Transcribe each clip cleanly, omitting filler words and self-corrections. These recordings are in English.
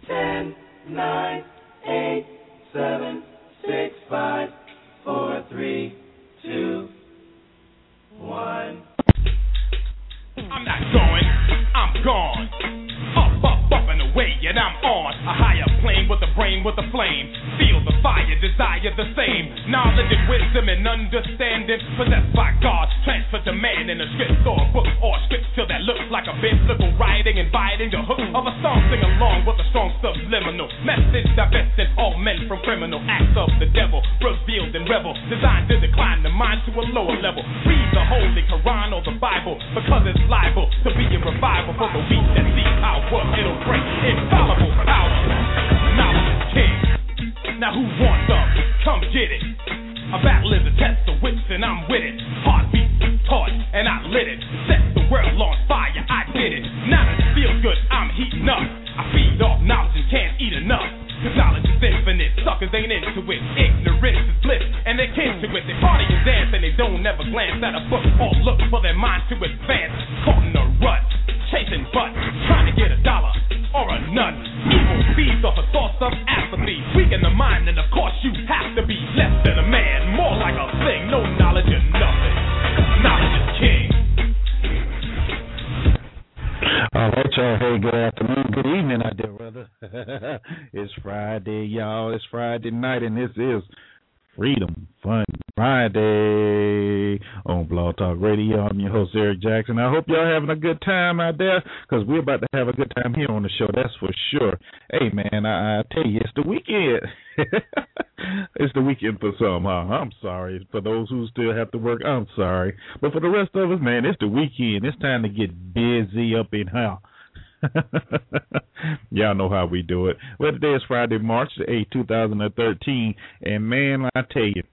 10, 9, 8, 7, 6, 5, 4, 3, 2, 1. I'm not going, I'm gone. Up and away, and I'm on a higher plane with a brain with a flame. Feel the fire, desire the same. Knowledge and wisdom and understanding possessed by God. Transfer to man in a script or a book or a scripture that looks like a biblical writing, inviting the hook of a song. Sing along with a strong subliminal message, divesting all men from criminal acts of the devil. Revealed and rebel, designed to decline the mind to a lower level. Read the Holy Quran or the Bible, because it's liable to be a revival for the weak that seek power. It'll break infallible power. Knowledge is king. Now who wants some? Come get it. A battle is a test of wits and I'm with it. Heartbeat taught and I lit it. Set the world on fire, I did it. Now that it feels good, I'm heating up. I feed off knowledge and can't eat enough. Cause knowledge is infinite, suckers ain't into it. Ignorance is bliss, and they're kin to it. They party and dance and they don't ever glance at a book or look for their mind to advance. Caught in a rut, chasing butts, trying to get a dollar or a nut. Evil feeds off a source of apathy, weak in the mind, and of course you have to be less than a man, more like a thing. No knowledge or nothing. Knowledge is king. All right, y'all. Hey, good afternoon, good evening out there, brother. It's Friday, y'all. It's Friday night, and this is Freedom Fun Friday on Blog Talk Radio. I'm your host, Eric Jackson. I hope y'all having a good time out there, because we're about to have a good time here on the show, that's for sure. Hey, man, I tell you, it's the weekend. It's the weekend for some, huh? I'm sorry. For those who still have to work, I'm sorry. But for the rest of us, man, it's the weekend. It's time to get busy up in here. Y'all know how we do it. Well, today is Friday, March the 8th, 2013, and man, I tell you,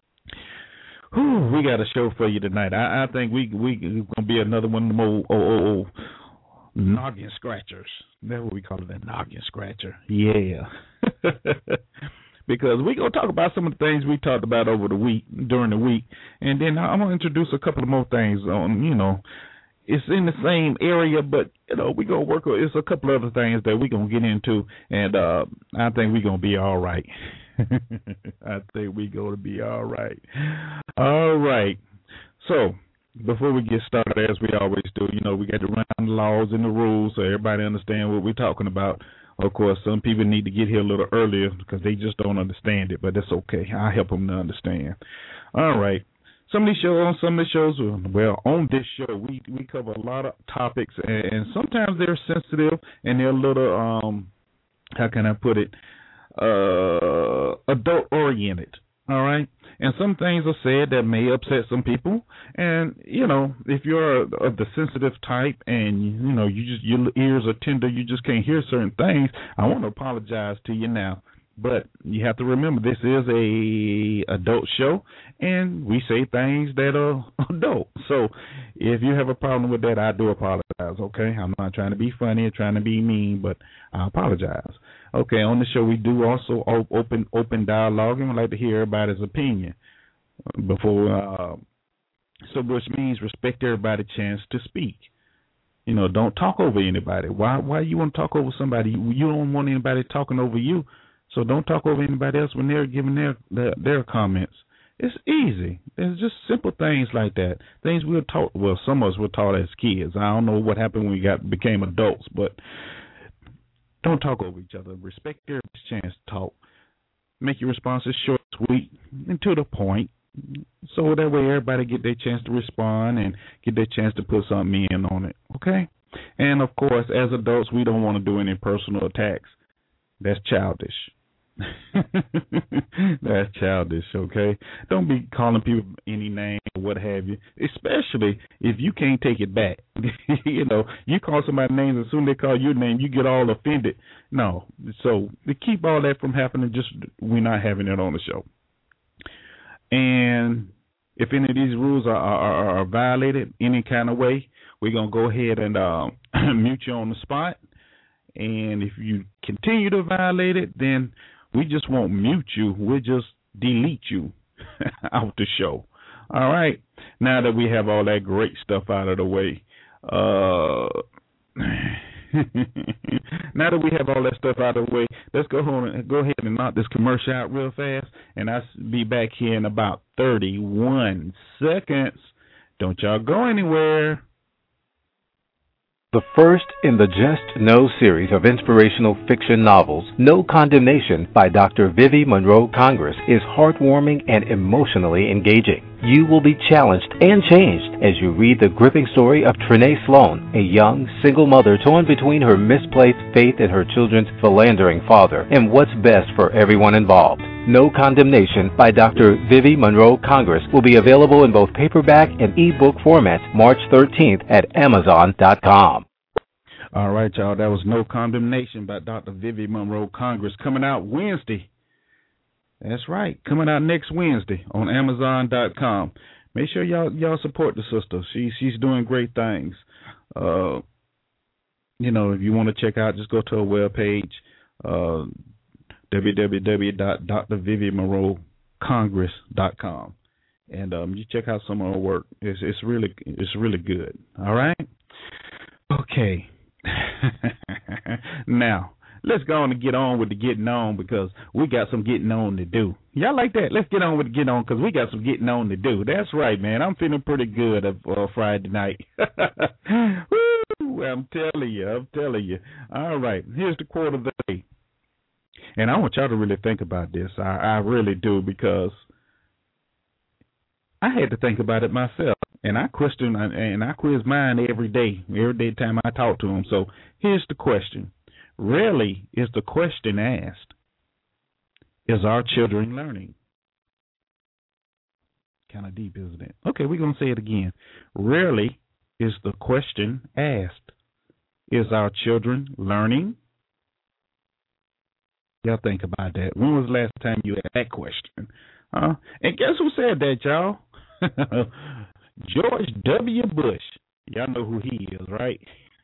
we got a show for you tonight. I think we gonna be another one of them old noggin scratchers. That's what we call it, a noggin scratcher. Yeah. Because we're going to talk about some of the things we talked about over the week, during the week, and then I'm going to introduce a couple of more things on, it's in the same area, but, we're going to work on, it's a couple of other things that we're going to get into, and I think we're going to be all right. I think we're going to be all right. All right. So, before we get started, as we always do, we got to run the laws and the rules so everybody understand what we're talking about. Of course, some people need to get here a little earlier because they just don't understand it, but that's okay. I'll help them to understand. All right. On this show, we cover a lot of topics, and sometimes they're sensitive and they're a little, how can I put it, adult-oriented. All right? And some things are said that may upset some people. And, if you're of the sensitive type and, your ears are tender, you just can't hear certain things, I want to apologize to you now. But you have to remember, this is a adult show, and we say things that are adult. So if you have a problem with that, I do apologize, okay? I'm not trying to be funny or trying to be mean, but I apologize. Okay, on the show we do also open dialogue, and we'd like to hear everybody's opinion before. So which means respect everybody's chance to speak. Don't talk over anybody. Why you want to talk over somebody? You don't want anybody talking over you. So don't talk over anybody else when they're giving their comments. It's easy. It's just simple things like that. Things we were taught. Well, some of us were taught as kids. I don't know what happened when we became adults, but don't talk over each other. Respect everybody's chance to talk. Make your responses short, sweet, and to the point. So that way everybody get their chance to respond and get their chance to put something in on it. Okay? And, of course, as adults, we don't want to do any personal attacks. That's childish. That's childish, okay? Don't be calling people any name or what have you, especially if you can't take it back. You call somebody names, and as soon as they call your name, you get all offended. No. So to keep all that from happening, we're not having it on the show. And if any of these rules are violated any kind of way, we're going to go ahead and mute you on the spot. And if you continue to violate it, then we just won't mute you. We'll just delete you out the show. All right. Now that we have all that great stuff out of the way, Now that we have all that stuff out of the way, let's go ahead and knock this commercial out real fast, and I'll be back here in about 31 seconds. Don't y'all go anywhere. The first in the Just Know series of inspirational fiction novels, No Condemnation by Dr. Vivi Monroe Congress, is heartwarming and emotionally engaging. You will be challenged and changed as you read the gripping story of Trenae Sloan, a young, single mother torn between her misplaced faith in her children's philandering father and what's best for everyone involved. No Condemnation by Dr. Vivi Monroe Congress will be available in both paperback and ebook formats March 13th at Amazon.com. All right, y'all. That was No Condemnation by Dr. Vivi Monroe Congress, coming out Wednesday. That's right, coming out next Wednesday on Amazon.com. Make sure y'all support the sister. She's doing great things. If you want to check out, just go to her webpage, www.drvivimonroecongress.com, and you check out some of her work. It's really good. All right. Okay. Now, let's go on and get on with the getting on, because we got some getting on to do. Y'all like that? Let's get on with the getting on, because we got some getting on to do. That's right, man. I'm feeling pretty good Friday night. Woo, I'm telling you. All right, here's the quote of the day. And I want y'all to really think about this. I really do, because I had to think about it myself. And I question and I quiz mine every day time I talk to him. So here's the question. Rarely is the question asked, is our children learning? Kind of deep, isn't it? Okay, we're going to say it again. Rarely is the question asked, is our children learning? Y'all think about that. When was the last time you asked that question? And guess who said that, y'all? George W. Bush. Y'all know who he is, right?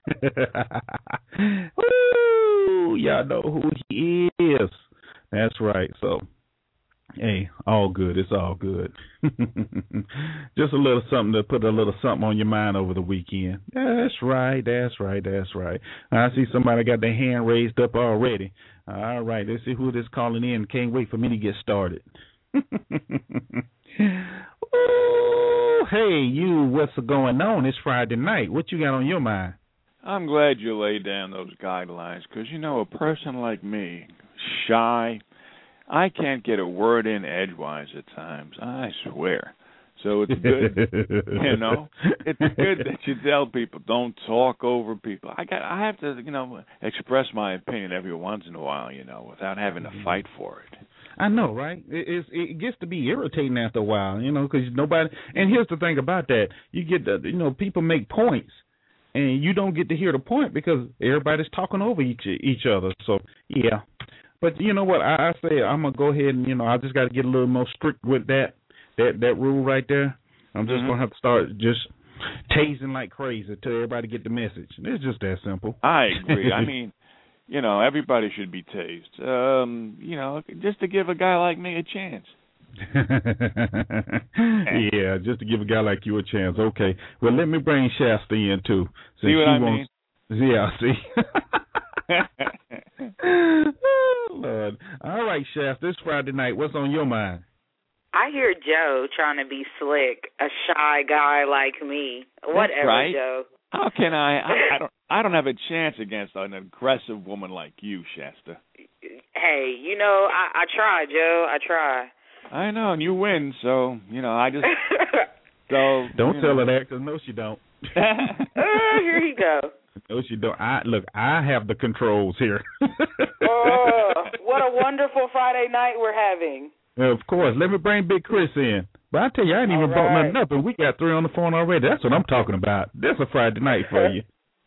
Woo! Y'all know who he is. That's right. So, hey, all good. It's all good. Just a little something to put a little something on your mind over the weekend. That's right. I see somebody got their hand raised up already. All right. Let's see who is calling in. Can't wait for me to get started. Ooh, hey, you, what's going on? It's Friday night. What you got on your mind? I'm glad you laid down those guidelines, because, a person like me, shy, I can't get a word in edgewise at times, I swear. So it's good, it's good that you tell people, don't talk over people. I have to, express my opinion every once in a while, without having to fight for it. I know, right? It gets to be irritating after a while, because nobody. And here's the thing about that: you get people make points, and you don't get to hear the point because everybody's talking over each other. So yeah, but you know what? I say I'm gonna go ahead and I just got to get a little more strict with that rule right there. I'm just gonna have to start just tasing like crazy till everybody get the message. It's just that simple. I agree. I mean. Everybody should be tased. Just to give a guy like me a chance. Yeah, just to give a guy like you a chance. Okay. Well, let me bring Shasta in, too. See what I mean? Yeah, see. Oh, Lord. All right, Shasta, it's Friday night. What's on your mind? I hear Joe trying to be slick, a shy guy like me. Whatever, that's right. Joe. How can I don't have a chance against an aggressive woman like you, Shasta. Hey, I try, Joe. I try. I know, and you win, so, I just... so don't tell her that, because no, she don't. Here you go. No, she don't. I have the controls here. What a wonderful Friday night we're having. Of course. Let me bring Big Chris in. But I tell you, I ain't even brought nothing up, and we got 3 on the phone already. That's what I'm talking about. That's a Friday night for you.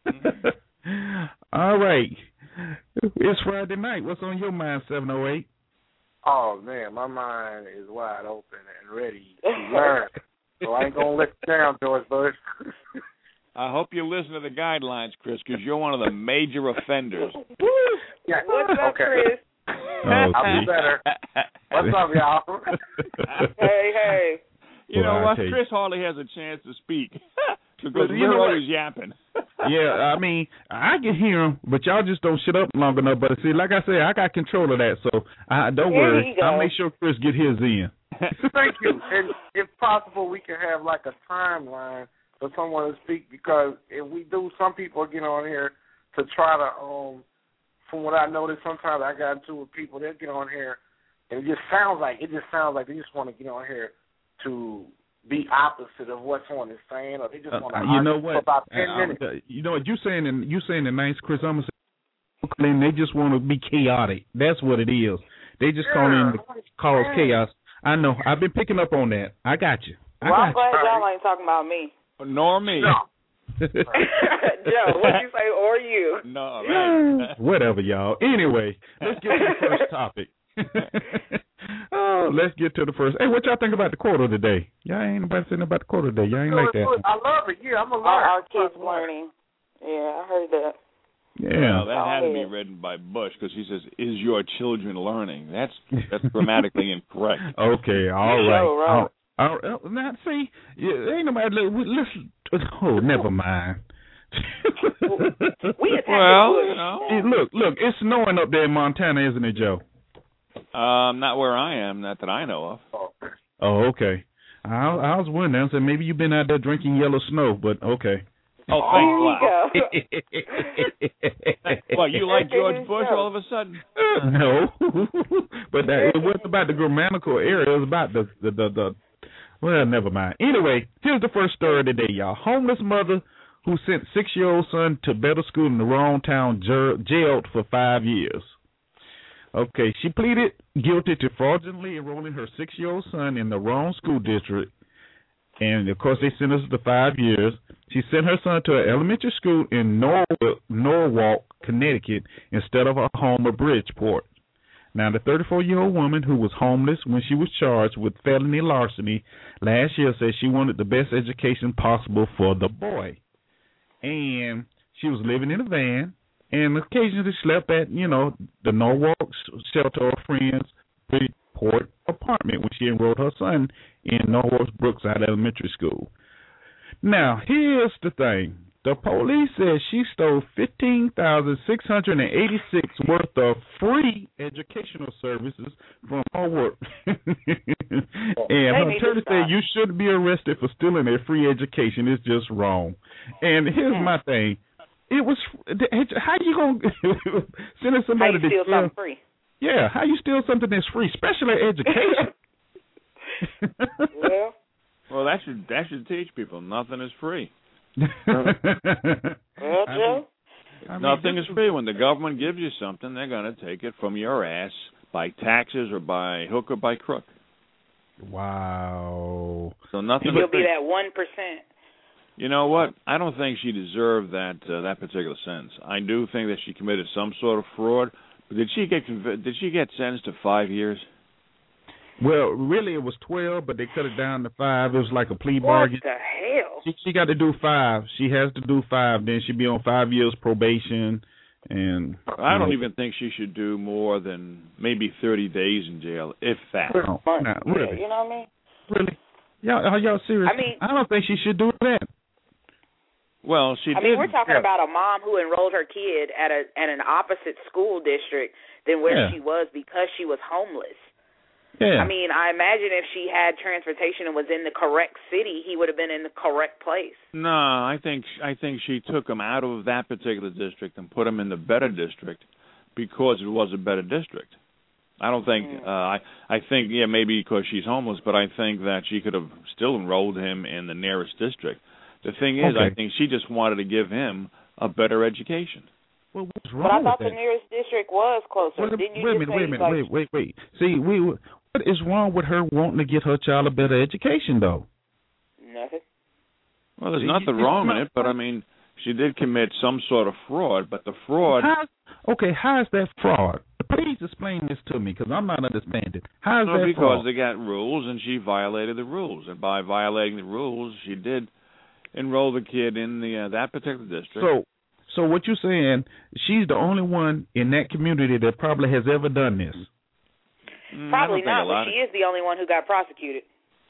All right. It's Friday night. What's on your mind, 708? Oh, man, my mind is wide open and ready to learn. So I ain't going to let you down, George Bush. I hope you listen to the guidelines, Chris, because you're one of the major offenders. Yeah. What's up, Chris? Oh, I'll be better. What's up, y'all? Hey. You know what? Chris hardly has a chance to speak. Because you we're know always yapping. Yeah, I mean, I can hear them, but y'all just don't shut up long enough. But see, like I said, I got control of that, so don't worry. I'll make sure Chris get his in. Thank you. And if possible, we can have like a timeline for someone to speak, because if we do, some people get on here to try to, from what I noticed, sometimes I got into with people, they'll get on here, and it just sounds like they just want to get on here to be opposite of what someone is saying, or they just want to argue for about 10 minutes. You know what you're saying the nice, Chris. I'm gonna say, they just want to be chaotic. That's what it is. They just cause chaos. I know. I've been picking up on that. I got you. I'm glad y'all ain't talking about me. Nor me. No. Joe, what'd you say, or you? No, right. Whatever, y'all. Anyway, let's get to the first topic. Let's get to the first. Hey, what y'all think about the quota today? Y'all ain't nobody saying about the quota today. Y'all ain't like that. I love it. Yeah, I'm a learner. Our kids learning. Yeah, I heard that. Yeah, that had to be written by Bush, because he says, "Is your children learning?" That's grammatically incorrect. Okay, all right. Now, see, ain't nobody. Listen. Oh, never mind. Look, it's snowing up there in Montana, isn't it, Joe? Not where I am, not that I know of. Oh, okay. I was wondering. I said maybe you've been out there drinking yellow snow, but okay. Oh, thank God. Well, you like George Bush all of a sudden? No, but it wasn't about the grammatical error. It was about the well, never mind. Anyway, here's the first story of the day, y'all. Homeless mother who sent 6-year-old son to better school in the wrong town jailed for 5 years. Okay, she pleaded guilty to fraudulently enrolling her 6-year-old son in the wrong school district. And, of course, they sentenced her to 5 years. She sent her son to an elementary school in Norwalk, Connecticut, instead of her home of Bridgeport. Now, the 34-year-old woman who was homeless when she was charged with felony larceny last year said she wanted the best education possible for the boy. And she was living in a van and occasionally slept at, the Norwalk shelter of friends' Bridgeport apartment when she enrolled her son in Norwalk's Brookside Elementary School. Now, here's the thing. The police said she stole $15,686 worth of free educational services from her work. And her attorney said you shouldn't be arrested for stealing a free education. It's just wrong. And here's my thing. It was how you gonna send somebody to steal something free? Yeah, how you steal something that's free, especially education? Yeah. Well, that should teach people nothing is free. Nothing is free. When the government gives you something, they're going to take it from your ass by taxes or by hook or by crook. Wow. So nothing. You'll be that 1%. You know what? I don't think she deserved that particular sentence. I do think that she committed some sort of fraud. But did she get sentenced to 5 years? Well, really it was 12, but they cut it down to 5. It was like a plea bargain. What the hell? She got to do 5. She has to do 5. Then she'd be on 5 years probation. And I don't even think she should do more than maybe 30 days in jail, if that. No, really. You know what I mean? Really? Are y'all serious? I mean, I don't think she should do that. Well, she did. I mean, we're talking about a mom who enrolled her kid at an opposite school district than where she was because she was homeless. Yeah. I mean, I imagine if she had transportation and was in the correct city, he would have been in the correct place. No, I think she took him out of that particular district and put him in the better district because it was a better district. I don't think I think maybe because she's homeless, but I think that she could have still enrolled him in the nearest district. The thing is, I think she just wanted to give him a better education. Well, what's wrong with that? But I thought the nearest district was closer. Didn't you wait a minute. See, what is wrong with her wanting to get her child a better education, though? Nothing. Well, there's nothing wrong in it, but I mean, she did commit some sort of fraud, but the fraud... How is that fraud? Please explain this to me, because I'm not understanding. How is that fraud? Because they got rules, and she violated the rules. And by violating the rules, she did enroll the kid in that particular district. So what you're saying, she's the only one in that community that probably has ever done this? Probably not, but she is the only one who got prosecuted.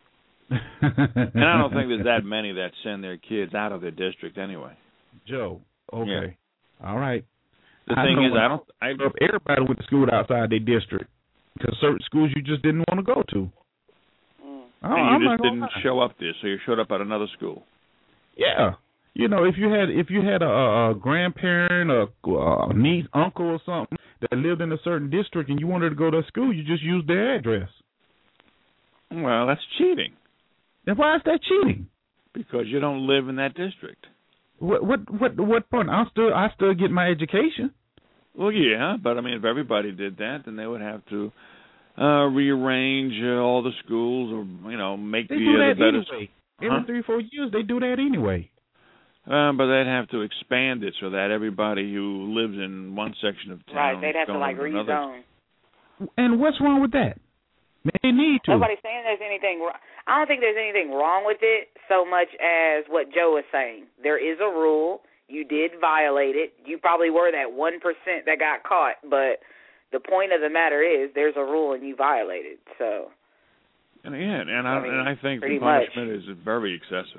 And I don't think there's that many that send their kids out of their district anyway. Joe, okay. Yeah. All right. The thing is, I if everybody went to school outside their district, because certain schools you just didn't want to go to. And you just didn't show up there, so you showed up at another school. Yeah. You know, if you had a grandparent, a niece, uncle, or something that lived in a certain district, and you wanted to go to school, you just used their address. Well, that's cheating. And why is that cheating? Because you don't live in that district. What point? I still get my education. Well, yeah, but I mean, if everybody did that, then they would have to rearrange all the schools, or make they the do that better. Anyway. Every 3-4 years, they do that anyway. But they'd have to expand it so that everybody who lives in one section of town, right? They'd have to rezone. And what's wrong with that? They need to. Nobody's saying there's anything wrong. I don't think there's anything wrong with it so much as what Joe is saying. There is a rule. You did violate it. You probably were that 1% that got caught, but the point of the matter is there's a rule and you violated. So. And I think the punishment is very excessive.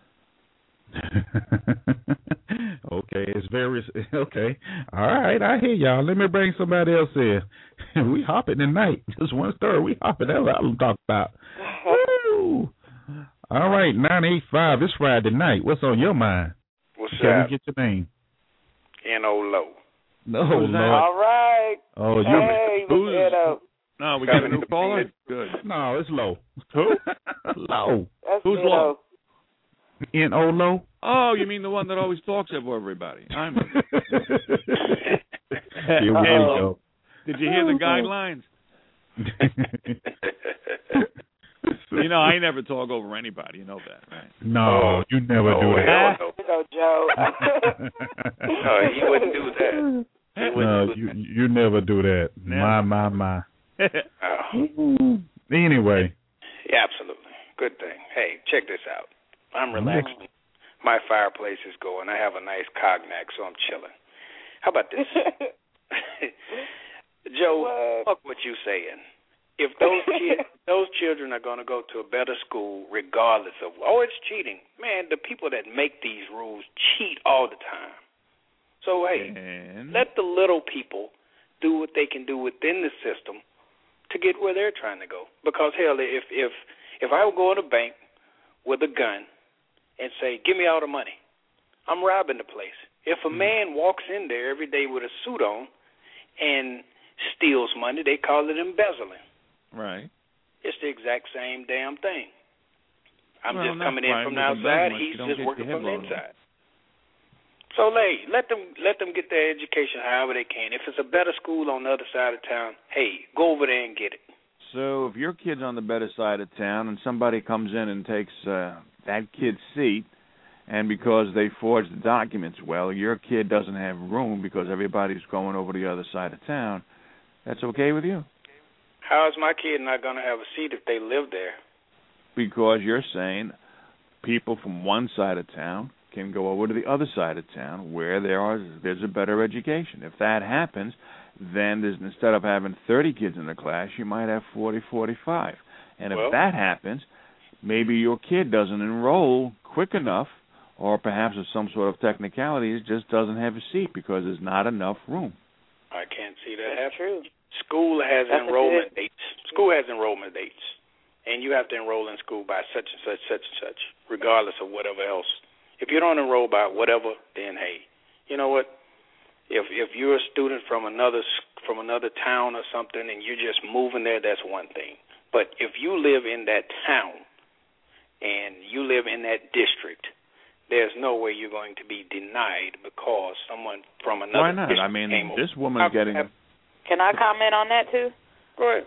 Okay, it's very okay. All right, I hear y'all. Let me bring somebody else in. We hopping tonight. Just one story. We hopping. That's what I'm talking about. Woo! All right, 985. This Friday night. What's on your mind? What's Can up? we get your name? N.O. Low. No, Lord. All right. Oh, you. Hey, No, we got a new caller. Good. No, it's Low. Who? Low. Who's Low? N.O. Low? Oh, you mean the one that always talks over everybody? I'm. Here we go. Did you hear the guidelines? I never talk over anybody. You know that, right? No, you never do that. No, Joe. No, he wouldn't do that. No, you never do that. Never. My. Anyway. Yeah, absolutely. Good thing. Hey, check this out. I'm relaxing. My fireplace is going. I have a nice cognac, so I'm chilling. How about this? Joe, fuck what you saying. If those children are going to go to a better school regardless of, it's cheating. Man, the people that make these rules cheat all the time. So, hey, let the little people do what they can do within the system to get where they're trying to go. Because, hell, if I would go in a bank with a gun and say, give me all the money, I'm robbing the place. If a man walks in there every day with a suit on and steals money, they call it embezzling. Right. It's the exact same damn thing. I'm just coming in from the outside. He's just working from the inside. So, let them get their education however they can. If it's a better school on the other side of town, hey, go over there and get it. So if your kid's on the better side of town and somebody comes in and takes that kid's seat, and because they forged the documents, your kid doesn't have room because everybody's going over the other side of town, that's okay with you? How is my kid not going to have a seat if they live there? Because you're saying people from one side of town can go over to the other side of town where there's a better education. If that happens, then instead of having 30 kids in the class, you might have 40, 45. And if that happens, maybe your kid doesn't enroll quick enough, or perhaps with some sort of technicality, it just doesn't have a seat because there's not enough room. I can't see that happening. School has enrollment dates. School has enrollment dates. And you have to enroll in school by such and such, such and such, regardless of whatever else. If you don't enroll by whatever, then, hey, you know what? If you're a student from another town or something and you're just moving there, that's one thing. But if you live in that town and you live in that district, there's no way you're going to be denied because someone from another district. Why not? I mean, this woman's getting... Can I comment on that too? Go ahead.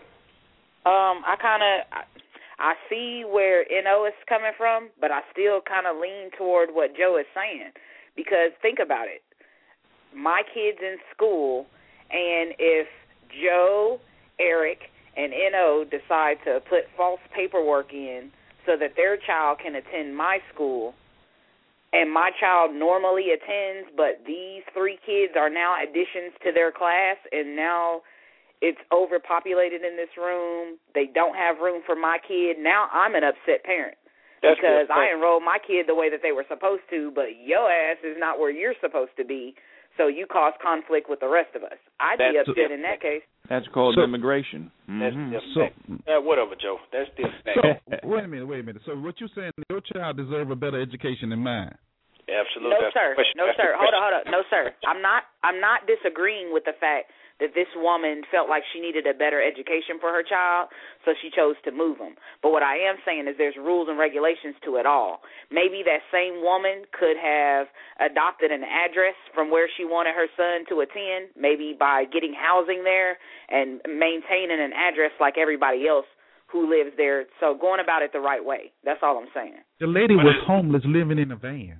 I see where N.O. is coming from, but I still kind of lean toward what Joe is saying. Because think about it. My kid's in school, and if Joe, Eric, and N.O. decide to put false paperwork in so that their child can attend my school, and my child normally attends, but these 3 kids are now additions to their class, and now it's overpopulated in this room. They don't have room for my kid. Now I'm an upset parent because I enrolled my kid the way that they were supposed to, but your ass is not where you're supposed to be, so you cause conflict with the rest of us. I'd be upset in that case. That's called immigration. Mm-hmm. Whatever, Joe. That's the fact. Wait a minute. So what you're saying, your child deserves a better education than mine? Absolutely. No, sir. Hold on. No, sir. I'm not disagreeing with the fact that this woman felt like she needed a better education for her child, so she chose to move him. But what I am saying is there's rules and regulations to it all. Maybe that same woman could have adopted an address from where she wanted her son to attend, maybe by getting housing there and maintaining an address like everybody else who lives there. So going about it the right way. That's all I'm saying. The lady was homeless living in a van.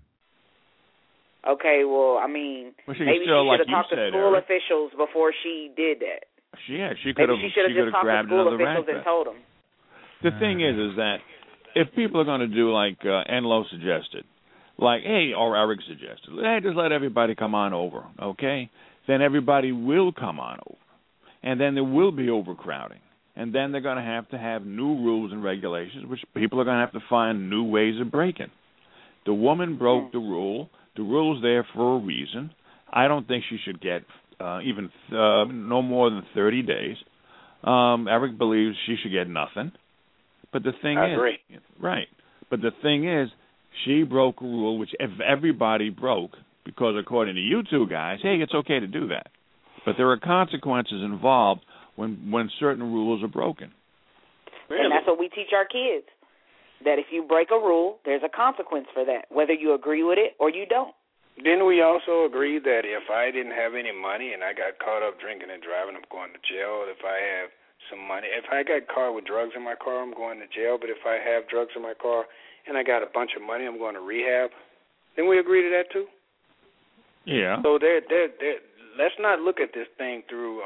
Okay, well, I mean, maybe she should have talked to school officials before she did that. She could have. She should have just talked to school officials and told them. The thing is that if people are going to do like Enlo suggested, like or Eric suggested, just let everybody come on over, okay? Then everybody will come on over, and then there will be overcrowding, and then they're going to have new rules and regulations, which people are going to have to find new ways of breaking. The woman broke the rule. The rule's there for a reason. I don't think she should get even no more than 30 days. Eric believes she should get nothing. But the thing I agree. Right. But the thing is, she broke a rule which everybody broke because according to you two guys, hey, it's okay to do that. But there are consequences involved when certain rules are broken. Really? And that's what we teach our kids. That if you break a rule, there's a consequence for that, whether you agree with it or you don't. Didn't we also agree that if I didn't have any money and I got caught up drinking and driving, I'm going to jail? If I have some money, if I got caught with drugs in my car, I'm going to jail. But if I have drugs in my car and I got a bunch of money, I'm going to rehab. Didn't we agree to that too? Yeah. So let's not look at this thing through,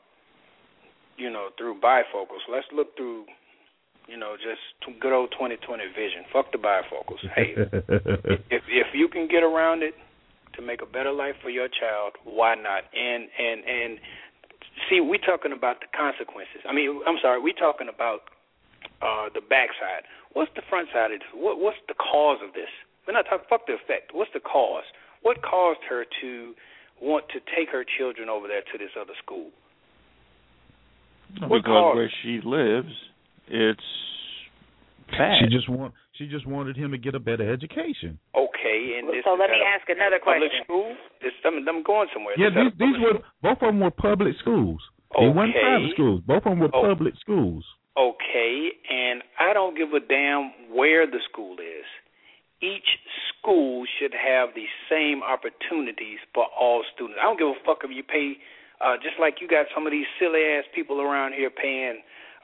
through bifocals. Let's look through. Just good old 20/20 vision. Fuck the bifocals. Hey, if you can get around it to make a better life for your child, why not? And see, we're talking about the consequences. We're talking about the backside. What's the front side of this? What's the cause of this? We're not talking. Fuck the effect. What's the cause? What caused her to want to take her children over there to this other school? Because where she lives. It's bad. She just wanted him to get a better education. Okay, and so let me ask another question. Public school? I'm going somewhere. Yeah, these were both of them were public schools. They weren't private schools. Both of them were public schools. Okay, and I don't give a damn where the school is. Each school should have the same opportunities for all students. I don't give a fuck if you pay, just like you got some of these silly ass people around here paying.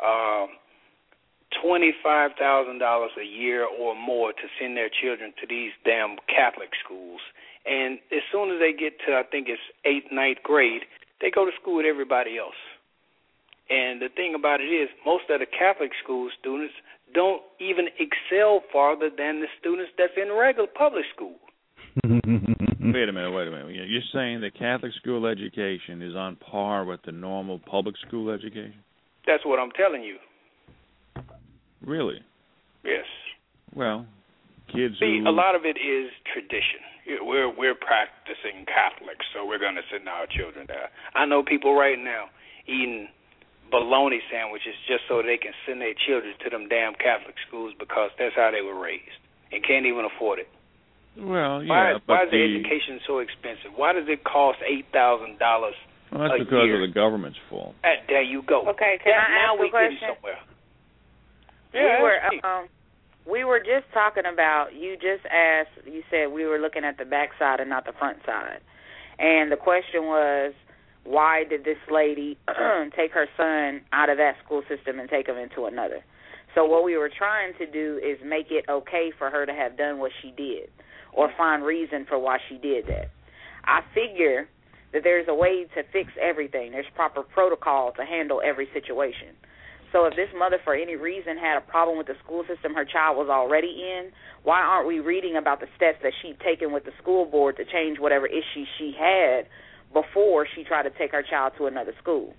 $25,000 a year or more to send their children to these damn Catholic schools. And as soon as they get to, I think it's 8th, 9th grade, they go to school with everybody else. And the thing about it is, most of the Catholic school students don't even excel farther than the students that's in regular public school. Wait a minute. You're saying the Catholic school education is on par with the normal public school education? That's what I'm telling you. Really? Yes. Well, kids. See, a lot of it is tradition. We're practicing Catholics, so we're going to send our children there. I know people right now eating bologna sandwiches just so they can send their children to them damn Catholic schools because that's how they were raised and can't even afford it. Well, yeah. Why is the education so expensive? Why does it cost $8,000? Well, that's because of the government's fault. There you go. Okay, can I ask a question? Yeah, we were just talking about, you said we were looking at the back side and not the front side. And the question was, why did this lady take her son out of that school system and take him into another? So what we were trying to do is make it okay for her to have done what she did or find reason for why she did that. I figure that there's a way to fix everything. There's proper protocol to handle every situation. So if this mother, for any reason, had a problem with the school system her child was already in, why aren't we reading about the steps that she'd taken with the school board to change whatever issues she had before she tried to take her child to another school?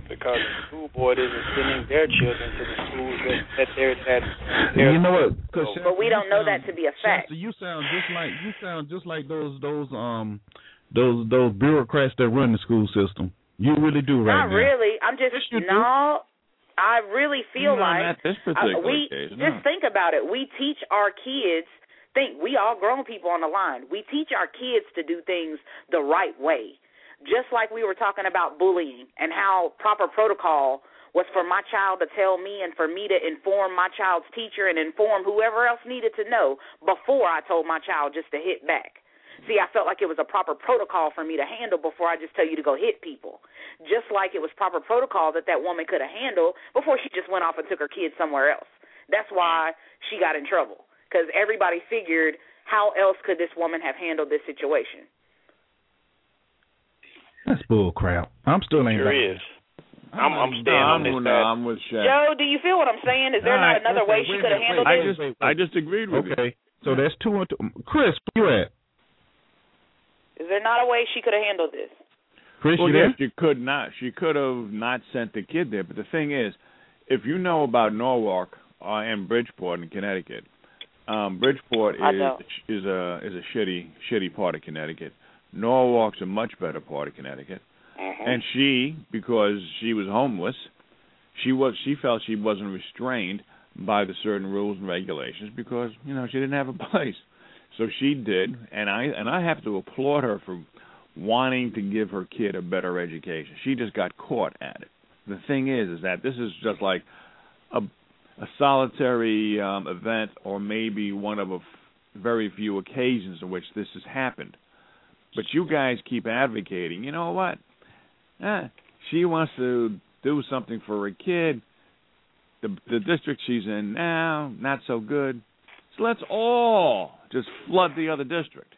because the school board isn't sending their children to the schools that they're you know what? But we don't know that to be a fact. Shasta, you sound just like those bureaucrats that run the school system. You really do right now. Not really. I'm just no. I really feel like not this particular case. No. Just think about it. We teach our kids. We all grown people on the line. We teach our kids to do things the right way. Just like we were talking about bullying and how proper protocol was for my child to tell me and for me to inform my child's teacher and inform whoever else needed to know before I told my child just to hit back. See, I felt like it was a proper protocol for me to handle before I just tell you to go hit people. Just like it was proper protocol that woman could have handled before she just went off and took her kids somewhere else. That's why she got in trouble, because everybody figured how else could this woman have handled this situation. That's bull crap. I'm still ain't. Sure is. I'm staying on this side. I'm with Shaq. Joe, do you feel what I'm saying? Is there not another way she could have handled it? I just agreed with you. Okay, so that's 2 and 2. Chris, where you at? Is there not a way she could have handled this? Chris, Well, you yes, there? she could not. She could have not sent the kid there. But the thing is, if you know about Norwalk and Bridgeport in Connecticut, Bridgeport is a shitty part of Connecticut. Norwalk's a much better part of Connecticut. Mm-hmm. And she, because she was homeless, she felt she wasn't restrained by the certain rules and regulations because she didn't have a place. So she did, and I have to applaud her for wanting to give her kid a better education. She just got caught at it. The thing is that this is just like a solitary event, or maybe one of a very few occasions in which this has happened. But you guys keep advocating. You know what? She wants to do something for her kid. The district she's in now, not so good. So let's all just flood the other district.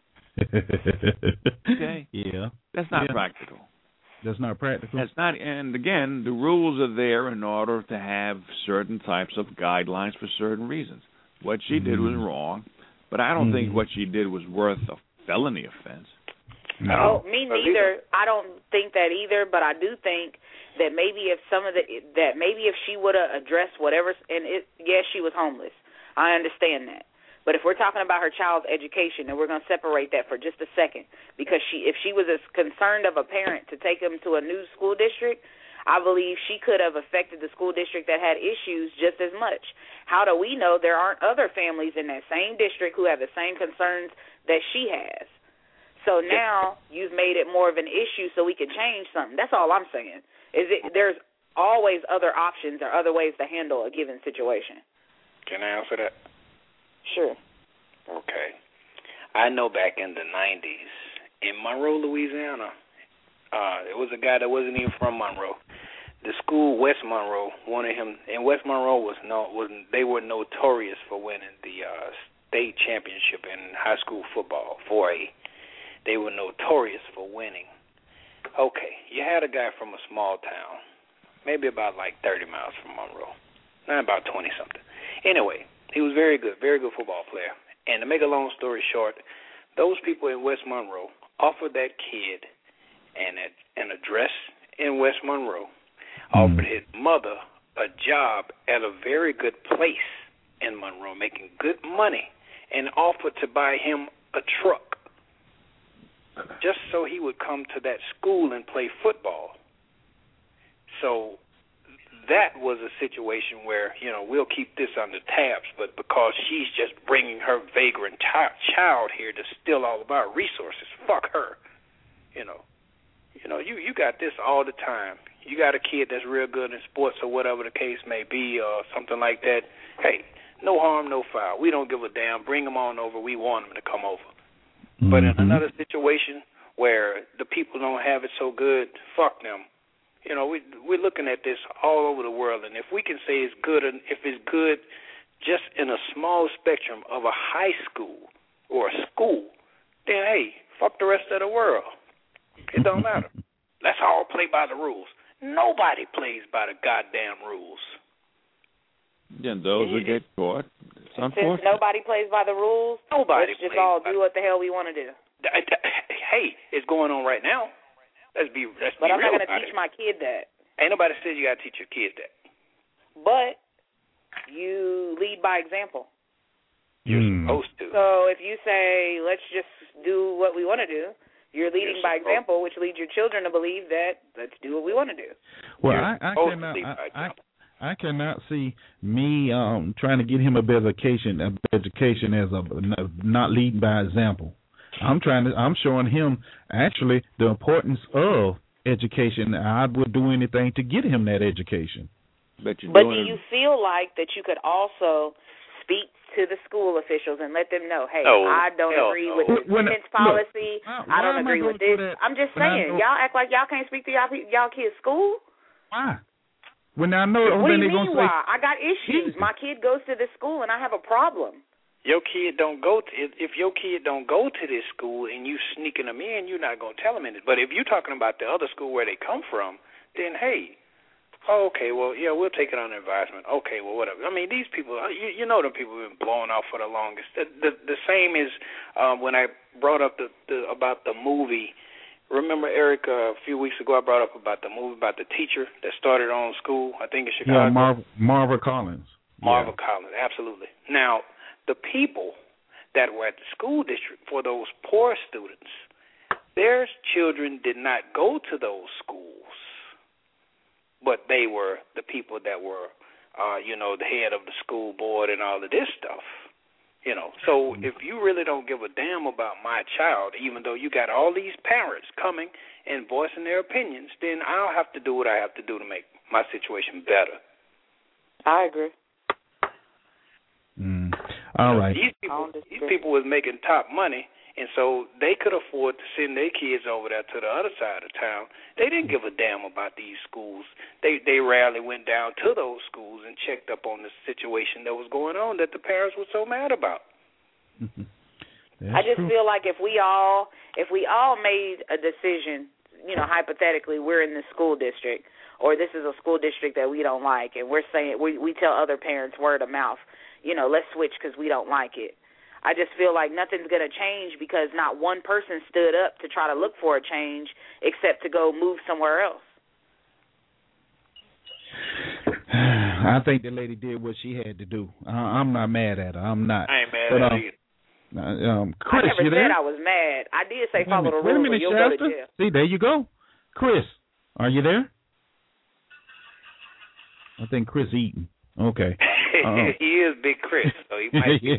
Okay? Yeah. That's not practical. That's not practical. That's not. And again, the rules are there in order to have certain types of guidelines for certain reasons. What she did was wrong, but I don't think what she did was worth a felony offense. No. Oh, me neither. I don't think that either, but I do think that maybe if if she would have addressed whatever, yes, she was homeless. I understand that. But if we're talking about her child's education, and we're going to separate that for just a second, because if she was as concerned of a parent to take him to a new school district, I believe she could have affected the school district that had issues just as much. How do we know there aren't other families in that same district who have the same concerns that she has? So now you've made it more of an issue so we can change something. That's all I'm saying. There's always other options or other ways to handle a given situation. Can I answer that? Sure. Okay. I know back in the 90s, in Monroe, Louisiana, there was a guy that wasn't even from Monroe. The school, West Monroe, wanted him, and West Monroe they were notorious for winning the state championship in high school football, 4A. They were notorious for winning. Okay, you had a guy from a small town, maybe about like 30 miles from Monroe, not about 20-something. Anyway, he was very good football player. And to make a long story short, those people in West Monroe offered that kid an address in West Monroe, offered his mother a job at a very good place in Monroe, making good money, and offered to buy him a truck just so he would come to that school and play football. So that was a situation where, we'll keep this under tabs, but because she's just bringing her vagrant child here to steal all of our resources, fuck her. You got this all the time. You got a kid that's real good in sports or whatever the case may be or something like that. Hey, no harm, no foul. We don't give a damn. Bring them on over. We want them to come over. But in another situation where the people don't have it so good, fuck them. We're looking at this all over the world, and if we can say it's good, and if it's good just in a small spectrum of a high school or a school, then, hey, fuck the rest of the world. It don't matter. Let's all play by the rules. Nobody plays by the goddamn rules. Yeah, those who get caught. It's Since unfortunate. nobody plays by the rules, let's just all do what the hell we want to do. Hey, it's going on right now. Let's be But I'm real not going to about teach it. my kid that. Ain't nobody said you got to teach your kids that. But you lead by example. You're supposed to. So if you say, let's just do what we want to do, you're leading by example, which leads your children to believe that let's do what we want to do. Well, I cannot see me trying to get him a better education as not leading by example. I'm showing him actually the importance of education. I would do anything to get him that education. But do you feel like that you could also speak to the school officials and let them know, hey, I don't agree with the attendance policy. I don't agree with this. I'm just saying, y'all act like y'all can't speak to y'all kids' school? Why? When I know, what do you mean why? I got issues. My kid goes to this school and I have a problem. Your kid don't go to, if your kid don't go to this school and you sneaking them in, you're not gonna tell them in it. But if you're talking about the other school where they come from, then hey, okay, well, yeah, we'll take it under advisement. Okay, well, whatever. I mean, these people, you know, them people have been blowing off for the longest. The same is when I brought up about the movie. Remember, Eric, a few weeks ago I brought up about the movie about the teacher that started on school, I think in Chicago. Yeah, Marva Collins. Marva Collins, absolutely. Now, the people that were at the school district for those poor students, their children did not go to those schools, but they were the people that were, the head of the school board and all of this stuff. So if you really don't give a damn about my child, even though you got all these parents coming and voicing their opinions, then I'll have to do what I have to do to make my situation better. I agree. All right. These people was making top money, and so they could afford to send their kids over there to the other side of town. They didn't give a damn about these schools. They rarely went down to those schools and checked up on the situation that was going on that the parents were so mad about. I just feel like if we all made a decision, hypothetically, we're in the school district, or this is a school district that we don't like, and we're saying we tell other parents word of mouth, let's switch because we don't like it. I just feel like nothing's going to change because not one person stood up to try to look for a change except to go move somewhere else. I think the lady did what she had to do. I'm not mad at her. I'm not. I ain't mad at her either. Chris, I never said I was mad. I did say follow the rules or you'll go to jail. See, there you go. Chris, are you there? I think Chris eating. Okay. He is Big Chris, so he might be.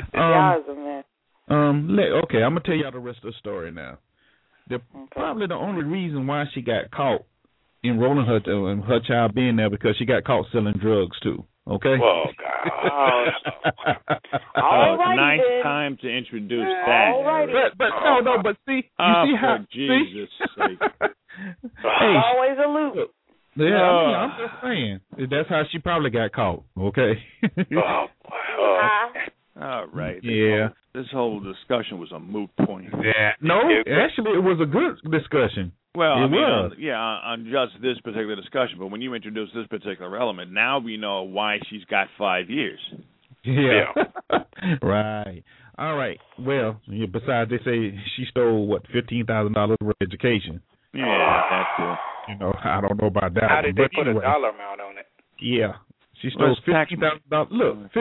Okay, I'm going to tell y'all the rest of the story now. Probably the only reason why she got caught enrolling her child being there because she got caught selling drugs, too. Okay? Oh, God. Nice time to introduce that. But see, you see how... Jesus' sake. Always a loop. Yeah, I'm just saying. That's how she probably got caught, okay? All right. Yeah. This whole discussion was a moot point. Yeah. No, actually, it was a good discussion. Well, on just this particular discussion, but when you introduce this particular element, now we know why she's got 5 years. Yeah. Right. All right. Well, besides, they say she stole, $15,000 worth of education. Yeah, that's it. I don't know about that. How did they put a dollar amount on it? Yeah. She stole $15,000. Look,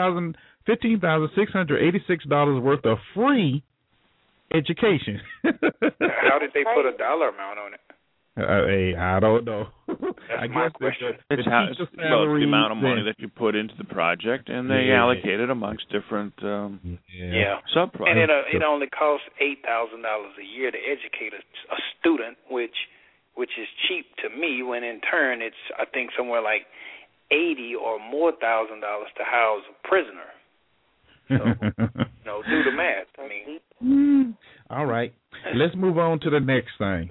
$15,686 worth of free education. How did they put a dollar amount on it? I don't know. That's my question. It's the amount of money that you put into the project, and they allocate it amongst different sub-projects. And it only costs $8,000 a year to educate a student, which is cheap to me. When in turn, it's I think somewhere like $80,000 or more to house a prisoner. So, do the math. I mean. All right. Let's move on to the next thing.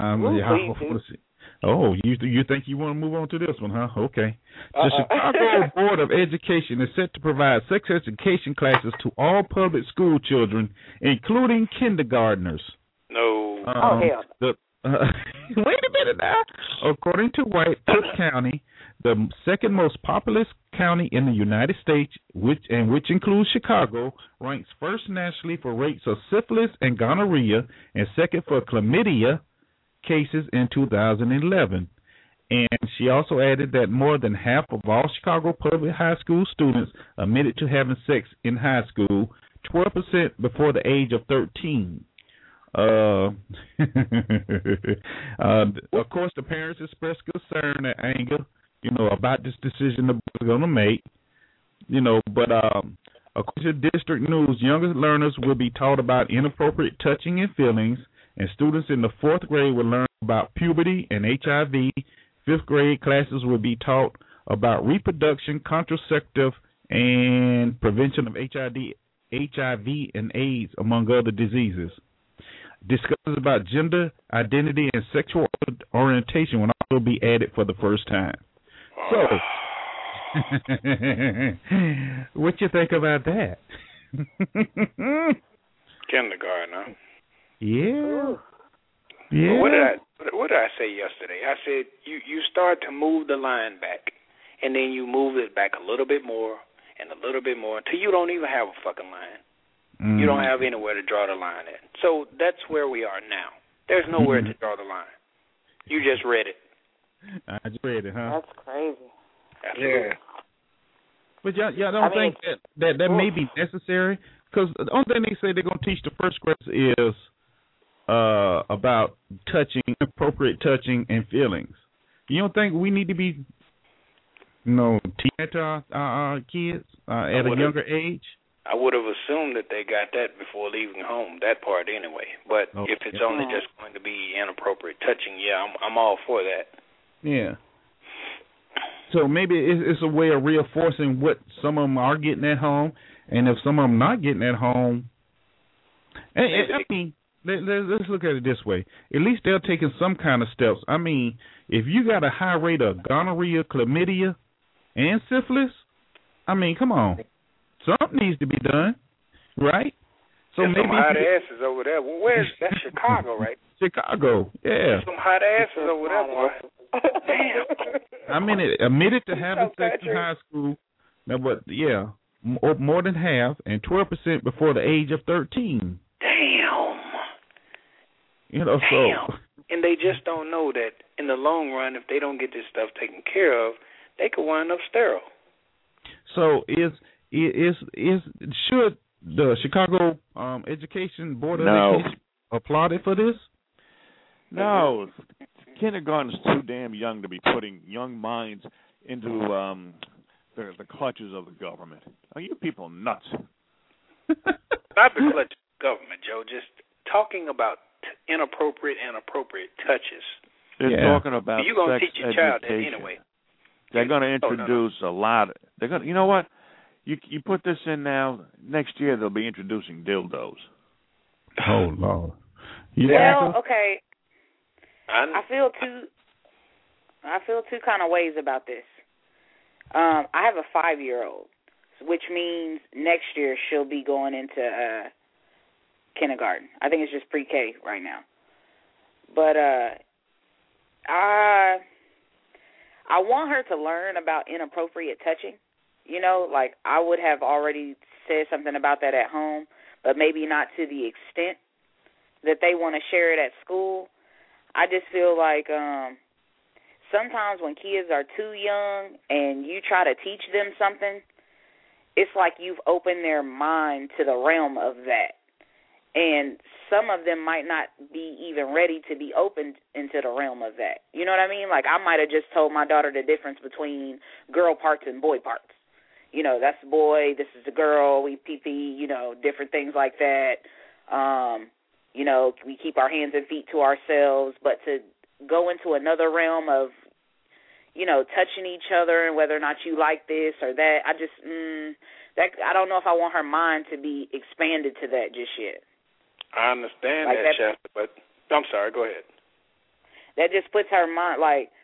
You think you want to move on to this one, huh? Okay. The Chicago Board of Education is set to provide sex education classes to all public school children, including kindergartners. No. Hell. Wait a minute now. According to White Cook County, the second most populous county in the United States, which includes Chicago, ranks first nationally for rates of syphilis and gonorrhea, and second for chlamydia cases in 2011. And she also added that more than half of all Chicago public high school students admitted to having sex in high school, 12% before the age of 13. Of course, the parents expressed concern and anger, about this decision the boys are going to make, but according to District News, younger learners will be taught about inappropriate touching and feelings, and students in the 4th grade will learn about puberty and HIV. 5th grade classes will be taught about reproduction, contraceptive, and prevention of HIV and AIDS, among other diseases. Discussions about gender identity and sexual orientation will also be added for the first time. So, what you think about that? Kindergarten, huh? Yeah. Well, what did I say yesterday? I said you start to move the line back, and then you move it back a little bit more and a little bit more until you don't even have a fucking line. You don't have anywhere to draw the line at. So that's where we are now. There's nowhere to draw the line. You just read it. I just read it, huh? That's crazy. Absolutely. Yeah. But y'all don't think that may be necessary? Because the only thing they say they're going to teach the first graders is about touching, appropriate touching, and feelings. You don't think we need to be, teaching that to our kids at a younger age? I would have assumed that they got that before leaving home, that part anyway. But if it's only just going to be inappropriate touching, I'm all for that. Yeah. So maybe it's a way of reinforcing what some of them are getting at home, and if some of them not getting at home, I mean, let's look at it this way. At least they're taking some kind of steps. I mean, if you got a high rate of gonorrhea, chlamydia, and syphilis, I mean, come on. Something needs to be done, right? So there's maybe some hot asses over there. Well, that's Chicago, right? Chicago, yeah. There's some hot asses over there, boy. Damn. I mean, admitted to having sex in high school, but more than half, and 12% before the age of 13. Damn. So. And they just don't know that in the long run, if they don't get this stuff taken care of, they could wind up sterile. So should the Chicago Education Board of Education applaud it for this? No, kindergarten is too damn young to be putting young minds into the clutches of the government. Are you people nuts? Not the clutches of the government, Joe. Just talking about inappropriate touches. They're talking about you're gonna sex teach your child that education. anyway. They're going to introduce a lot. They're going. You know what? You put this in now. Next year they'll be introducing dildos. Oh Lord. Well, okay. I feel two kind of ways about this. I have a 5-year-old, which means next year she'll be going into kindergarten. I think it's just pre-K right now. But I want her to learn about inappropriate touching. Like I would have already said something about that at home, but maybe not to the extent that they want to share it at school. I just feel like sometimes when kids are too young and you try to teach them something, it's like you've opened their mind to the realm of that. And some of them might not be even ready to be opened into the realm of that. You know what I mean? Like I might have just told my daughter the difference between girl parts and boy parts. That's the boy, this is the girl, we pee-pee, different things like that. We keep our hands and feet to ourselves, but to go into another realm of, touching each other and whether or not you like this or that, I don't know if I want her mind to be expanded to that just yet. I understand that, Chester, but I'm sorry, go ahead. That just puts her mind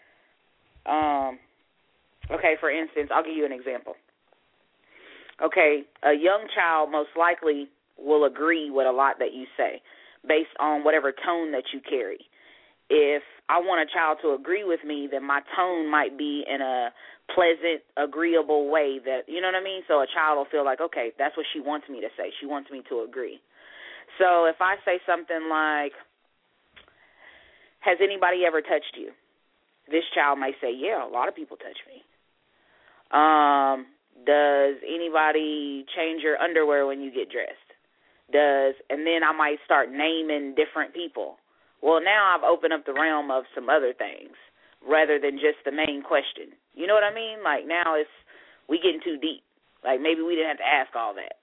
okay, for instance, I'll give you an example. Okay, a young child most likely will agree with a lot that you say based on whatever tone that you carry. If I want a child to agree with me, then my tone might be in a pleasant, agreeable way that, you know what I mean? So a child will feel like, okay, that's what she wants me to say. She wants me to agree. So if I say something like, has anybody ever touched you? this child may say, yeah, a lot of people touch me. Does anybody change your underwear when you get dressed? And then I might start naming different people. Well, now I've opened up the realm of some other things rather than just the main question. You know what I mean? Like, now we getting too deep. Like, maybe we didn't have to ask all that.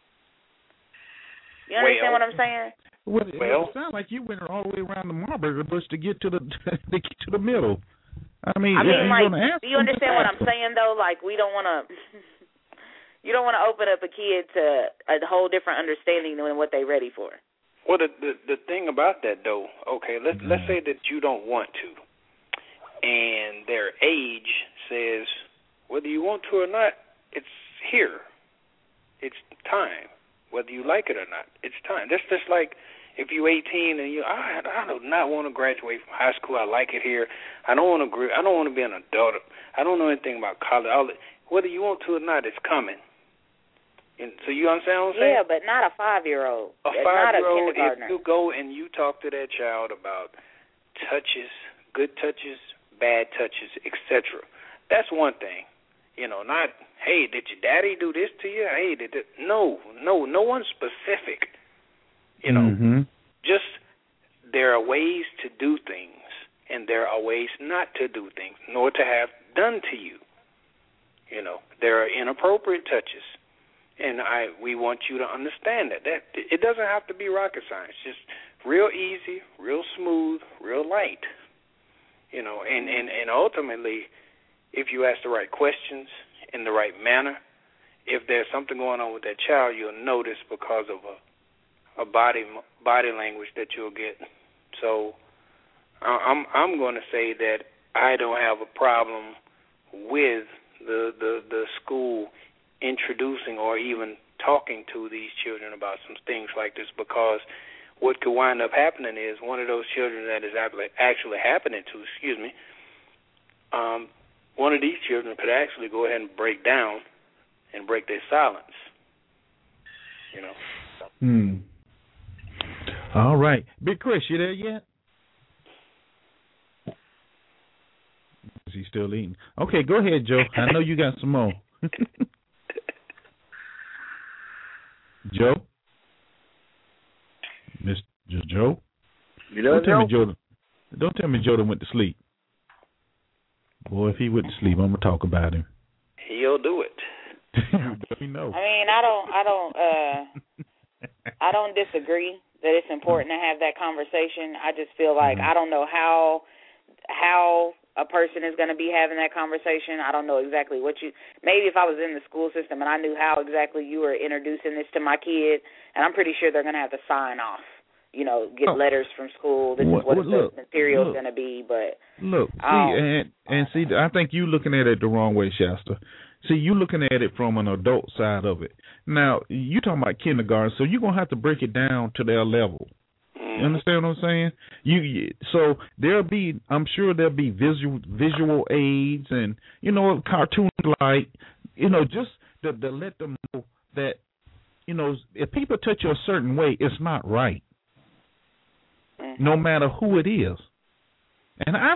You understand what I'm saying? Well, it sounds like you went all the way around the Marburger bush to get to the middle. I mean, like, do you understand what I'm saying, though? Like, we don't want to you don't want to open up a kid to a whole different understanding than what they're ready for. Well, the thing about that, though, okay, let's say that you don't want to, and their age says whether you want to or not, it's here. It's time. Whether you like it or not, it's time. That's just like if you're 18 and I do not want to graduate from high school. I like it here. I don't want to be an adult. I don't know anything about college. Whether you want to or not, it's coming. And so you understand what I'm saying? Yeah, but not a 5-year-old. A 5-year-old, if you go and you talk to that child about touches, good touches, bad touches, etc., that's one thing. You know, not, hey, did your daddy do this to you? Hey, no one specific. You know, just there are ways to do things, and there are ways not to do things, nor to have done to you. You know, there are inappropriate touches, and we want you to understand that it doesn't have to be rocket science. Just real easy, real smooth, real light. You know, and ultimately, if you ask the right questions in the right manner, if there's something going on with that child, you'll notice because of a body language that you'll get. So I'm going to say that I don't have a problem with the school introducing or even talking to these children about some things like this, because what could wind up happening is one of those children that is actually happening to, one of these children could actually go ahead and break down and break their silence. You know. All right. Big Chris, you there yet? Is he still eating? Okay, go ahead, Joe. I know you got some more. Joe? Mr. Joe? Don't tell me Joe went to sleep. Boy, if he went to sleep, I'm gonna talk about him. He'll do it. Let me know. I mean, I don't disagree that it's important to have that conversation. I just feel like I don't know how a person is going to be having that conversation. I don't know exactly maybe if I was in the school system and I knew how exactly you were introducing this to my kid, and I'm pretty sure they're going to have to sign off, you know, get letters from school. This is what the material is going to be. But look, see, I think you looking at it the wrong way, Shasta. See, you looking at it from an adult side of it. Now, you talking about kindergarten, so you're going to have to break it down to their level. You understand what I'm saying? So I'm sure there'll be visual aids and, you know, cartoons like, you know, just to let them know that, you know, if people touch you a certain way, it's not right, no matter who it is. And I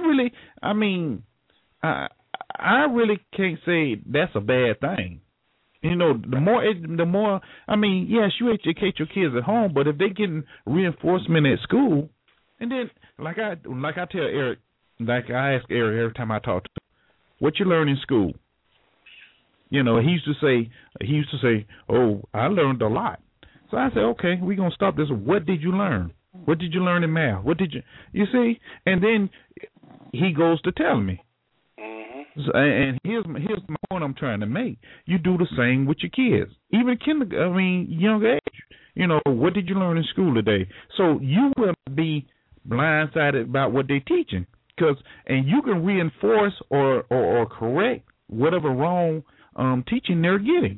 really can't say that's a bad thing. You know, the more. I mean, yes, you educate your kids at home, but if they're getting reinforcement at school, and then like I tell Eric, like I ask Eric every time I talk to him, what you learn in school? You know, he used to say, oh, I learned a lot. So I said, okay, we're gonna stop this. What did you learn? What did you learn in math? What did you see? And then he goes to tell me. And here's my point I'm trying to make. You do the same with your kids, even young age. You know, what did you learn in school today? So you will be blindsided about what they're teaching, and you can reinforce or correct whatever wrong teaching they're getting.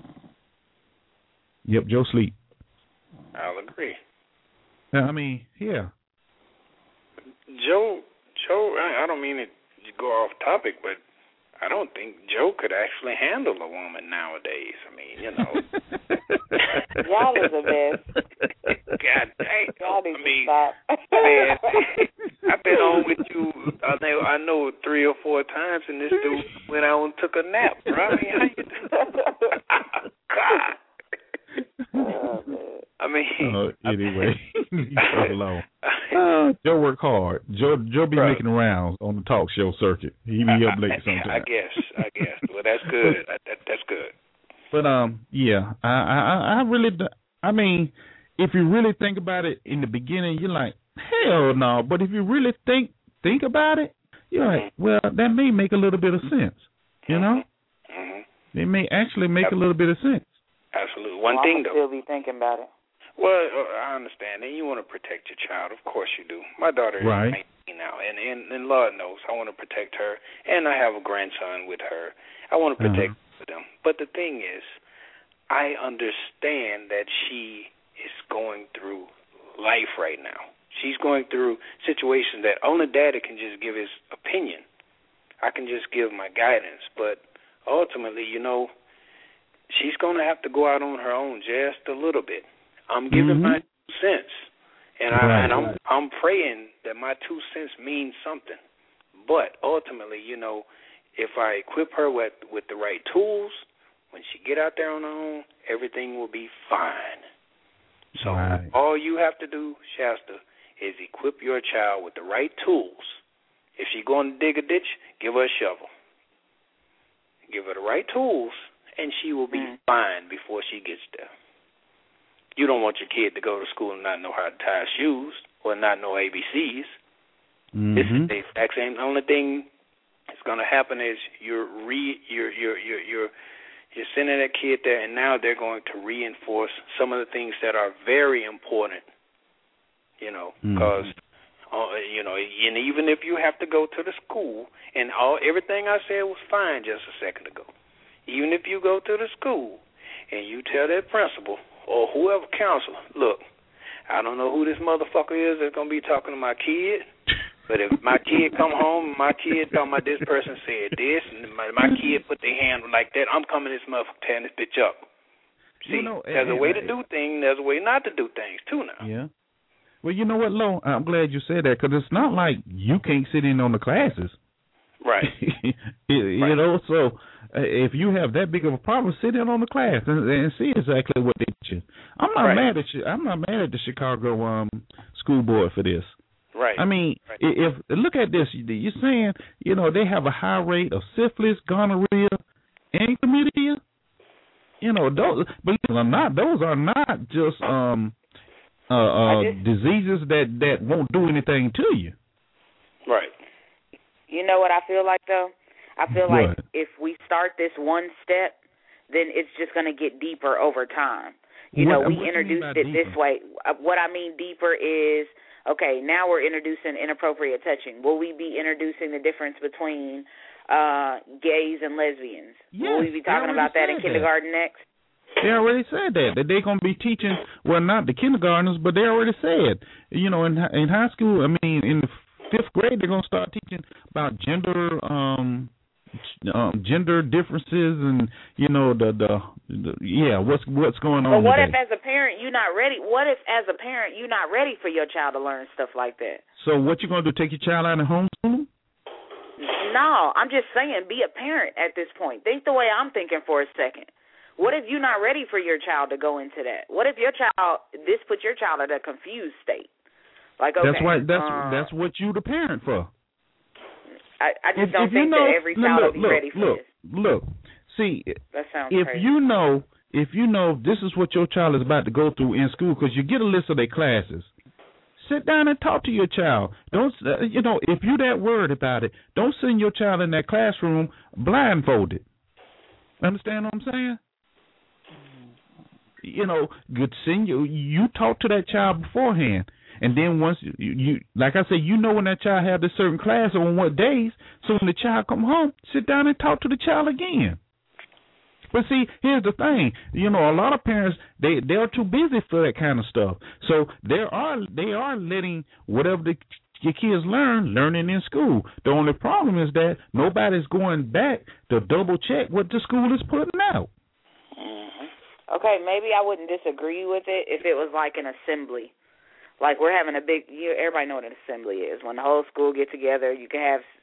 Yep, Joe sleep. I'll agree. I mean, yeah. Joe, I don't mean it. Go off topic, but I don't think Joe could actually handle a woman nowadays. I mean, you know. Y'all is the best. God dang. Y'all need to stop. Man, I've been on with you. I know 3 or 4 times, and this dude went out and took a nap, bro. I mean, how you God. I mean, anyway, leave it alone. Joe work hard. Joe be making rounds on the talk show circuit. He be up late sometimes. I guess. Well, that's good. That's good. But yeah, I really, I mean, if you really think about it in the beginning, you're like, hell no. But if you really think about it, you're like, well, that may make a little bit of sense. You know, it may actually make a little bit of sense. Absolutely. One thing though. Still be thinking about it. Well, I understand, and you want to protect your child. Of course you do. My daughter is 19 now, and Lord knows I want to protect her, and I have a grandson with her. I want to protect them. But the thing is, I understand that she is going through life right now. She's going through situations that only Daddy can just give his opinion. I can just give my guidance, but ultimately, you know, she's going to have to go out on her own just a little bit. I'm giving my 2 cents, and I'm praying that my 2 cents means something. But ultimately, you know, if I equip her with the right tools, when she get out there on her own, everything will be fine. So all you have to do, Shasta, is equip your child with the right tools. If she's going to dig a ditch, give her a shovel. Give her the right tools, and she will be fine before she gets there. You don't want your kid to go to school and not know how to tie shoes or not know ABCs. This is the exact same. The only thing that's going to happen is you're sending that kid there, and now they're going to reinforce some of the things that are very important. You know, because you know, and even if you have to go to the school, and everything I said was fine just a second ago. Even if you go to the school and you tell that principal or whoever counselor, look, I don't know who this motherfucker is that's going to be talking to my kid, but if my kid come home and my kid talking about this person said this, and my kid put their hand like that, I'm coming this motherfucker tearing this bitch up. See, there's a way to do things, there's a way not to do things, too, now. Yeah. Well, you know what, Lo? I'm glad you said that, because it's not like you can't sit in on the classes. Right. You know, so if you have that big of a problem, sit in on the class and see exactly what they teach. I'm not mad at you. I'm not mad at the Chicago school board for this. Right. I mean, if look at this, you're saying, you know, they have a high rate of syphilis, gonorrhea, and chlamydia. You know, those, believe it or not, those are not just diseases that won't do anything to you. Right. You know what I feel like, though? I feel like if we start this one step, then it's just going to get deeper over time. You know, we introduced it this way. What I mean deeper is, okay, now we're introducing inappropriate touching. Will we be introducing the difference between gays and lesbians? Yes, will we be talking about that in kindergarten next? They already said that they're going to be teaching, well, not the kindergartners, but they already said, you know, in high school, I mean, in the 5th grade, they're going to start teaching about gender differences and, you know, what's going on. But what if as a parent you're not ready? What if as a parent you're not ready for your child to learn stuff like that? So what you going to do, take your child out and homeschool? No, I'm just saying be a parent at this point. Think the way I'm thinking for a second. What if you're not ready for your child to go into that? What if this puts your child in a confused state? Like, okay, that's what you the parent for. I just don't think that every child will be ready for this. Look, see, that sounds if crazy. if you know this is what your child is about to go through in school, because you get a list of their classes, sit down and talk to your child. Don't you know, if you're that worried about it, don't send your child in that classroom blindfolded. Understand what I'm saying? You know, you talk to that child beforehand. And then once you like I said, you know when that child have this certain class on what days. So when the child come home, sit down and talk to the child again. But see, here's the thing. You know, a lot of parents they are too busy for that kind of stuff. So they are letting whatever your kids learning in school. The only problem is that nobody's going back to double check what the school is putting out. Okay, maybe I wouldn't disagree with it if it was like an assembly. Like we're having a big, everybody know what an assembly is. When the whole school get together, you can have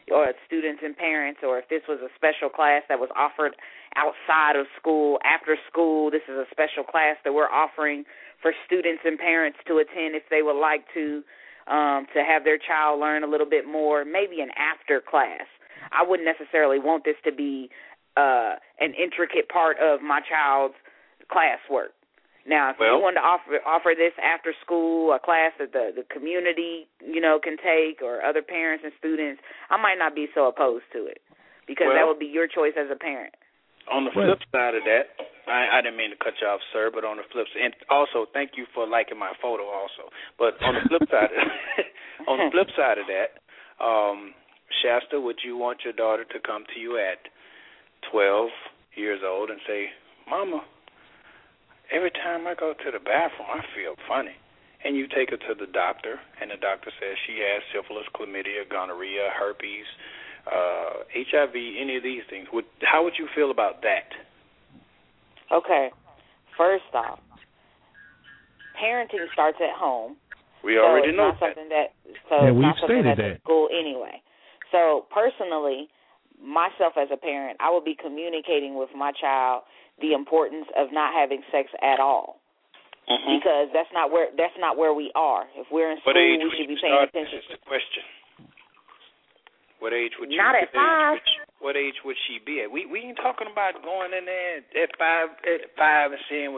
or students and parents, or if this was a special class that was offered outside of school, after school, this is a special class that we're offering for students and parents to attend if they would like to have their child learn a little bit more, maybe an after class. I wouldn't necessarily want this to be an intricate part of my child's classwork. Now, if you wanted to offer this after school, a class that the community, can take, or other parents and students, I might not be so opposed to it, because that would be your choice as a parent. On the flip side of that, I didn't mean to cut you off, sir, but on the flip side, and also thank you for liking my photo also. But on the flip side, of that, Shasta, would you want your daughter to come to you at 12 years old and say, Mama, every time I go to the bathroom, I feel funny? And you take her to the doctor, and the doctor says she has syphilis, chlamydia, gonorrhea, herpes, HIV, any of these things. How would you feel about that? Okay. First off, parenting starts at home. We already know that. We've stated that. At school anyway. So personally, myself as a parent, I would be communicating with my child the importance of not having sex at all. Mm-hmm. Because that's not where we are. If we're in school, we should be paying attention. That's the question. What age would you? Not at 5. What age would she be at? We ain't talking about going in there at five and saying,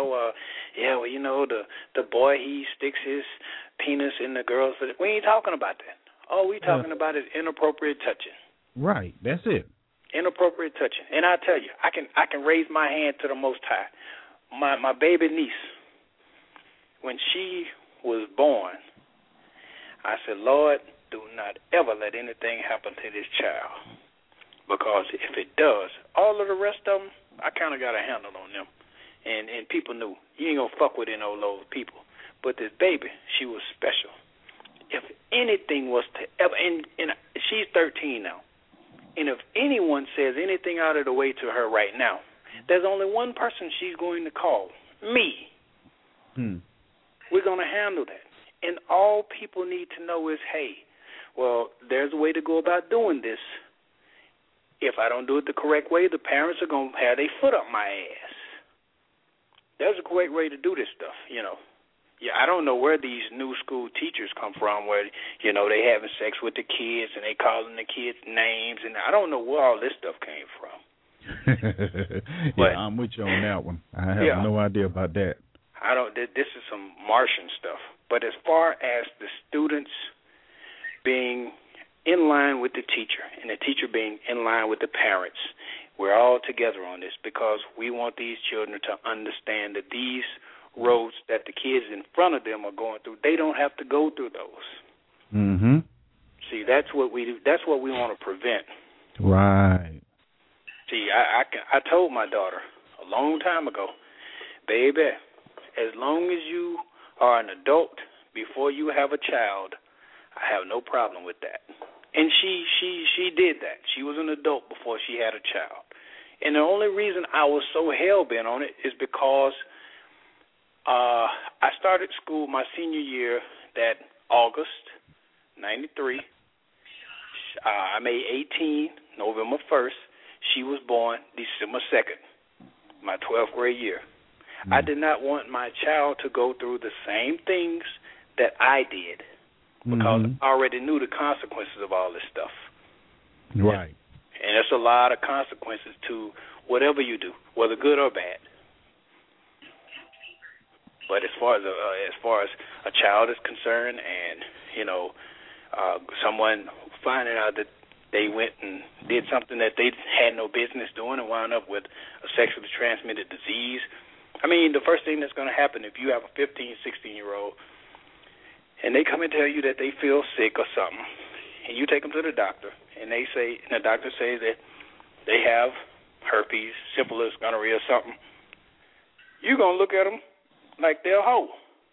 the boy, he sticks his penis in the girl's. We ain't talking about that. All we talking about is inappropriate touching. Right, that's it. Inappropriate touching. And I tell you, I can raise my hand to the Most High. My baby niece, when she was born, I said, Lord, do not ever let anything happen to this child, because if it does, all of the rest of them, I kind of got a handle on them, and people knew you ain't gonna fuck with any old people. But this baby, she was special. If anything was to ever, and she's 13 now, and if anyone says anything out of the way to her right now, there's only one person she's going to call, me. We're gonna handle that, and all people need to know is, hey, well, there's a way to go about doing this. If I don't do it the correct way, the parents are going to have their foot up my ass. There's a correct way to do this stuff, Yeah, I don't know where these new school teachers come from, where, they having sex with the kids and they calling the kids names, and I don't know where all this stuff came from. I'm with you on that one. I have no idea about that. This is some Martian stuff. But as far as the students being in line with the teacher and the teacher being in line with the parents, we're all together on this, because we want these children to understand that these roads that the kids in front of them are going through, they don't have to go through those. Mm-hmm. See, that's what we do. That's what we want to prevent. Right. See, I told my daughter a long time ago, baby, as long as you are an adult before you have a child, I have no problem with that. And she did that. She was an adult before she had a child. And the only reason I was so hell-bent on it is because I started school my senior year that August, 93. I made 18 November 1st. She was born December 2nd, my 12th grade year. I did not want my child to go through the same things that I did, because I already knew the consequences of all this stuff. Right. And there's a lot of consequences to whatever you do, whether good or bad. But as far as a child is concerned, and someone finding out that they went and did something that they had no business doing and wound up with a sexually transmitted disease, I mean, the first thing that's going to happen if you have a 15, 16-year-old and they come and tell you that they feel sick or something, and you take them to the doctor, and the doctor says that they have herpes, syphilis, gonorrhea, or something, you're going to look at them like they're a hoe.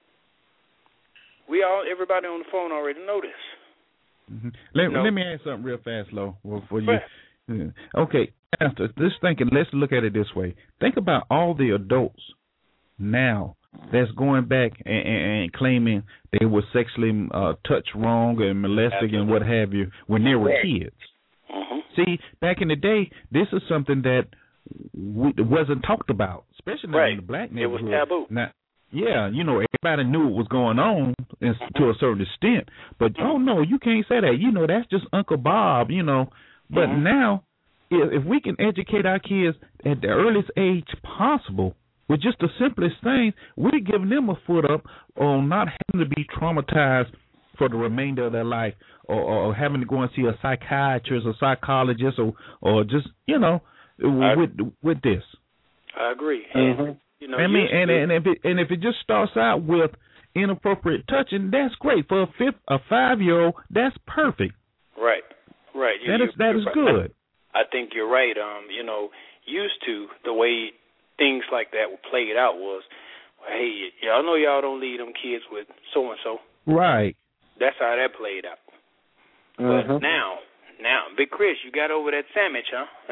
Everybody on the phone already know this. Mm-hmm. Let me ask something real fast, Lo, for you. Okay, after this thinking, let's look at it this way. Think about all the adults now that's going back and claiming they were sexually touched wrong and molested and what have you when they were kids. See, back in the day, this is something that wasn't talked about, especially not in the black neighborhood. It was taboo. Now, yeah, you know, everybody knew what was going on to a certain extent, but oh no, you can't say that. You know, that's just Uncle Bob. You know, but now, if we can educate our kids at the earliest age possible with just the simplest things, we're giving them a foot up on not having to be traumatized for the remainder of their life, or having to go and see a psychiatrist or psychologist, or just, you know, with this. I agree. And, you know, I mean, and if it just starts out with inappropriate touching, that's great. For a 5-year-old, that's perfect. Right. That is good. I think you're right. You know, used to the way things like that were played out was, hey, y'all know y'all don't leave them kids with so and so. Right. That's how that played out. But now, Big Chris, you got over that sandwich,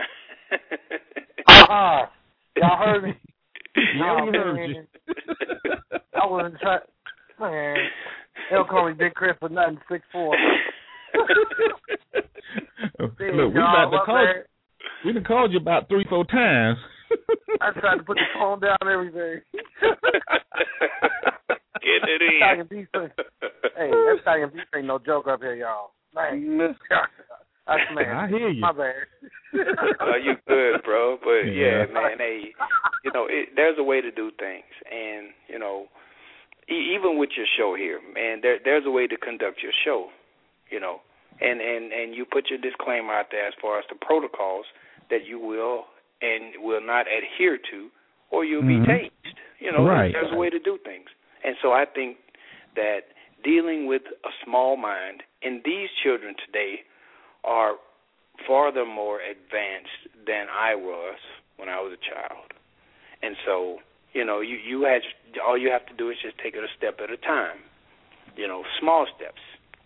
huh? Y'all heard me? Yeah, we heard you. I wasn't trying. Man, they don't call me Big Chris for nothing. 6'4". Look, we about to call. We done called you about 3-4 times. I tried to put the phone down and everything. Get it in. Italian beef. Hey, that Italian beef ain't no joke up here, y'all. Man, I hear you. My bad. You good, bro? But yeah, man. Hey, you know, there's a way to do things, and you know, even with your show here, man, there's a way to conduct your show. You know, and you put your disclaimer out there as far as the protocols that you will and will not adhere to, or you'll be tased. You know, there's a way to do things. And so I think that dealing with a small mind, and these children today are farther more advanced than I was when I was a child. And so, you know, you all you have to do is just take it a step at a time. You know, small steps.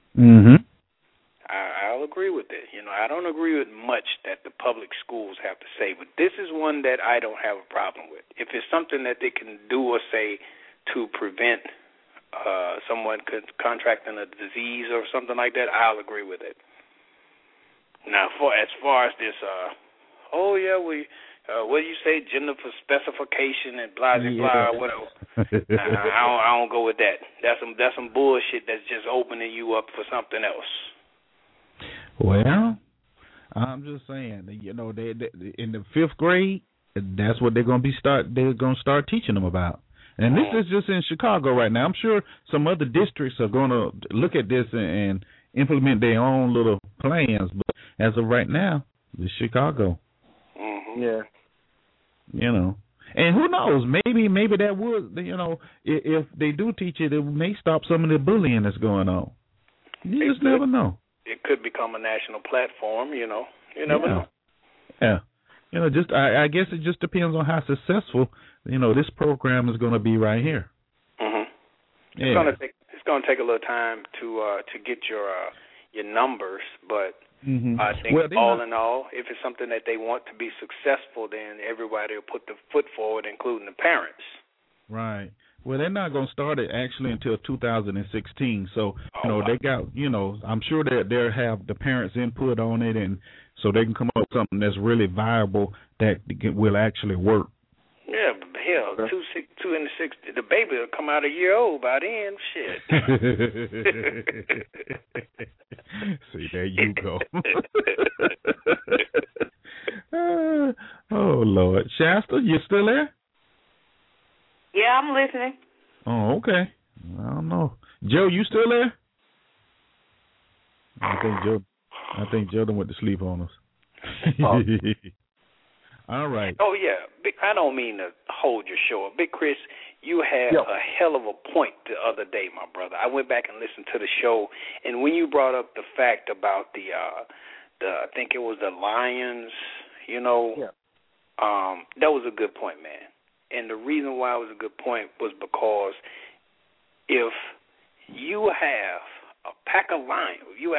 I'll agree with it. You know, I don't agree with much that the public schools have to say, but this is one that I don't have a problem with. If it's something that they can do or say to prevent someone contracting a disease or something like that, I'll agree with it. Now, as far as this, what do you say, gender for specification and blah, blah, blah, or whatever. I don't go with that. That's some bullshit that's just opening you up for something else. Well, I'm just saying, you know, they in the 5th grade, that's what they're going to start teaching them about. And this is just in Chicago right now. I'm sure some other districts are going to look at this and implement their own little plans. But as of right now, it's Chicago. Yeah. You know. And who knows? Maybe that would, you know, if they do teach it may stop some of the bullying that's going on. You just never know. It could become a national platform, you know. You never know. Yeah. You know, just I guess it just depends on how successful, you know, this program is going to be right here. It's going to take a little time to get your numbers, but I think all in all, if it's something that they want to be successful, then everybody will put the foot forward, including the parents. Right. Well, they're not going to start it actually until 2016. So, you know, they got, you know, I'm sure that they'll have the parents' input on it, and so they can come up with something that's really viable that will actually work. Yeah, but hell, 2 in the 6, the baby will come out a year old by then. Shit. See, there you go. Oh, Lord. Shasta, you still there? Yeah, I'm listening. Oh, okay. I don't know. Joe, you still there? I think Joe done went to sleep on us. All right. Oh, yeah. I don't mean to hold your show up. Big Chris, you had a hell of a point the other day, my brother. I went back and listened to the show, and when you brought up the fact about the I think it was the Lions, you know, that was a good point, man. And the reason why it was a good point was because if you have a pack of lions,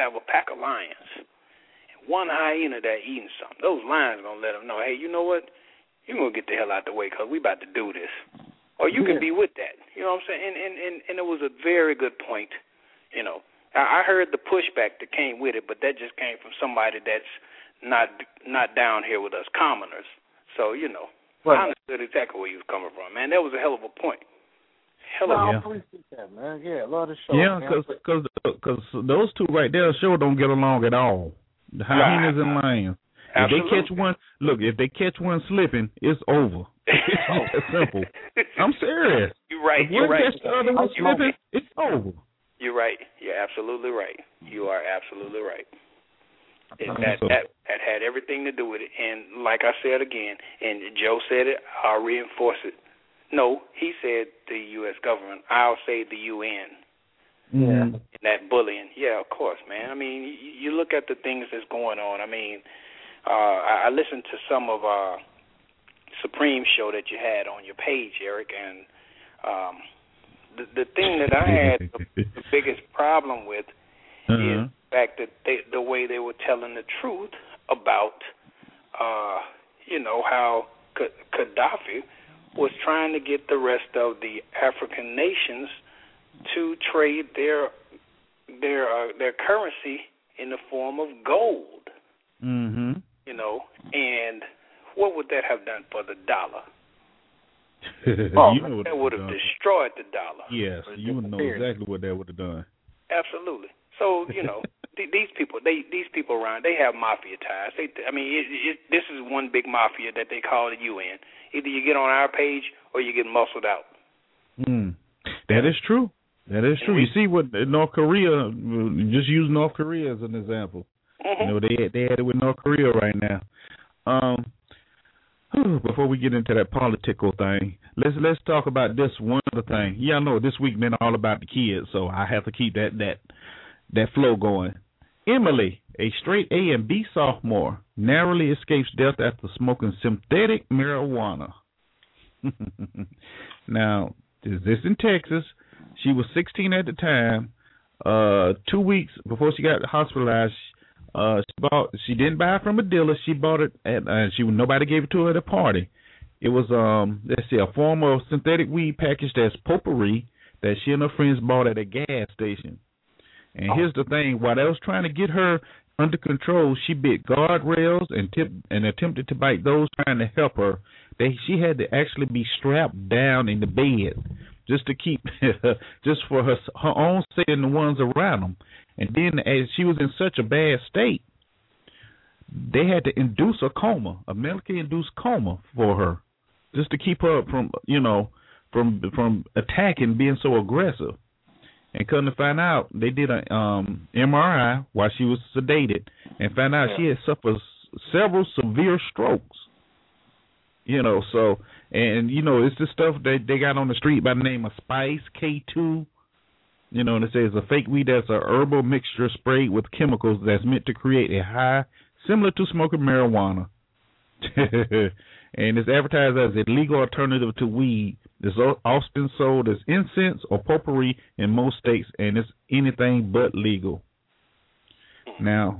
and one hyena that eating something, those lions are going to let them know, hey, you know what? You're going to get the hell out the way because we about to do this. Or you can be with that. You know what I'm saying? And it was a very good point. You know, I heard the pushback that came with it, but that just came from somebody that's not down here with us commoners. So, you know, I understood exactly where you was coming from, man. That was a hell of a point. I appreciate that, man. Yeah, love the show. Yeah, because those two right there sure don't get along at all. The hyenas and lions. If they catch one, if they catch one slipping, it's over. It's that simple. I'm serious. You're right. If one catch the other one slipping, it's over. You're right. You're absolutely right. You are absolutely right. That had everything to do with it. And like I said again, and Joe said it, I'll reinforce it. No, he said the U.S. government. I'll say the UN. Yeah. And that bullying. Yeah, of course, man. I mean, you look at the things that's going on. I mean, I listened to some of Supreme show that you had on your page, Eric, and the thing that I had the biggest problem with is the fact that the way they were telling the truth about, how Gaddafi was trying to get the rest of the African nations to trade their currency in the form of gold. Mm-hmm. And what would that have done for the dollar? That would have destroyed the dollar. Yes, you would know exactly what that would have done. Absolutely. So, these people around, they have mafia ties. This is one big mafia that they call the UN. Either you get on our page or you get muscled out. That is true. That is true. You see what North Korea, just use North Korea as an example. Mm-hmm. They had it with North Korea right now. Before we get into that political thing, let's talk about this one other thing. Yeah, I know this week been all about the kids, so I have to keep that flow going. Emily, a straight A and B sophomore, narrowly escapes death after smoking synthetic marijuana. Now, this in Texas. She was 16 at the time. 2 weeks before she got hospitalized, she didn't buy it from a dealer. She bought it at nobody gave it to her at a party. It was a form of synthetic weed package that's potpourri that she and her friends bought at a gas station. And here's the thing: while they was trying to get her under control, she bit guardrails and attempted to bite those trying to help her. She had to actually be strapped down in the bed just to keep, just for her own sake and the ones around them. And then, as she was in such a bad state, they had to induce a coma, a medically induced coma for her, just to keep her from attacking, being so aggressive. And come to find out, they did an MRI while she was sedated, and found out she had suffered several severe strokes. So, and it's the stuff that they got on the street by the name of Spice K2. And it says a fake weed that's a herbal mixture sprayed with chemicals that's meant to create a high similar to smoking marijuana. And it's advertised as a legal alternative to weed. It's often sold as incense or potpourri in most states, and it's anything but legal. Now,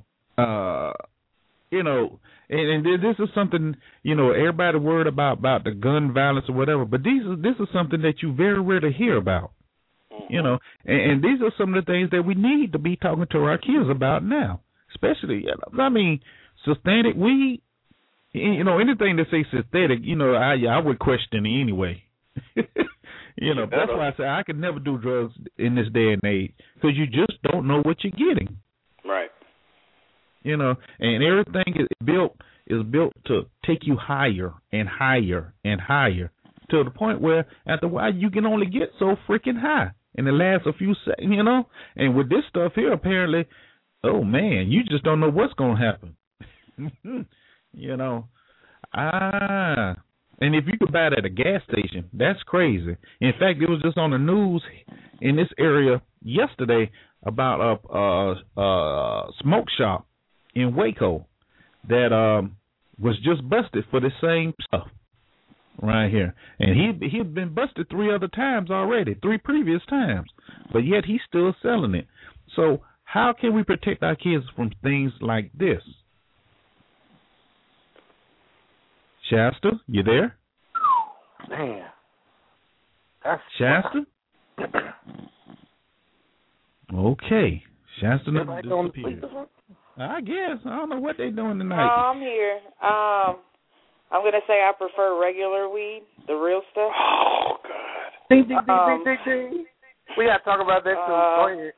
and this is something, everybody worried about the gun violence or whatever, but this is something that you very rarely hear about. And these are some of the things that we need to be talking to our kids about now, especially, synthetic weed, anything that say synthetic, I would question it anyway. That's why I say I could never do drugs in this day and age, because you just don't know what you're getting. Right. And everything is built to take you higher and higher and higher, to the point where after a while you can only get so freaking high, and it lasts a few seconds, And with this stuff here, apparently, oh man, you just don't know what's going to happen. And if you could buy it at a gas station, that's crazy. In fact, it was just on the news in this area yesterday about a smoke shop in Waco that was just busted for the same stuff right here. And he'd been busted 3 other times already, 3 previous times, but yet he's still selling it. So how can we protect our kids from things like this? Shasta, you there? Man. Shasta? Okay. Shasta disappeared. I guess. I don't know what they doing tonight. I'm here. I'm going to say I prefer regular weed, the real stuff. Oh, God. Ding, ding, ding, ding, ding, ding. We got to talk about that, too. Go ahead.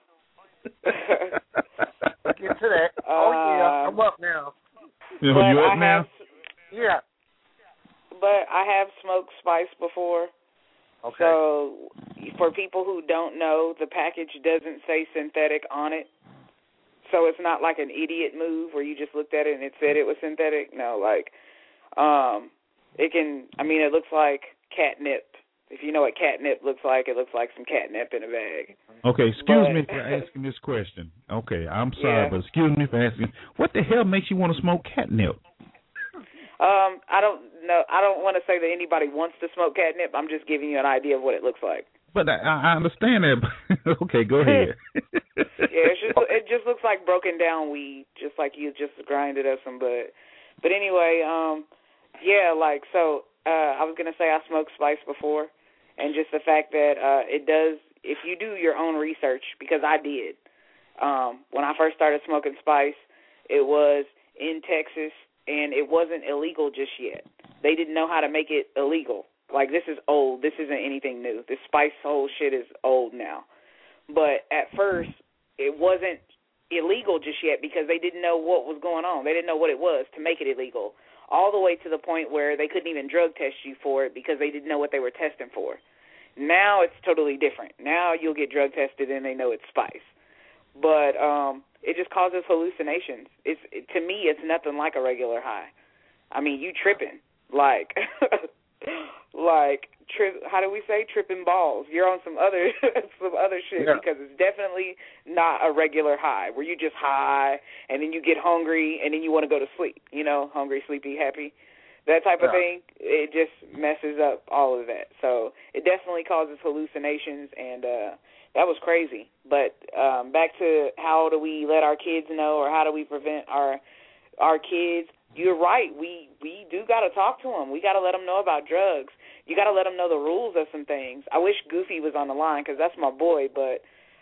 Get to that. Yeah, I'm up now. You up now? Yeah. But I have smoked spice before. Okay. So for people who don't know, the package doesn't say synthetic on it. So it's not like an idiot move where you just looked at it and it said it was synthetic. No, like it looks like catnip. If you know what catnip looks like, it looks like some catnip in a bag. Okay, excuse me for asking this question. Okay, I'm sorry, but excuse me for asking. What the hell makes you want to smoke catnip? I don't know. I don't want to say that anybody wants to smoke catnip. I'm just giving you an idea of what it looks like. But I understand that. Okay, go ahead. It just looks like broken down weed, just like you just grinded up some bud. But anyway, I was gonna say I smoked spice before, and just the fact that it does. If you do your own research, because I did, when I first started smoking spice, it was in Texas, and it wasn't illegal just yet. They didn't know how to make it illegal. Like, this is old. This isn't anything new. This spice whole shit is old now. But at first, it wasn't illegal just yet because they didn't know what was going on. They didn't know what it was to make it illegal, all the way to the point where they couldn't even drug test you for it because they didn't know what they were testing for. Now it's totally different. Now you'll get drug tested and they know it's spice. But it just causes hallucinations. To me, it's nothing like a regular high. I mean, you tripping. Like, how do we say, tripping balls? You're on some other shit because it's definitely not a regular high where you just high and then you get hungry and then you want to go to sleep. You know, hungry, sleepy, happy, that type of thing. It just messes up all of that. So it definitely causes hallucinations, and that was crazy. But back to how do we let our kids know, or how do we prevent our kids? You're right. We do got to talk to them. We got to let them know about drugs. You got to let them know the rules of some things. I wish Goofy was on the line because that's my boy, but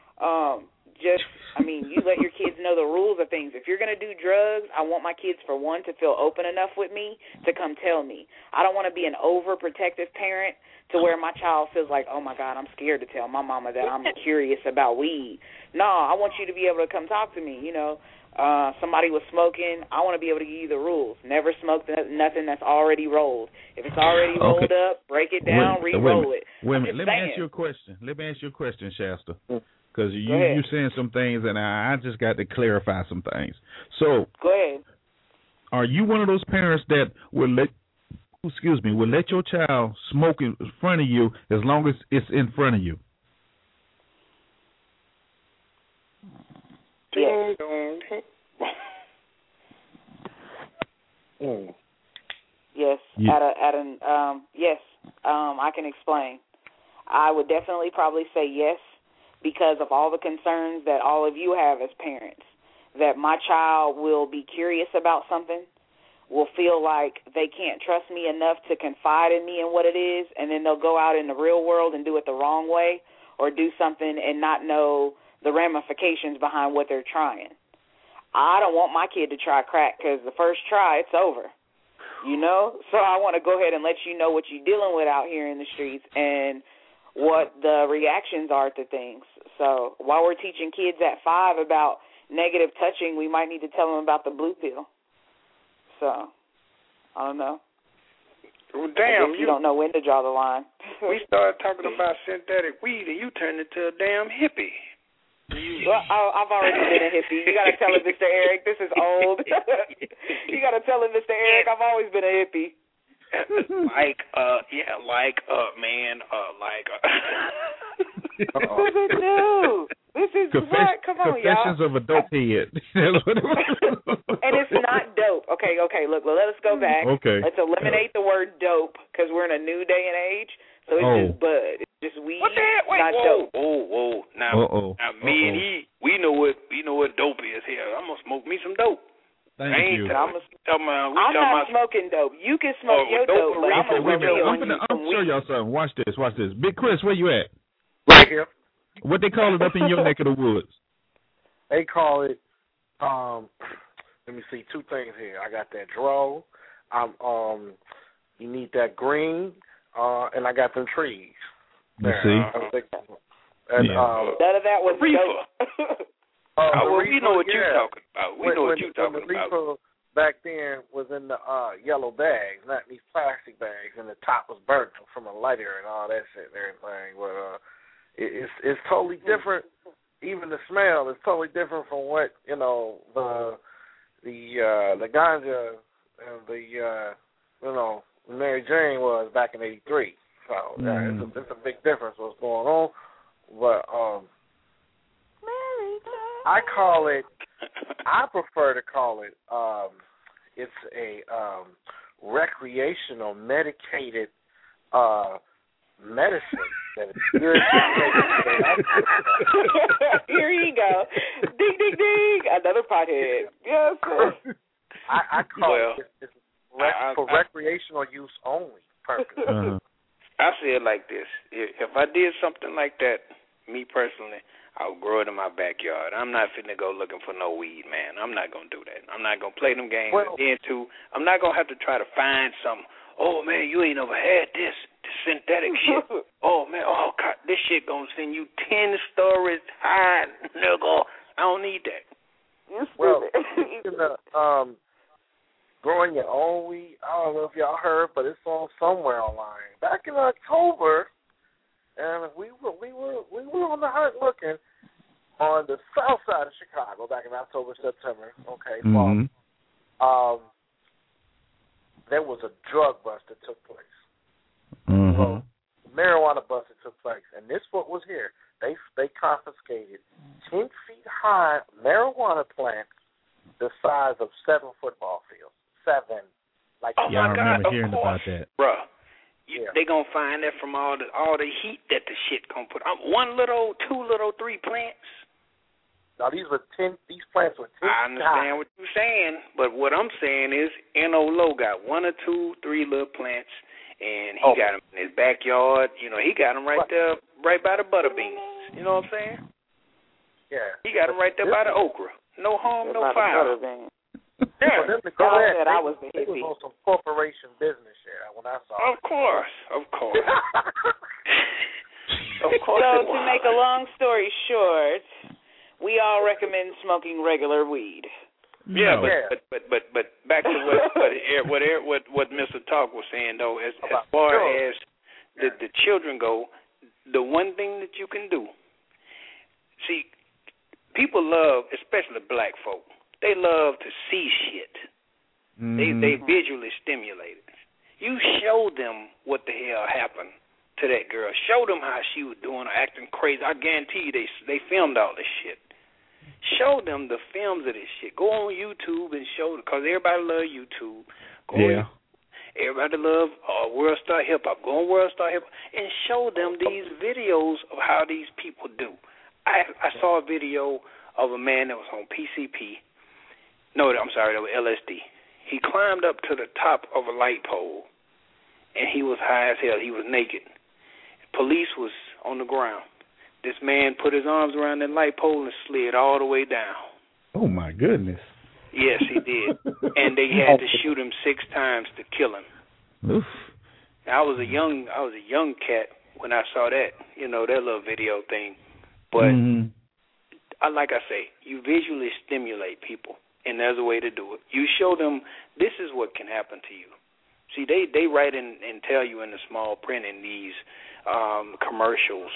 you let your kids know the rules of things. If you're going to do drugs, I want my kids, for one, to feel open enough with me to come tell me. I don't want to be an overprotective parent to where my child feels like, oh, my God, I'm scared to tell my mama that I'm curious about weed. No, I want you to be able to come talk to me, you know. Somebody was smoking, I want to be able to give you the rules. Never smoke nothing that's already rolled. If it's already rolled up, break it down, re-roll it. Wait a minute. Let me ask you a question, Shasta. Because you're saying some things, and I just got to clarify some things. So, go ahead. Are you one of those parents that will let your child smoke in front of you as long as it's in front of you? Yes. Yes. Yes. I can explain. I would definitely probably say yes, because of all the concerns that all of you have as parents, that my child will be curious about something, will feel like they can't trust me enough to confide in me and what it is, and then they'll go out in the real world and do it the wrong way, or do something and not know the ramifications behind what they're trying. I don't want my kid to try crack because the first try, it's over, you know? So I want to go ahead and let you know what you're dealing with out here in the streets and what the reactions are to things. So while we're teaching kids at 5 about negative touching, we might need to tell them about the blue pill. So, I don't know. Well, damn, you don't know when to draw the line. We started talking about synthetic weed, and you turned into a damn hippie. Well, I've already been a hippie. You got to tell him, Mr. Eric, this is old. You got to tell him, Mr. Eric, I've always been a hippie. What does it do? This is what? Come on, Confessions y'all. of a dope head. And it's not dope. Okay, look, let us go back. Okay. Let's eliminate the word dope because we're in a new day and age. So it's just bud. It's just weed. What the hell? Wait, not dope. Whoa. Now me and he, we know what dope is here. I'm gonna smoke me some dope. Thank you. I'm not smoking dope. You can smoke your dope, but I'm gonna show y'all something. Watch this. Big Chris, where you at? Right here. What they call it up in your neck of the woods? They call it Let me see 2 things here. I got that dro. You need that green, and I got them trees. You see? And, none of that was reefer. We know what you're talking about. We know what you're talking about. The reefer back then was in the yellow bags, not these plastic bags, and the top was burnt from a lighter and all that shit and everything. But it's totally different. Even the smell is totally different from what the ganja and the Mary Jane was back in '83. So it's a big difference what's going on. But I prefer to call it it's a recreational medicated medicine that is good. Here you go. Ding, ding, ding. Another pothead. Yes, sir. I call it for recreational use only purpose. I say it like this. If I did something like that, me personally, I would grow it in my backyard. I'm not finna go looking for no weed, man. I'm not going to do that. I'm not going to play them games. And then, too, I'm not going to have to try to find some, oh, man, you ain't never had this synthetic shit. Oh, man, oh, God, this shit going to send you 10 stories high, nigga. I don't need that. Well, growing your own weed, I don't know if y'all heard, but it's on somewhere online. Back in October, and we were on the hunt looking on the south side of Chicago back in October, September. Okay, there was a drug bust that took place. So, marijuana bust that took place, and this what was here. They confiscated 10 feet high marijuana plants the size of 7 football fields. 7. Like, I remember hearing about that, bruh. They gonna find that from all the heat that the shit gonna put. 1 little, 2 little, 3 plants. Now these plants were 10. I understand what you're saying, but what I'm saying is, N.O. Low got 1 or 2, 3 little plants, and he got them in his backyard. You know, he got them right there, right by the butter beans. You know what I'm saying? Yeah. He got them right there by the okra. No harm, no foul. Yeah, I said I was the hippie. It was on some corporation business here when I saw it. Of course. Of course. So to make a long story short, we all recommend smoking regular weed. Yeah, but back to what Mr. Talk was saying though, as far as the children go, the one thing that you can do. See, people love, especially black folk. They love to see shit. They visually stimulate it. You show them what the hell happened to that girl. Show them how she was doing or acting crazy. I guarantee you they filmed all this shit. Show them the films of this shit. Go on YouTube and show them, because everybody love YouTube. Everybody love World Star Hip Hop. Go on World Star Hip Hop and show them these videos of how these people do. I saw a video of a man that was on PCP. No, I'm sorry, that was LSD. He climbed up to the top of a light pole, and he was high as hell. He was naked. Police was on the ground. This man put his arms around that light pole and slid all the way down. Oh, my goodness. Yes, he did. And they had to shoot him 6 times to kill him. Oof. Now, I was a young cat when I saw that, that little video thing. But like I say, you visually stimulate people. And there's a way to do it. You show them this is what can happen to you. See, they write and tell you in the small print in these commercials,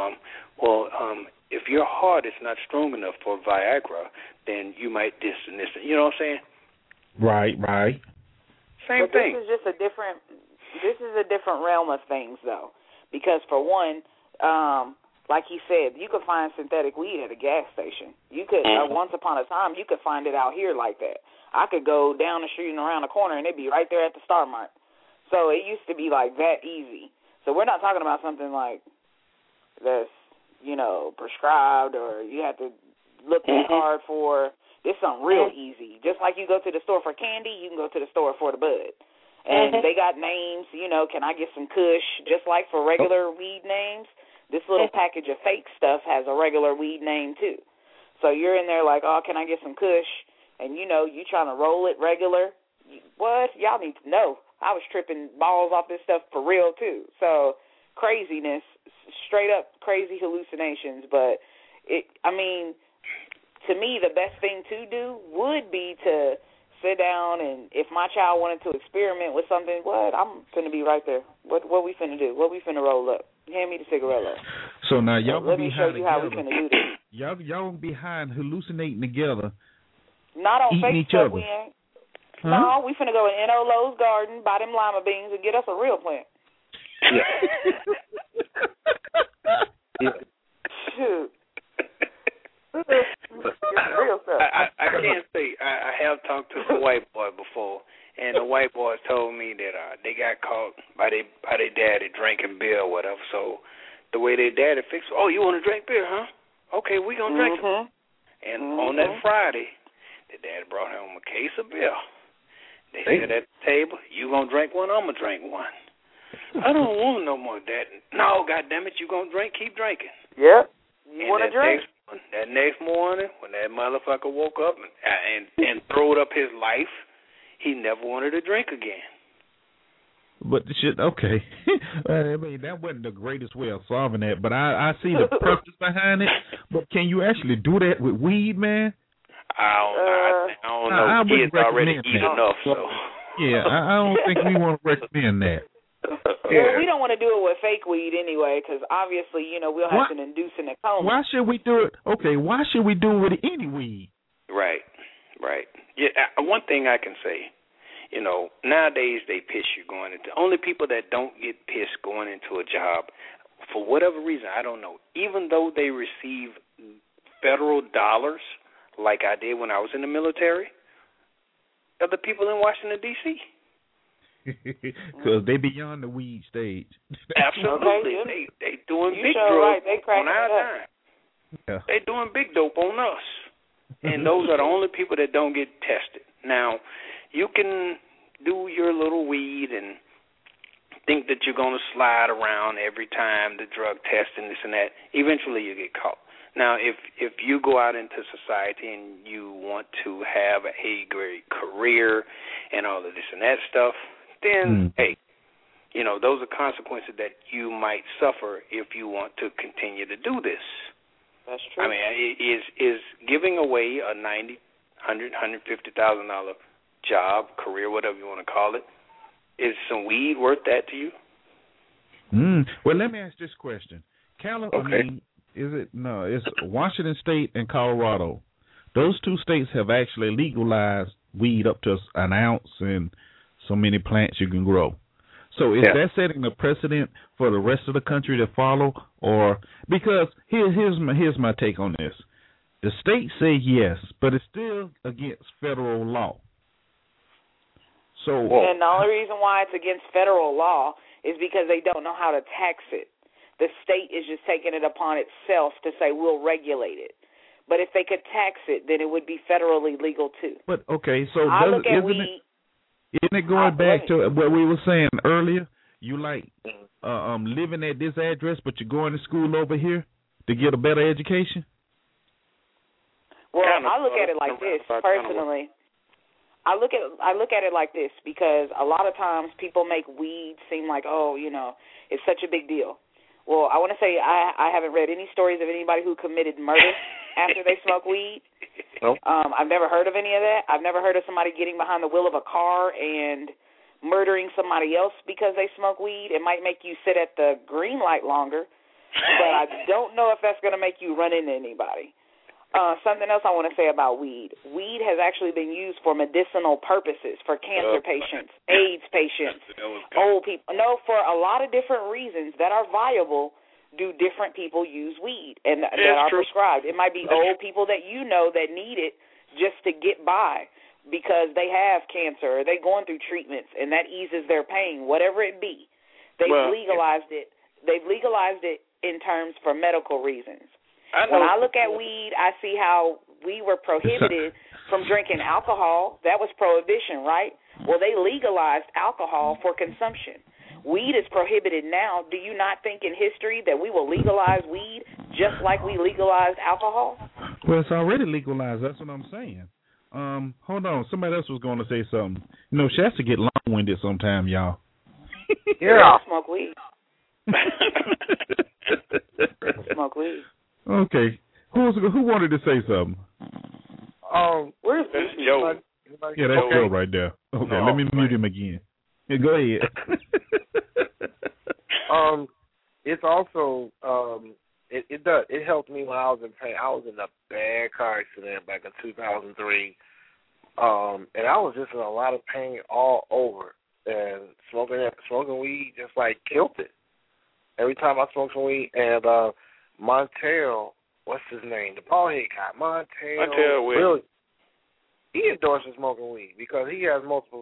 if your heart is not strong enough for Viagra, then you might this and this. You know what I'm saying? Right. Same thing. This is a different realm of things, though, because for one, like he said, you could find synthetic weed at a gas station. You could, once upon a time, you could find it out here like that. I could go down the street and around the corner, and it'd be right there at the Star Mart. So it used to be like that easy. So we're not talking about something like that's, prescribed or you have to look hard for. This is something real easy. Just like you go to the store for candy, you can go to the store for the bud. And they got names, can I get some Kush? Just like for regular weed names, this little package of fake stuff has a regular weed name, too. So you're in there like, oh, can I get some Kush? and you trying to roll it regular. What? Y'all need to know. I was tripping balls off this stuff for real too. So craziness, straight up crazy hallucinations. But to me, the best thing to do would be to sit down, and if my child wanted to experiment with something, I'm finna be right there. What we finna do? What we finna roll up? Hand me the cigarette. So now y'all let me show you how we finna do this. Y'all gonna be high and hallucinating together. Not on eating each Facebook, other. we ain't. Huh? No, we finna go in N.O. Lowe's garden, buy them lima beans, and get us a real plant. Yeah. Shoot. Real stuff. I can't say I have talked to a white boy before, and the white boys told me that they got caught by their daddy drinking beer or whatever. So the way their daddy fixed, oh, you want to drink beer, huh? Okay, we gonna drink some. And on that Friday, the dad brought home a case of beer. They sit at the table. You gonna drink one? I'm gonna drink one. I don't want no more, Dad. No, goddammit, you gonna drink? Keep drinking. Yep. You want to drink? That next morning, when that motherfucker woke up and throwed up his life, he never wanted to drink again. But the shit, okay. I mean, that wasn't the greatest way of solving that, but I see the purpose behind it. But can you actually do that with weed, man? I don't know. I Kids already eat enough, so. Yeah, I don't think we want to recommend that. Well, we don't want to do it with fake weed anyway, because obviously, we'll have to induce an coma. Why should we do it? Okay, why should we do it with any weed? Right. Yeah, one thing I can say, nowadays they piss you going into. Only people that don't get pissed going into a job, for whatever reason, I don't know, even though they receive federal dollars, like I did when I was in the military, are the people in Washington, D.C. Because they beyond the weed stage. Absolutely. Okay, they doing big dope right. on our time. Yeah. They doing big dope on us. And those are the only people that don't get tested. Now, you can do your little weed and think that you're going to slide around every time the drug test and this and that. Eventually you get caught. Now, if you go out into society and you want to have a great career and all of this and that stuff, then, hey, those are consequences that you might suffer if you want to continue to do this. That's true. I mean, is giving away a $150,000 job, career, whatever you want to call it, is some weed worth that to you? Well, let me ask this question. It's Washington State and Colorado. Those two states have actually legalized weed up to an ounce and so many plants you can grow. So is that setting a precedent for the rest of the country to follow? Or because here's my take on this. The states say yes, but it's still against federal law. And the only reason why it's against federal law is because they don't know how to tax it. The state is just taking it upon itself to say we'll regulate it. But if they could tax it, then it would be federally legal too. But okay, so isn't it going back to what we were saying earlier? You like living at this address, but you're going to school over here to get a better education? Well, I look at it like this personally. I look at it like this because a lot of times people make weed seem like, it's such a big deal. Well, I want to say I haven't read any stories of anybody who committed murder after they smoke weed. Nope. I've never heard of any of that. I've never heard of somebody getting behind the wheel of a car and murdering somebody else because they smoke weed. It might make you sit at the green light longer, but I don't know if that's going to make you run into anybody. Something else I want to say about weed. Weed has actually been used for medicinal purposes, for cancer patients, AIDS patients, old people. No, for a lot of different reasons that are viable, do different people use weed and that are prescribed. It might be old people that that need it just to get by because they have cancer or they're going through treatments and that eases their pain, whatever it be. They've legalized it. They've legalized it in terms for medical reasons. When I look at weed, I see how we were prohibited from drinking alcohol. That was prohibition, right? Well, they legalized alcohol for consumption. Weed is prohibited now. Do you not think in history that we will legalize weed just like we legalized alcohol? Well, it's already legalized. That's what I'm saying. Hold on. Somebody else was going to say something. You know, Shasta get long-winded sometime, y'all. Yeah. Smoke weed. Smoke weed. Okay. Who wanted to say something? Where's Joe? Yeah, that's Joe right there. Okay, let me mute him again. Yeah, go ahead. It's also it helped me when I was in pain. I was in a bad car accident back in 2003, and I was just in a lot of pain all over. And smoking weed just like killed it. Every time I smoke some weed, and Montel, what's his name? The bald head guy, Montel Williams. He endorses smoking weed because he has multiple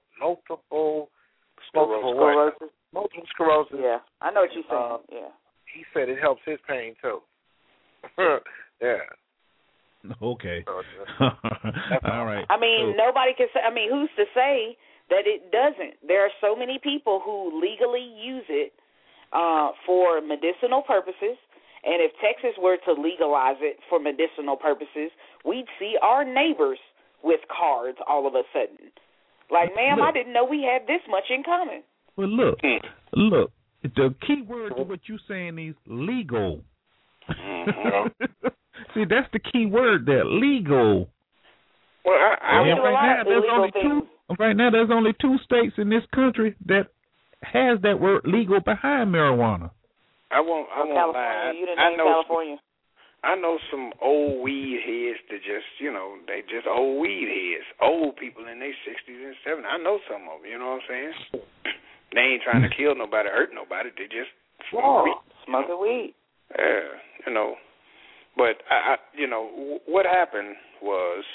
sclerosis. Yeah, I know what you're saying. Yeah. He said it helps his pain too. Yeah. Okay. All right. I mean, nobody can say. I mean, who's to say that it doesn't? There are so many people who legally use it for medicinal purposes. And if Texas were to legalize it for medicinal purposes, we'd see our neighbors with cards all of a sudden. Like, ma'am, I didn't know we had this much in common. Well, look. The key word to what you're saying is legal. See, that's the key word there, legal. Well, right now, there's only two states in this country that has that word legal behind marijuana. I won't lie. You didn't know California. I know some old weed heads that they just old weed heads. Old people in their 60s and 70s. I know some of them, you know what I'm saying? They ain't trying to kill nobody, hurt nobody. They just smoking weed. Yeah, But, what happened was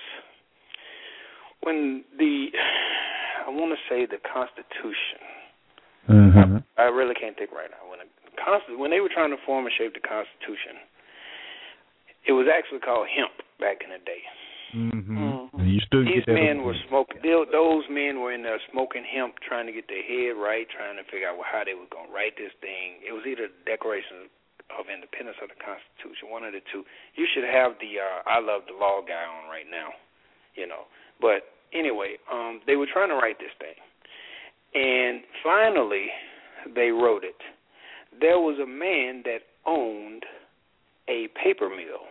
when I want to say the Constitution, I really can't think right now. When they were trying to form and shape the Constitution, it was actually called hemp back in the day. These men were smoking. Those men were in there smoking hemp, trying to get their head right, trying to figure out how they were going to write this thing. It was either the Declaration of Independence or the Constitution, one of the two. You should have the I Love the Law guy on right now, But anyway, they were trying to write this thing, and finally they wrote it. There was a man that owned a paper mill,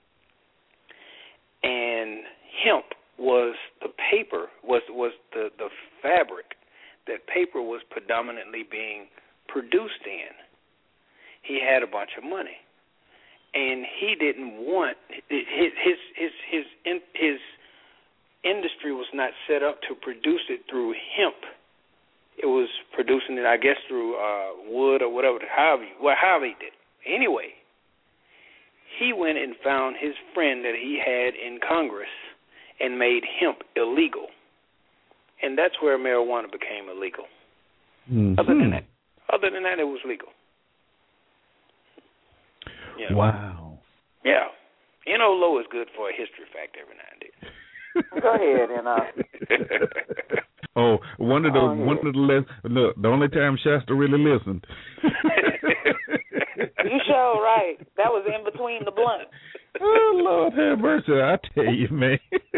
and hemp was the paper, was the fabric that paper was predominantly being produced in. He had a bunch of money, and he didn't want his industry was not set up to produce it through hemp. It was producing it, I guess, through wood or whatever, however he did. Anyway, he went and found his friend that he had in Congress and made hemp illegal. And that's where marijuana became illegal. Other than that, it was legal. Wow. Yeah. Low is good for a history fact every now and then. Go ahead, one of the only time Shasta really listened. You sure right. That was in between the blunt. Oh, Lord have mercy, I tell you, man.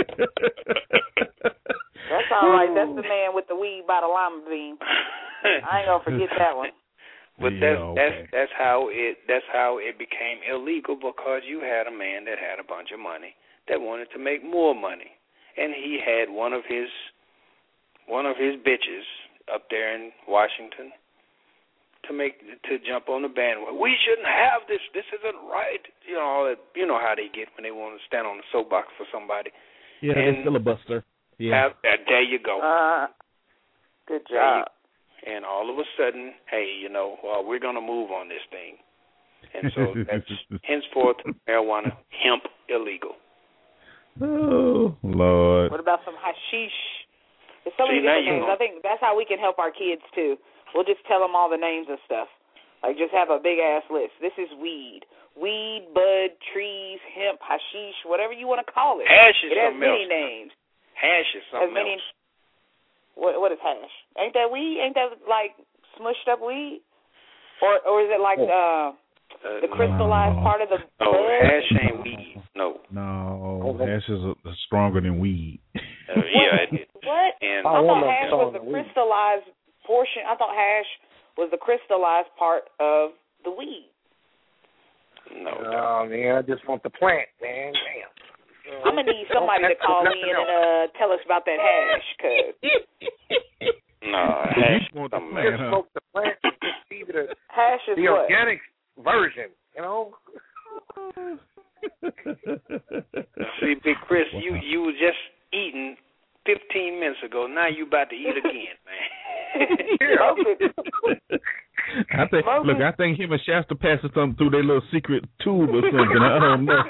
That's all right. That's the man with the weed by the lima bean. I ain't gonna forget that one. But that's how it became illegal, because you had a man that had a bunch of money that wanted to make more money, and he had one of his bitches up there in Washington to jump on the bandwagon. We shouldn't have this. This isn't right. You know how they get when they want to stand on the soapbox for somebody. Yeah, they filibuster. Yeah. There you go. Good job. And all of a sudden, hey, we're going to move on this thing. And so that's henceforth marijuana, hemp, illegal. Oh, Lord. What about some hashish? There's so many different names. I think that's how we can help our kids, too. We'll just tell them all the names of stuff. Like, just have a big-ass list. This is weed. Weed, bud, trees, hemp, hashish, whatever you want to call it. Hash is something else. It has many names. Hash is something else. What is hash? Ain't that weed? Ain't that, like, smushed up weed? Or is it like The crystallized part of the No, bud? hash ain't weed. No. No, hash is stronger than weed. Yeah. What? And I thought hash was the crystallized portion. I thought hash was the crystallized part of the weed. No. Oh, man, I just want the plant, man. Damn. I'm going to need somebody to call in and tell us about that hash, cause no, hash. You want the Just plant, huh? smoke the plant and just see hash is the what? organic version, you know? See, Big Chris, you were just eating 15 minutes ago. Now you about to eat again, man. I think him and Shasta passing something through their little secret tube or something. I don't know.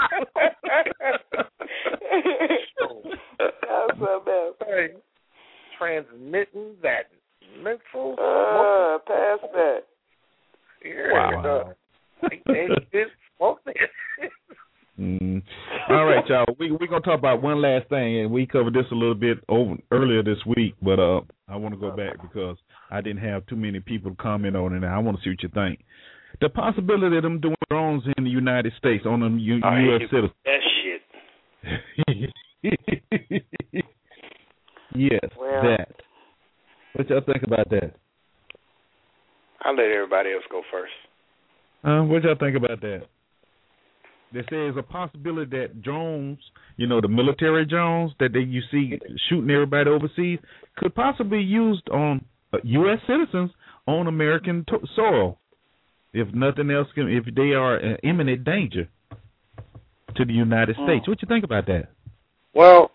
That's so bad. Hey, transmitting that mental. Past that. Yeah. Wow. All right, y'all. We're going to talk about one last thing, and we covered this a little bit earlier this week, but I want to go back because I didn't have too many people comment on it, and I want to see what you think. The possibility of them doing drones in the United States on them U.S. citizens. That shit. Yes, that. What y'all think about that? I'll let everybody else go first. What y'all think about that? They say there's a possibility that drones, the military drones that you see shooting everybody overseas, could possibly be used on U.S. citizens on American soil. If nothing else, if they are an imminent danger to the United States. What you think about that? Well,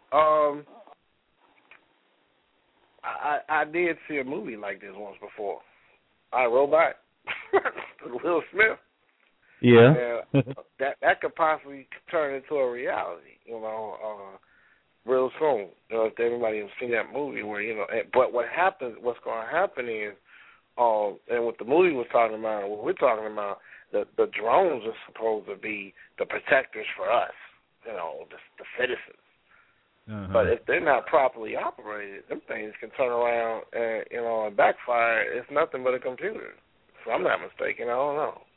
I did see a movie like this once before. I Robot, Will Smith. Yeah. that could possibly turn into a reality, real soon. If everybody has seen that movie, where but what's going to happen is, and what the movie was talking about, what we're talking about, the drones are supposed to be the protectors for us, the citizens. Uh-huh. But if they're not properly operated, them things can turn around and backfire. It's nothing but a computer. If I'm not mistaken, I don't know.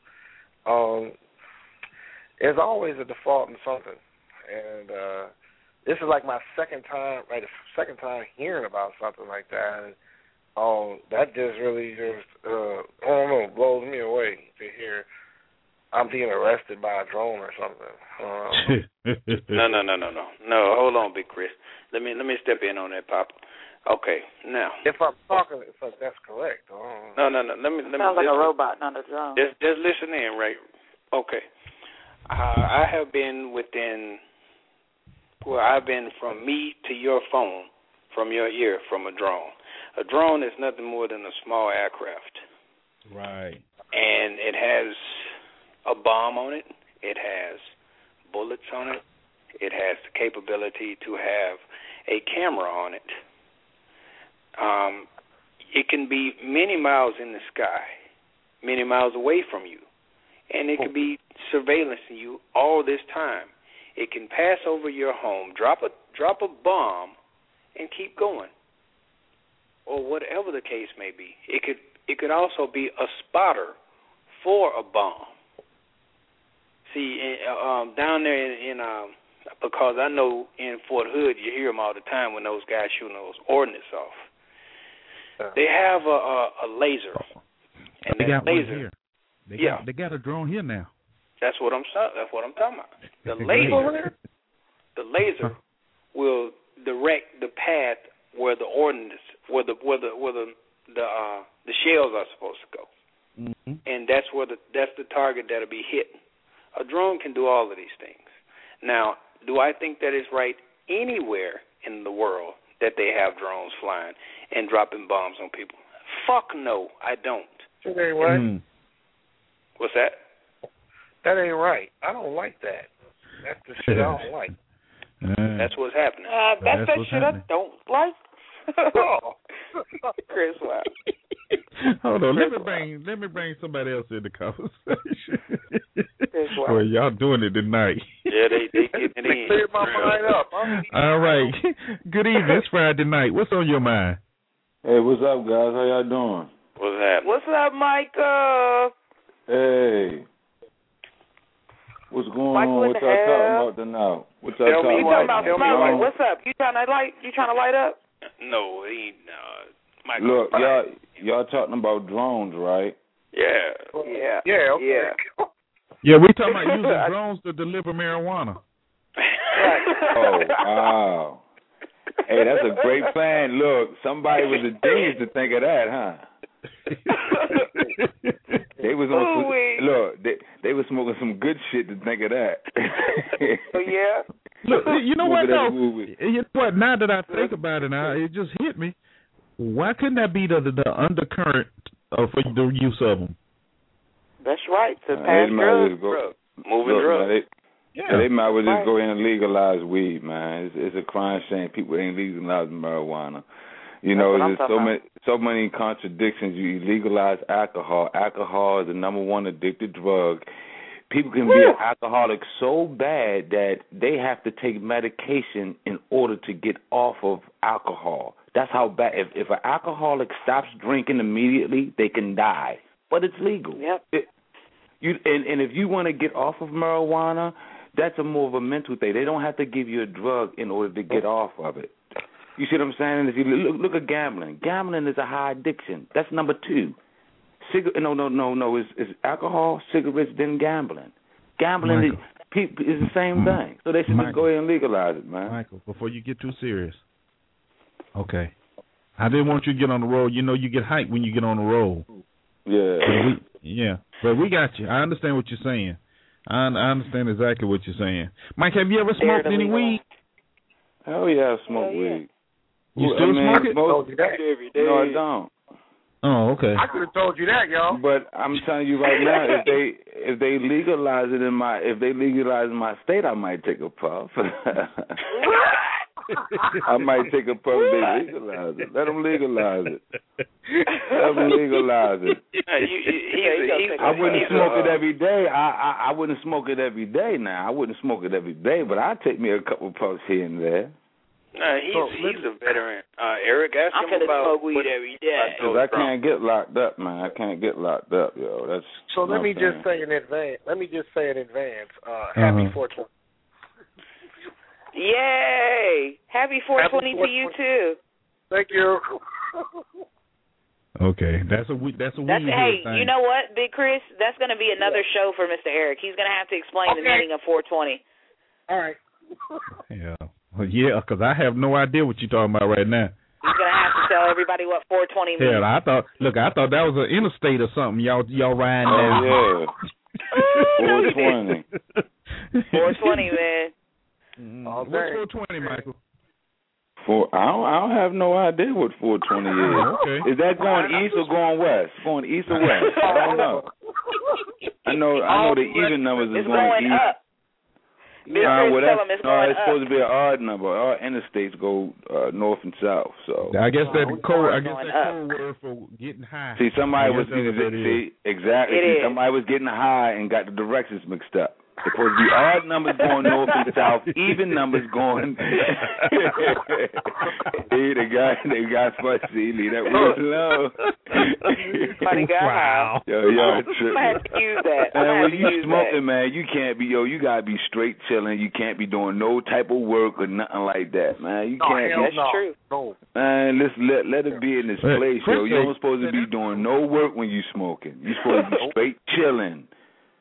There's always a default in something, and this is like my second time hearing about something like that. And, that just really I don't know, blows me away to hear I'm being arrested by a drone or something. No. Hold on, Big Chris. Let me step in on that, Papa. Okay, now. If I'm talking, if that's correct. No. Let me. Sounds like a robot, not a drone. Just listen in, right? Okay. I have been I've been from me to your phone, from your ear, from a drone. A drone is nothing more than a small aircraft. Right. And it has a bomb on it. It has bullets on it. It has the capability to have a camera on it. It can be many miles in the sky, many miles away from you, and it can be surveillancing you all this time. It can pass over your home, drop a bomb, and keep going, or whatever the case may be. It could also be a spotter for a bomb. See, down there in because I know in Fort Hood you hear them all the time when those guys shooting those ordnance off. They have a laser, and they that got laser. One here. They got a drone here now. That's what I'm talking about. The laser will direct the path where the ordnance, where the shells are supposed to go, and that's the target that'll be hit. A drone can do all of these things. Now, do I think that it's right anywhere in the world that they have drones flying and dropping bombs on people? Fuck no, I don't. That ain't right. What's that? That ain't right. I don't like that. That's the shit I don't like. That's what's happening. That's that shit happening. I don't like. Chris, wow. Hold on, let me bring somebody else in the conversation. Well, y'all doing it tonight. Yeah, they getting it in. Clear my mind up. All right. Good evening. It's Friday night. What's on your mind? Hey, what's up, guys? How y'all doing? What's happening? What's up, Micah? Hey, What's going Michael, on? what What the y'all hell? talking about tonight? What y'all Tell me talking You why. talking about Tell me why. smoking? What's up? You trying to light up? No, he Michael. Look, y'all talking about drones, right? Yeah. Okay. Yeah, we talking about using drones to deliver marijuana. Oh, wow. Hey, that's a great plan. Look, somebody was a genius to think of that, huh? They was on they was smoking some good shit to think of that. Oh yeah. Look, you know what though? Movie. You know what? Now that I think about it, now it just hit me. Why couldn't that be the undercurrent for the use of them? That's right. To pass drugs. Moving drugs. They might well just go in and legalize weed, man. It's a crime shame people ain't legalizing marijuana. You know, there's so many contradictions. You legalize alcohol. Alcohol is the number one addicted drug. People can be an alcoholic so bad that they have to take medication in order to get off of alcohol. That's how bad. If an alcoholic stops drinking immediately, they can die. But it's legal. Yep. And if you want to get off of marijuana, that's more of a mental thing. They don't have to give you a drug in order to get off of it. You see what I'm saying? If you look at gambling. Gambling is a high addiction. That's number 2. No. It's alcohol, cigarettes, then gambling. Gambling is the same thing. So they should just go ahead and legalize it, man. Michael, before you get too serious. Okay. I didn't want you to get on the road. You know you get hyped when you get on the road. Yeah. But we got you. I understand what you're saying. I understand exactly what you're saying. Mike, have you ever smoked any weed? Hell yeah, I smoke weed. You still smoke it? Every day. No, I don't. Oh, okay. I could have told you that, y'all. But I'm telling you right now, if they legalize it in my state, I might take a puff. I might take a puff if they legalize it. Let them legalize it. I wouldn't smoke it every day. I wouldn't smoke it every day now. I wouldn't smoke it every day, but I'd take me a couple puffs here and there. He's a veteran. Eric, ask him about weed every day. Because I can't get locked up, man. I can't get locked up, yo. Let me just say in advance. Happy 420. Yay! Happy 420 to you too. Thank you. Okay, that's a weed. Hey, thing. You know what, Big Chris? That's going to be another show for Mr. Eric. He's going to have to explain the meaning of 420. All right. Yeah, because I have no idea what you're talking about right now. He's going to have to tell everybody what 420 means. Hell, I thought that was an interstate or something. Y'all riding down. Oh, yeah. 420. 420, man. What's 420, Michael? I don't have no idea what 420 is. Okay. Is that going east or going west? Going east or west? I don't know. I know the even numbers is going east. Up. It's supposed to be an odd number. Our interstates go north and south. So I guess that code word for getting high. See, somebody was getting high and got the directions mixed up. It's supposed to be odd numbers going north and south, even numbers going. The guy fussy. Leave that word alone. Funny guy. Wow. Y'all tripping. I have to use that. Man, when you smoking, man, you can't be you gotta be straight chilling. You can't be doing no type of work or nothing like that, man. You can't. That's true. No. Man, let it be in this place, yo. You don't supposed to be doing no work when you smoking. You supposed to be straight chilling.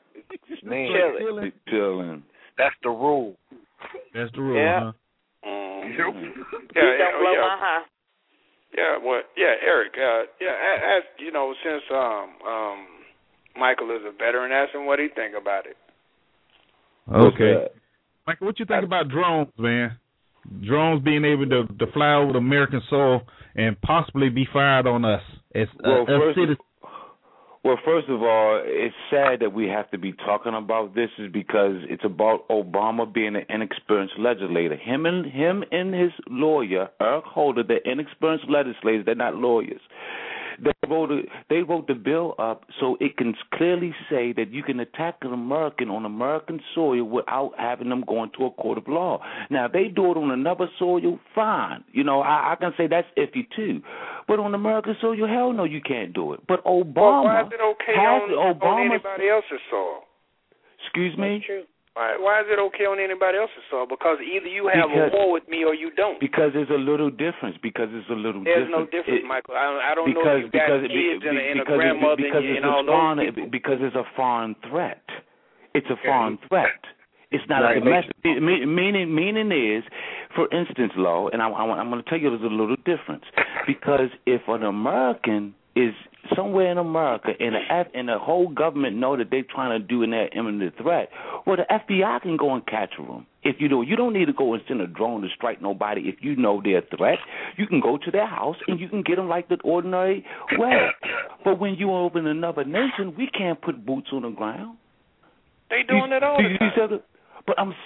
Chilling. That's the rule. That's the rule, huh? Don't blow my high. Eric. As you know, since Michael is a veteran, ask him what he think about it. Okay, Michael, what you think about drones, man? Drones being able to fly over the American soil and possibly be fired on us as citizens. Well, first of all, it's sad that we have to be talking about this is because it's about Obama being an inexperienced legislator. Him and his lawyer, Eric Holder, they're inexperienced legislators. They're not lawyers. They wrote the bill up so it can clearly say that you can attack an American on American soil without having them going to a court of law. Now, if they do it on another soil, fine. You know, I can say that's iffy too. But on American soil, hell no, you can't do it. But Obama why is it okay on anybody else's soil? Excuse me? That's true. Why is it okay on anybody else's soil? Because either you have a war with me or you don't. Because there's a little difference. There's no difference, Michael. I don't know if you got kids and a grandmother and all those people. Because it's a foreign threat. It's a foreign threat. It's not a domestic. Meaning is, for instance, Lo, and I'm going to tell you there's a little difference. Because if an American is somewhere in America and the whole government know that they're trying to do an imminent threat, well, the FBI can go and catch them. If you don't need to go and send a drone to strike nobody. If you know they're a threat, you can go to their house and you can get them like the ordinary way. But when you open another nation, we can't put boots on the ground. They doing it all the time. But I'm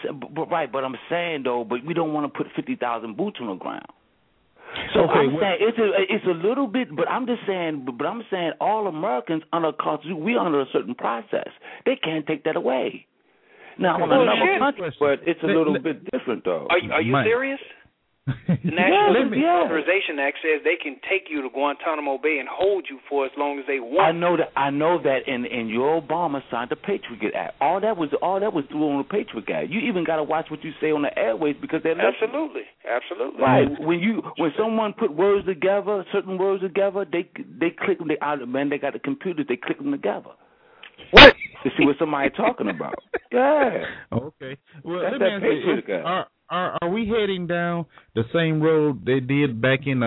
saying though, but we don't want to put 50,000 boots on the ground. So I'm saying it's a little bit, but I'm just saying, all Americans under Constitution, we under a certain process. They can't take that away. Now, on another country, but it's a little bit different though. Are you serious? The National Defense Authorization Act says they can take you to Guantanamo Bay and hold you for as long as they want. I know that, and your Obama signed the Patriot Act. All that was through on the Patriot Act. You even got to watch what you say on the airways because they're absolutely. Right. When someone put words together, certain words together, they click them. They got the computers. They click them together. What? To see what somebody's talking about. Yeah. Okay. Well, that's that Patriot Act. Are we heading down the same road they did back in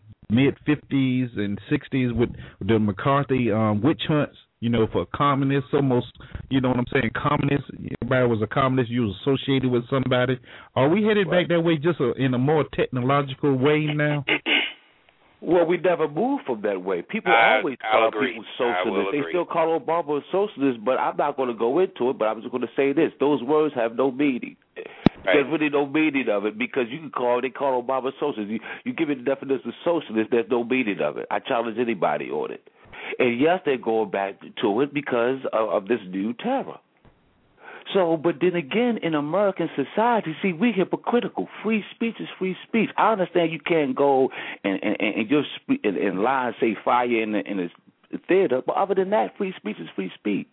mid-50s and 60s with the McCarthy witch hunts, for communists, almost, you know what I'm saying, communists, everybody was a communist, you was associated with somebody. Are we headed back that way just in a more technological way now? Well, we never moved from that way. People always call people socialists. They still call Obama a socialist, but I'm not going to go into it, but I'm just going to say this. Those words have no meaning. Right. There's really no meaning of it because they call Obama a socialist. You give it the definition of socialist, there's no meaning of it. I challenge anybody on it. And yes, they're going back to it because of this new terror. So, but then again, in American society, see, we're hypocritical. Free speech is free speech. I understand you can't go and just in lie and say fire in the theater, but other than that, free speech is free speech.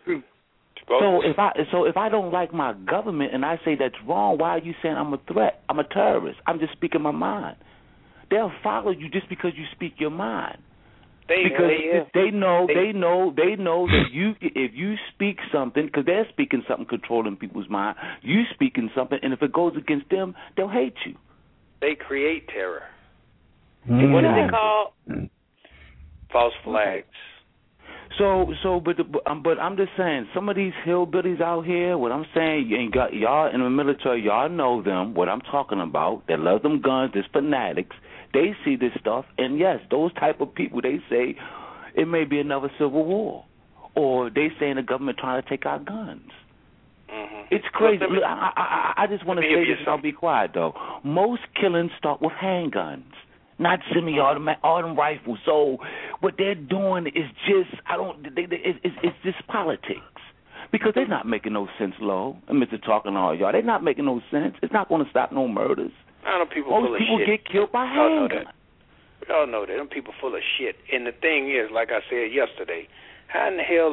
So if I don't like my government and I say that's wrong, why are you saying I'm a threat? I'm a terrorist. I'm just speaking my mind. They'll follow you just because you speak your mind. They know that if you speak something, because they're speaking something controlling people's mind, you speaking something, and if it goes against them, they'll hate you. They create terror. Mm-hmm. What is it called? False flags. But I'm just saying, some of these hillbillies out here, what I'm saying, y'all in the military, y'all know them, what I'm talking about. They love them guns, there's fanatics. They see this stuff, and yes, those type of people, they say it may be another civil war. Or they saying the government trying to take our guns. Mm-hmm. It's crazy. Look, I just want to say this and I'll be quiet, though. Most killings start with handguns, not semi-automatic rifles. So what they're doing is just, it's just politics. Because they're not making no sense, Lo, and Mr. Talking to all y'all. They're not making no sense. It's not going to stop no murders. I know people Most full of people shit. get killed by handguns. We all know that. Them people full of shit. And the thing is, like I said yesterday, how in the hell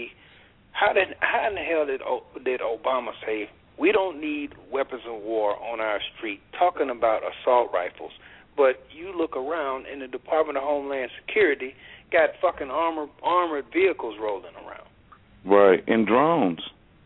did Obama say we don't need weapons of war on our street, talking about assault rifles, but you look around and the Department of Homeland Security got fucking armored vehicles rolling around. Right, and drones.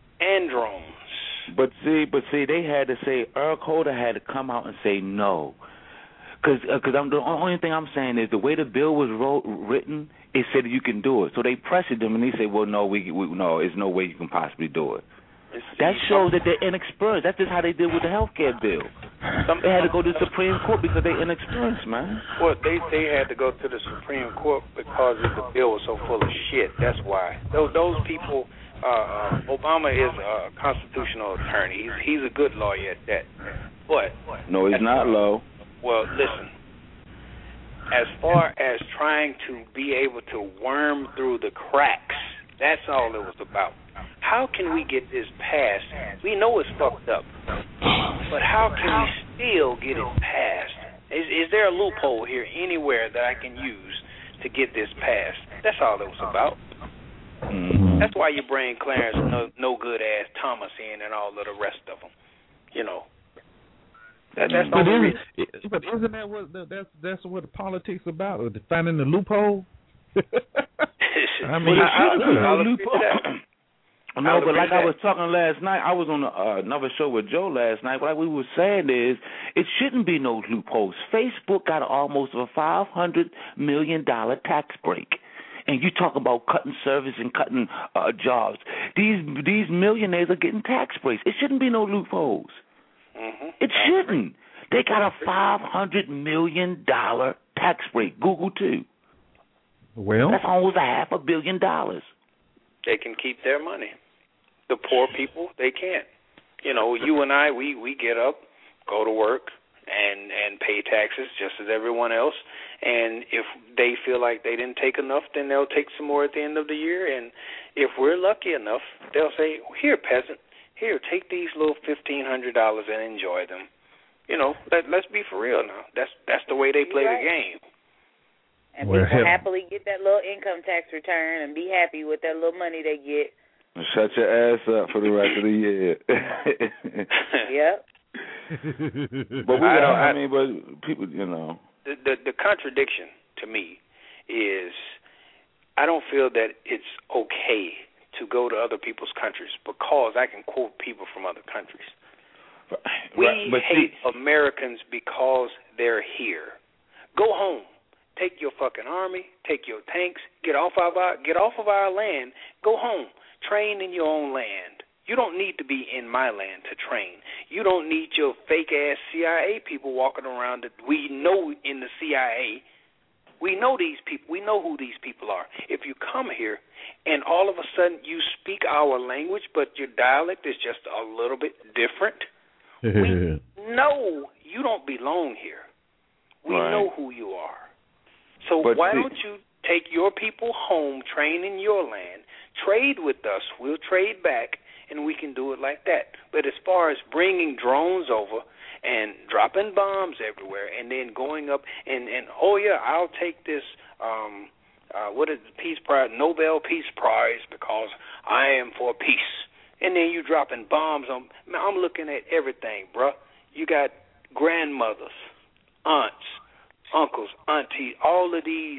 But see, they had to say, Eric Holder had to come out and say no. Because the only thing I'm saying is the way the bill was written, it said you can do it. So they pressured them, and they said, well, no, no, there's no way you can possibly do it. That shows that they're inexperienced. That's just how they did with the health care bill. They had to go to the Supreme Court because they're inexperienced, man. Well, they had to go to the Supreme Court because the bill was so full of shit. That's why. Those people... Obama is a constitutional attorney. He's a good lawyer at that. But no, he's not, Lo. Well, listen. As far as trying to be able to worm through the cracks, that's all it was about. How can we get this passed? We know it's fucked up, but how can we still get it passed? Is there a loophole here anywhere that I can use to get this passed? That's all it was about. Mm-hmm. That's why you bring Clarence no good ass Thomas in and all of the rest of them. You know. That's but isn't that what that's what the politics about? Finding the loophole. I mean, no, but like I was talking last night, I was on another show with Joe last night. What we were saying is, it shouldn't be no loopholes. Facebook got almost a $500 million tax break, and you talk about cutting service and cutting jobs. These millionaires are getting tax breaks. It shouldn't be no loopholes. Mm-hmm. It shouldn't. They got a $500 million tax break. Google too. Well, that's almost $500 million. They can keep their money. The poor people, they can't. You know, you and I, we get up, go to work, and pay taxes just as everyone else. And if they feel like they didn't take enough, then they'll take some more at the end of the year. And if we're lucky enough, they'll say, "Here, peasant, here, take these little $1,500 and enjoy them." You know, let's be for real now. That's the way they play the game. And people happily get that little income tax return and be happy with that little money they get. Shut your ass up for the rest of the year. Yep. But but people, you know. The contradiction to me is I don't feel that it's okay to go to other people's countries because I can quote people from other countries. We hate Americans because they're here. Go home. Take your fucking army. Take your tanks. Get off of our land. Go home. Train in your own land. You don't need to be in my land to train. You don't need your fake-ass CIA people walking around that we know in the CIA. We know these people. We know who these people are. If you come here and all of a sudden you speak our language but your dialect is just a little bit different, we know you don't belong here. We know who you are. So why don't you take your people home, train in your land, trade with us, we'll trade back, and we can do it like that. But as far as bringing drones over and dropping bombs everywhere and then going up and oh, yeah, I'll take this, what is the Peace Prize, Nobel Peace Prize because I am for peace. And then you dropping bombs on, man, I'm looking at everything, bruh. You got grandmothers, aunts, uncles, aunties, all of these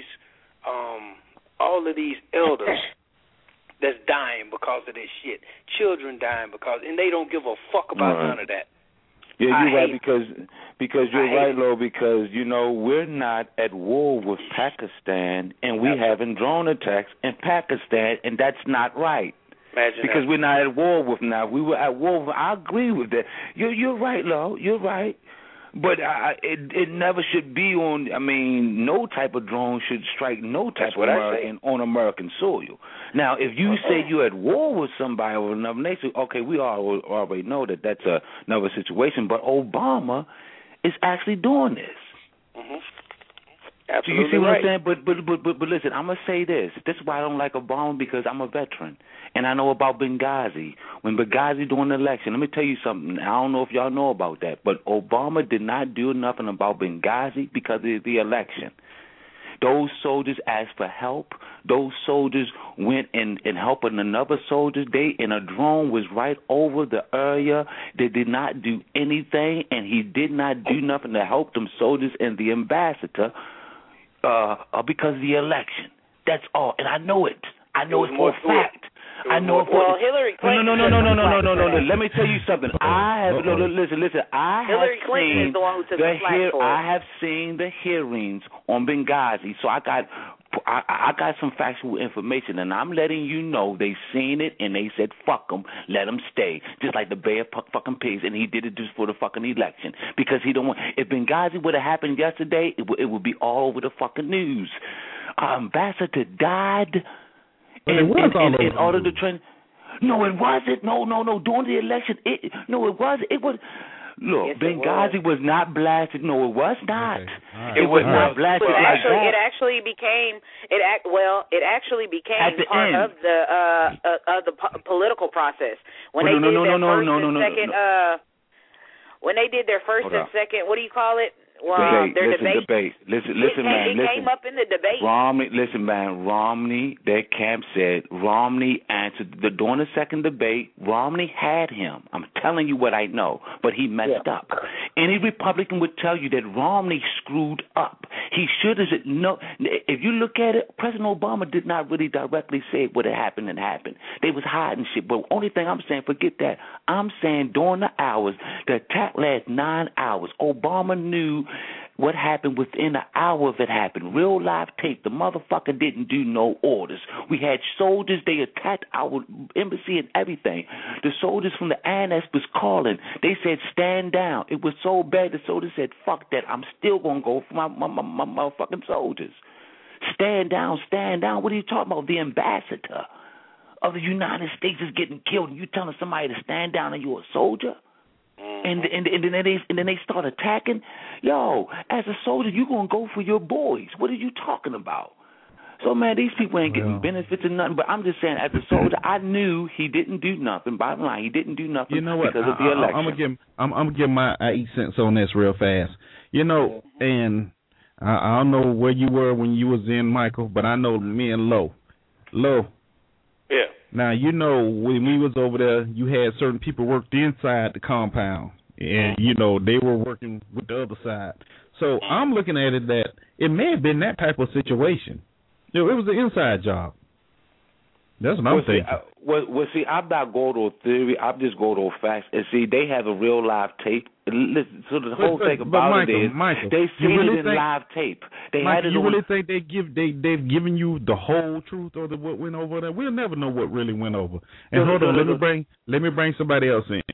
elders that's dying because of this shit. Children dying and they don't give a fuck about none of that. Yeah, you're right because you're right, Lo, because you know we're not at war with Pakistan and we having drone attacks in Pakistan and that's not right. Imagine because that. We're not at war with them now. We were at war with, I agree with that. You're right, Lo. You're right. But it never should be on, no type of drone should strike no type of American on American soil. Now, if you say you're at war with somebody or another nation, okay, we all already know that that's another situation. But Obama is actually doing this. Mm-hmm. Absolutely. So you see what I'm saying? But listen, I'm going to say this. This is why I don't like Obama, because I'm a veteran. And I know about Benghazi. When Benghazi during the election, let me tell you something. I don't know if y'all know about that, but Obama did not do nothing about Benghazi because of the election. Those soldiers asked for help. Those soldiers went and helped another soldier. And a drone was right over the area. They did not do anything, and he did not do nothing to help them soldiers and the ambassador because of the election. That's all. And I know it. I know it for a fact. I know it for Well, Hillary Clinton. No. Let me tell you something. Listen. Hillary Clinton is the one who took the flag for it. I have seen the hearings on Benghazi, so I got some factual information, and I'm letting you know they seen it and they said fuck them, let them stay, just like the Bay of fucking Pigs, and he did it just for the fucking election because he don't want. If Benghazi would have happened yesterday, it would be all over the fucking news. Our ambassador died. In order to train. No, it wasn't. No. During the election, it was. It was. Look, yes, Benghazi was not blasted. No, it was not. Okay. Right. It was not blasted like that. It actually became part end. of the political process when they did their first and second. When they did their first and second, what do you call it? Debate. Listen, man. It came up in the debate. Romney, their camp said Romney answered during the second debate. Romney had him. I'm telling you what I know, but he messed up. Any Republican would tell you that Romney screwed up. He should have said no. If you look at it, President Obama did not really directly say what had happened and happened. They was hiding shit. But only thing I'm saying, forget that. I'm saying during the hours, the attack lasted 9 hours. Obama knew what happened within an hour of it happened. Real live tape. The motherfucker didn't do no orders. We had soldiers. They attacked our embassy and everything. The soldiers from the annex was calling. They said, stand down. It was so bad the soldiers said, fuck that. I'm still going to go for my motherfucking soldiers. Stand down, stand down. What are you talking about? The ambassador of the United States is getting killed, and you telling somebody to stand down and you're a soldier? And then they start attacking. Yo, as a soldier, you gonna go for your boys. What are you talking about? So man, these people ain't getting benefits or nothing. But I'm just saying, as a soldier, I knew he didn't do nothing. Bottom line, he didn't do nothing. You know what? Because of the election. I'm gonna give my 8 cents on this real fast. You know, and I don't know where you were when you was in, Michael, but I know me and Lo. Yeah. Now, you know, when we was over there, you had certain people worked inside the compound, and, you know, they were working with the other side. So I'm looking at it that it may have been that type of situation. You know, it was an inside job. That's what I'm thinking. See, I'm not going on theory. I'm just going on facts. And see, they have a real live tape. Listen, so the whole thing about it is they seen it in live tape. They had it. You really think they've given you the whole truth or what went over there? We'll never know what really went over. And hold on, let me bring somebody else in.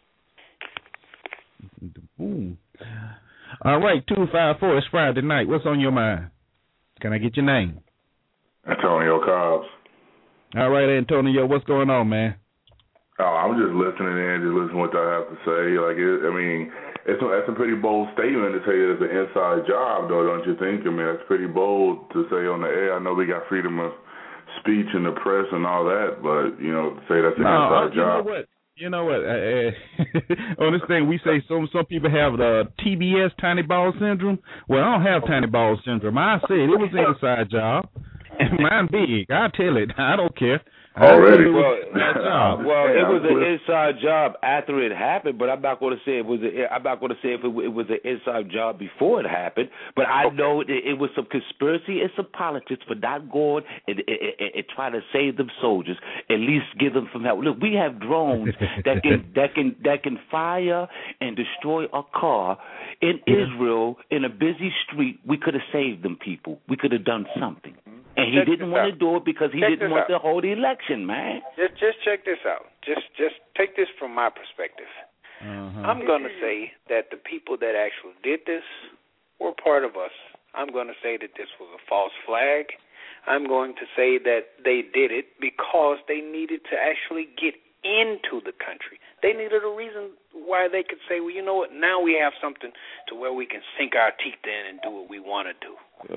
Boom. All right, 254. It's Friday night. What's on your mind? Can I get your name? Antonio Cobbs. All right, Antonio, what's going on, man? Oh, I'm just listening in, just listening to what I have to say. That's a pretty bold statement to say it's an inside job, though, don't you think? I mean, that's pretty bold to say on the air. I know we got freedom of speech in the press and all that, but, you know, to say that's an inside job. You know what? On this thing, we say some people have the TBS, tiny ball syndrome. Well, I don't have tiny ball syndrome. I said it was an inside job. And mine big. I tell it. I don't care. Already. It was an inside job after it happened, but I'm not going to say it was. I'm not going to say if it was an inside job before it happened. But I know it was some conspiracy and some politics for not going and trying to save them soldiers. At least give them some help. Look, we have drones that can fire and destroy a car in Israel in a busy street. We could have saved them people. We could have done something. And he didn't want to do it because he didn't want to hold the election, man. Just check this out. Just take this from my perspective. I'm going to say that the people that actually did this were part of us. I'm going to say that this was a false flag. I'm going to say that they did it because they needed to actually get into the country. They needed a reason why they could say, well, you know what, now we have something to where we can sink our teeth in and do what we want to do.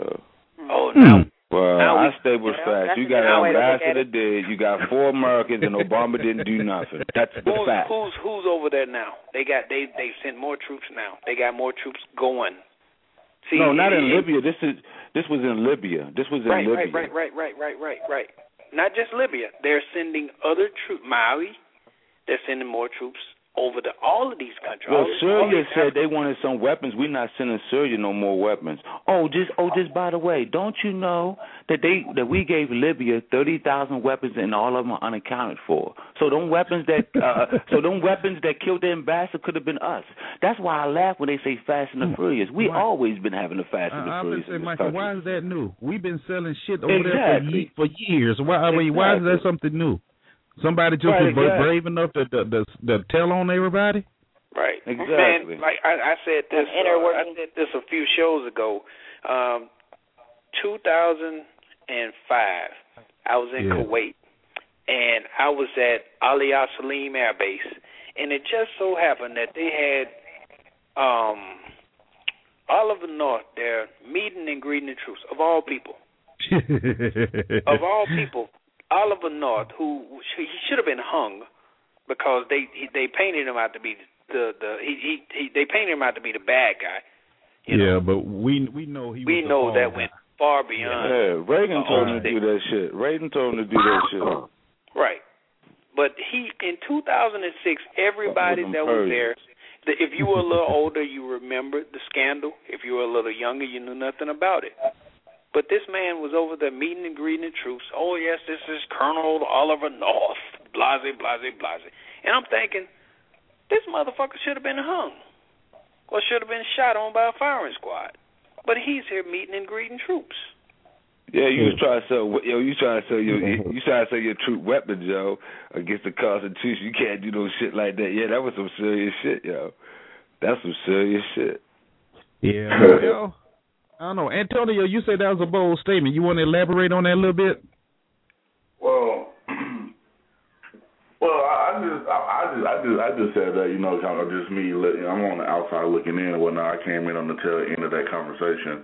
Well, I stay with facts. You got an ambassador dead. You got 4 Americans, and Obama didn't do nothing. That's the fact. Who's over there now? They sent more troops now. They got more troops going. See, no, not in Libya. This was in Libya. This was in Libya. Right. Not just Libya. They're sending other troops. Mali. They're sending more troops over to all of these countries. Well, Syria said they wanted some weapons. We're not sending Syria no more weapons. Just by the way, don't you know that we gave Libya 30,000 weapons and all of them are unaccounted for? So them weapons that killed the ambassador could have been us. That's why I laugh when they say Fast and the Furious. We always been having the Fast and the Furious. I'm saying, Michael, why is that new? We've been selling shit over there for years. Why is that something new? Somebody just was brave enough to tell on everybody? Right. Exactly. Man, like I said this. I said this a few shows ago. 2005, I was in Kuwait, and I was at Ali Al Salim Air Base, and it just so happened that they had Oliver North there meeting and greeting the troops, of all people. Of all people. Oliver North, he should have been hung because they painted him out to be they painted him out to be the bad guy. But we know he. We know that went far beyond. Yeah, Reagan told him to do that shit. Reagan told him to do that shit. Right. But in 2006, everybody that was there, if you were a little older, you remembered the scandal. If you were a little younger, you knew nothing about it. But this man was over there meeting and greeting the troops. Oh, yes, this is Colonel Oliver North, blase, blase, blase. And I'm thinking, this motherfucker should have been hung or should have been shot on by a firing squad. But he's here meeting and greeting troops. Yeah, you was trying to sell your troop weapons, yo, against the Constitution. You can't do no shit like that. Yeah, that was some serious shit, yo. That's some serious shit. Yeah, yo. I don't know, Antonio. You said that was a bold statement. You want to elaborate on that a little bit? Well, I just said that, kind of just me. I'm on the outside looking in and whatnot. I came in on the tail end of that conversation,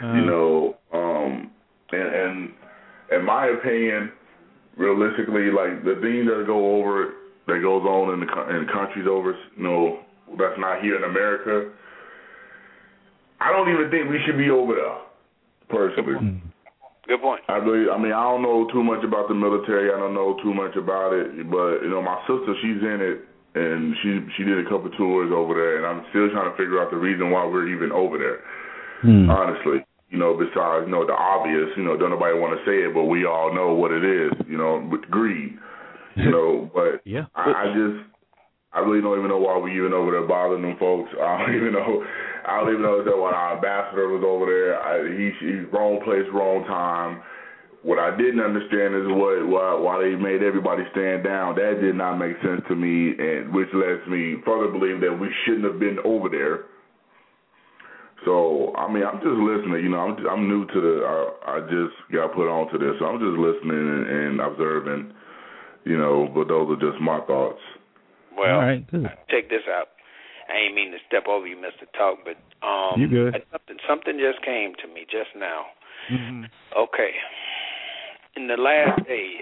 and in my opinion, realistically, like the things that goes on in the countries over, that's not here in America. I don't even think we should be over there, personally. Good point. I don't know too much about the military. I don't know too much about it, but my sister, she's in it, and she did a couple tours over there, and I'm still trying to figure out the reason why we're even over there. Honestly, besides the obvious, don't nobody want to say it, but we all know what it is, with greed, But yeah, I really don't even know why we even over there bothering them folks. I don't even know that when our ambassador was over there, he's wrong place, wrong time. What I didn't understand is why they made everybody stand down. That did not make sense to me, and which lets me further believe that we shouldn't have been over there. So, I'm just listening. I'm new to I just got put on to this, so I'm just listening and observing, but those are just my thoughts. Well, right, check this out. I ain't mean to step over you, Mr. Talk, but you good. Something just came to me just now. Okay. In the last days,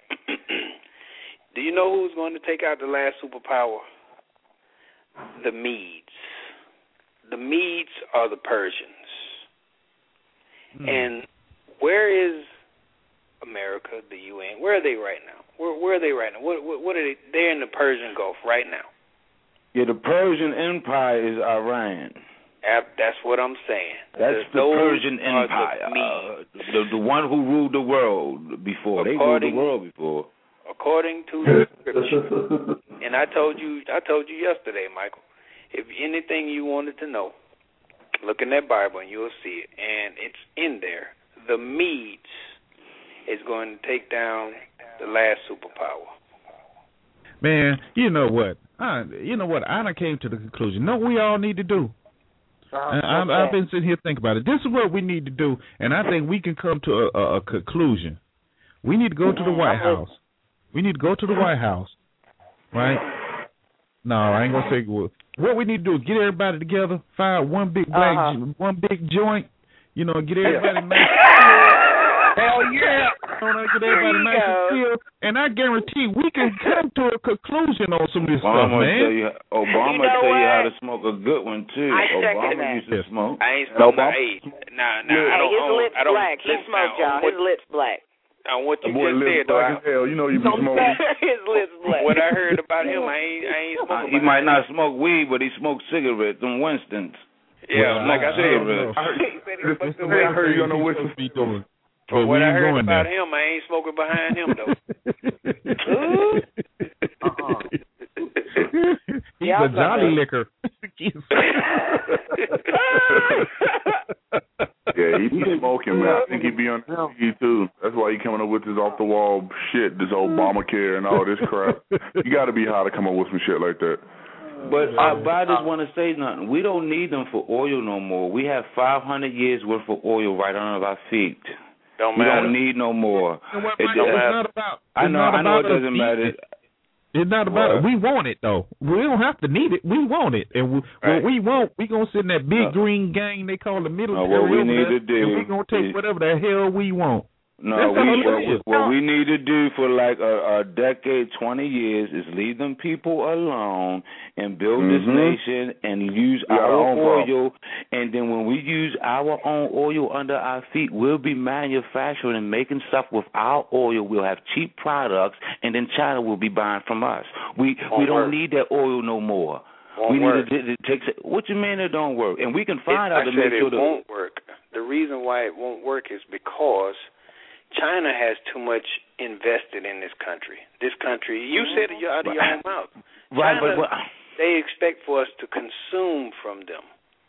do you know who's going to take out the last superpower? The Medes. The Medes are the Persians. And where is America, the UN? Where are they right now? Where are they right now? What are they? They're in the Persian Gulf right now. Yeah, the Persian Empire is Iran. That's what I'm saying. That's the Persian Empire. The one who ruled the world before. They ruled the world before. According to the scripture. And I told you yesterday, Michael, if anything you wanted to know, look in that Bible and you'll see it. And it's in there. The Medes is going to take down the last superpower. Man, you know what? I done came to the conclusion. No, we all need to do. I've been sitting here thinking about it. This is what we need to do, and I think we can come to a conclusion. We need to go to the White House. We need to go to the White House, right? No, I ain't gonna say what we need to do is get everybody together, find one big one big joint, get everybody nice. Hell yeah! Get everybody nice and still, and I guarantee we can come to a conclusion on some of this stuff, man. Obama tell you how to smoke a good one too. Obama used to smoke. I ain't smoking no age. Nah, his lips black. He smoked, y'all. His lips black. I want you to say it, though. Hell, you be smoking. His lips black. What I heard about him, I ain't smoking. He might not smoke weed, but he smoked cigarettes, them Winstons. Yeah, like I said, I heard you on the Winston be doing. From what I heard about him, I ain't smoking behind him, though. He's a jolly liquor. Yeah, he be smoking, man. I think he be on TV, too. That's why he coming up with this off-the-wall shit, this Obamacare and all this crap. You got to be high to come up with some shit like that. But I just want to say nothing. We don't need them for oil no more. We have 500 years worth of oil right under our feet. Don't matter. We don't need no more. I know it doesn't matter. It's not about it. We want it, though. We don't have to need it. We want it. And what we want, we're going to sit in that big green gang they call the military. What we need to do. And we're going to take whatever the hell we want. No, what we need to do for like a decade, 20 years, is leave them people alone and build this nation and use our oil. And then when we use our own oil under our feet, we'll be manufacturing and making stuff with our oil. We'll have cheap products, and then China will be buying from us. We don't need that oil no more. We need to take. What you mean it don't work? And we can find out to make sure it won't work. The reason why it won't work is because China has too much invested in this country. This country, you said it out of your own mouth. Right, China, but they expect for us to consume from them.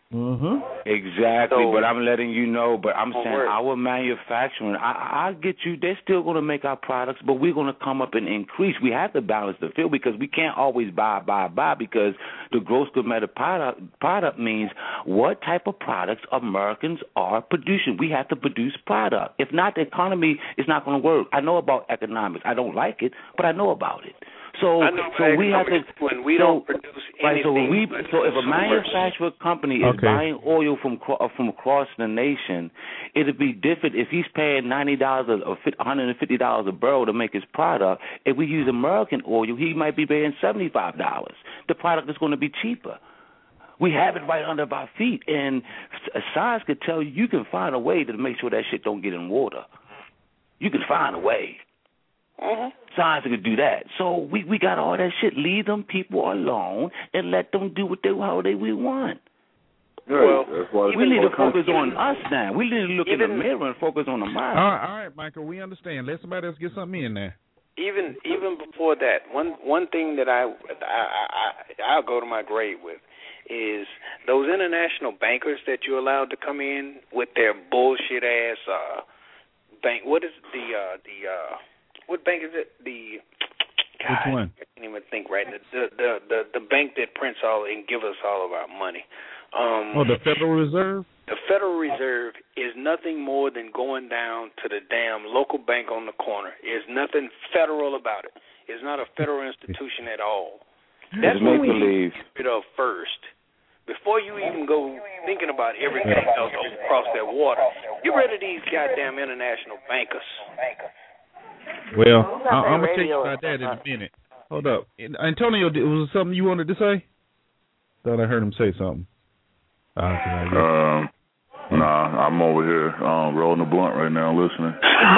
Exactly, but I'm letting you know. But I'm saying our manufacturing, I get you. They're still going to make our products, but we're going to come up and increase. We have to balance the field because we can't always buy because the gross domestic product means what type of products Americans are producing. We have to produce product. If not, the economy is not going to work. I know about economics. I don't like it, but I know about it. So we have to. When we don't produce anything. So if a manufacturer company is buying oil from across the nation, it'd be different if he's paying $90 or $150 a barrel to make his product. If we use American oil, he might be paying $75. The product is going to be cheaper. We have it right under our feet, and science could tell you can find a way to make sure that shit don't get in water. You can find a way. Science could do that. So we got all that shit. Leave them people alone and let them do how they want. Well, we need to focus on us now. We need to look in the mirror and focus on the mind. All right, Michael, we understand. Let somebody else get something in there. Even before that, one thing that I'll go to my grave with is those international bankers that you're allowed to come in with their bullshit ass bank. What is what bank is it? Which one? I can't even think right. The bank that prints all and give us all of our money. The Federal Reserve? The Federal Reserve is nothing more than going down to the damn local bank on the corner. There's nothing federal about it. It's not a federal institution at all. That's what we need to get rid of first. Before you even go thinking about everything else across that water, get rid of these goddamn international bankers. Well, I'm going to tell you about that in a minute. Hold up. Antonio, was there something you wanted to say? Thought I heard him say something. Nah, I'm over here rolling a blunt right now listening.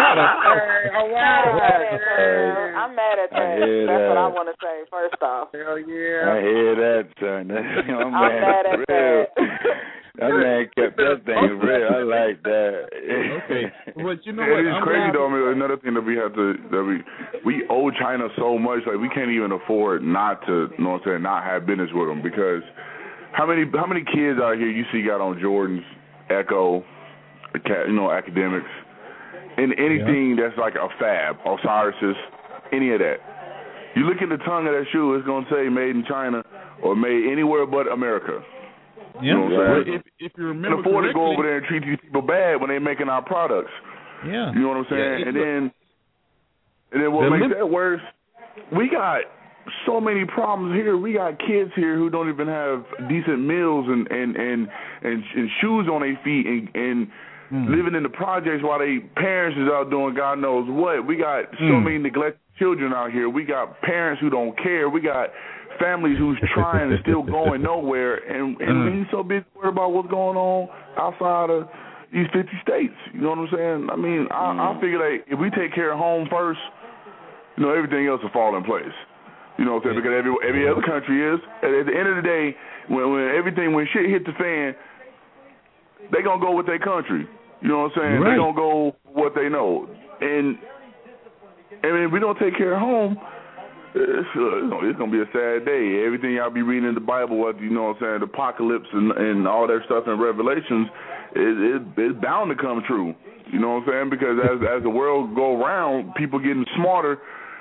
I'm mad at that. That's what I want to say, first off. Hell yeah. I hear that, son. I'm mad at that. That man kept that thing real. I like that. Okay, but you know what? It's crazy though. I mean, another thing that we owe China so much, like we can't even afford not to, you know what I'm saying, not have business with them because how many kids out here you see got on Jordans, Echo, academics, and anything that's like a Fab, Osiris's, any of that. You look at the tongue of that shoe, it's gonna say made in China or made anywhere but America. Yeah. You know what I'm saying? If you remember, can afford to go over there and treat these people bad when they're making our products. Yeah. You know what I'm saying? And then what makes that worse? We got so many problems here. We got kids here who don't even have decent meals and shoes on their feet and living in the projects while their parents is out doing God knows what. We got so many neglected children out here. We got parents who don't care. We got families who's trying and still going nowhere, and we so busy worried about what's going on outside of these 50 states. You know what I'm saying? I mean, I figure that if we take care of home first, everything else will fall in place. You know what I'm saying? Because every other country is. At the end of the day, when shit hit the fan, they gonna go with their country. You know what I'm saying? Right. They gonna go what they know. And if we don't take care of home, it's going to be a sad day. Everything y'all be reading in the Bible, you know what I'm saying, the apocalypse and all that stuff in Revelations, it's bound to come true. You know what I'm saying? Because as the world go around, people getting smarter,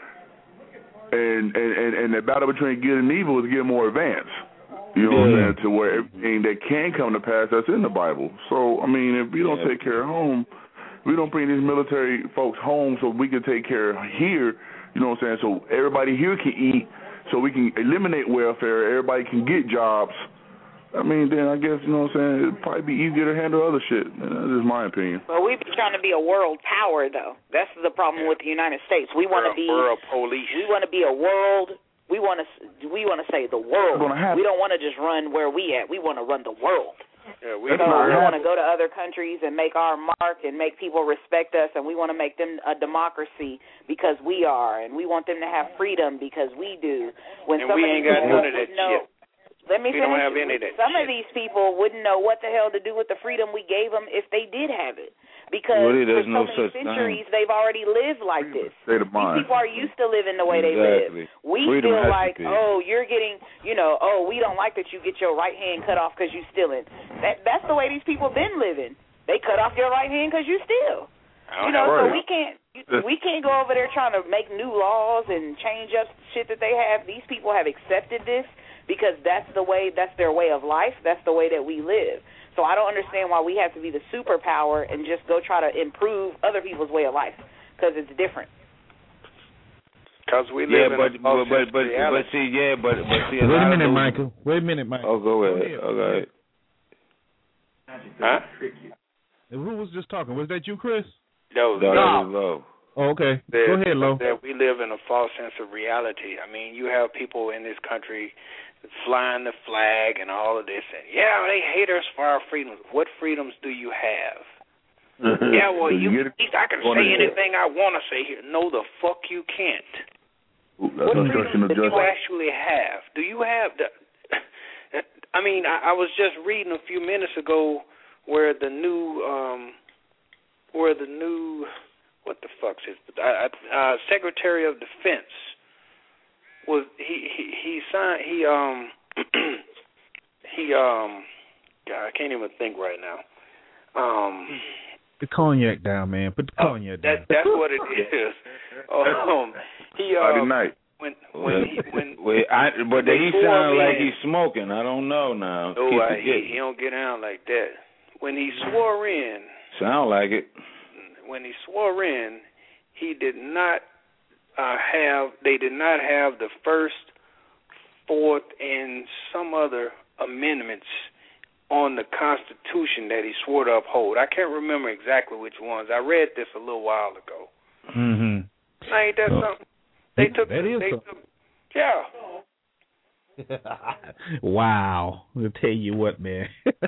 and the battle between good and evil is getting more advanced. You know what I'm saying? To where everything that can come to pass, that's in the Bible. So, I mean, if we don't take care of home, we don't bring these military folks home so we can take care of here. You know what I'm saying? So everybody here can eat, so we can eliminate welfare. Everybody can get jobs. I mean, then I guess, you know what I'm saying, it'd probably be easier to handle other shit. That's just my opinion. But we be trying to be a world power, though. That's the problem with the United States. We want to be world police. We want to be a world. We want to say the world. We don't want to just run where we at. We want to run the world. Yeah, we want to go to other countries and make our mark and make people respect us, and we want to make them a democracy because we are, and we want them to have freedom because we do. And we ain't got none of that shit. Let me we finish. Don't have any of that Some shit. of these people wouldn't know what the hell to do with the freedom we gave them if they did have it. Because really, for no so many centuries, they've already lived like this. State of mind. These people are used to living the way they live. We freedom feel like, oh, you're getting, we don't like that you get your right hand cut off because you stealing. That's the way these people been living. They cut off your right hand because you steal. So we can't go over there trying to make new laws and change up shit that they have. These people have accepted this because that's their way of life. That's the way that we live. So I don't understand why we have to be the superpower and just go try to improve other people's way of life because it's different. Because we live in a false reality. Wait a minute, Michael. Oh, go ahead. Okay. Huh? Who was just talking? Was that you, Chris? No. Oh, okay. Go ahead, Lo. That we live in a false sense of reality. I mean, you have people in this country flying the flag and all of this, and they hate us for our freedoms. What freedoms do you have? Yeah, well, I can say anything I want to say here. No, the fuck you can't. That's what instruction freedoms of do you justice. actually have? Do you have the? I mean, I was just reading a few minutes ago where the new what the fuck's his Secretary of Defense was he signed God, I can't even think right now. The cognac down, man. Put the cognac down. That's what it is. Friday night. But he sound like he's smoking. I don't know now. No, he don't get down like that. When he swore in, sound like it. When he swore in, he did not they did not have the first, fourth, and some other amendments on the Constitution that he swore to uphold. I can't remember exactly which ones. I read this a little while ago. Mm-hmm. Ain't that something? Yeah. Wow. I'll tell you what, man.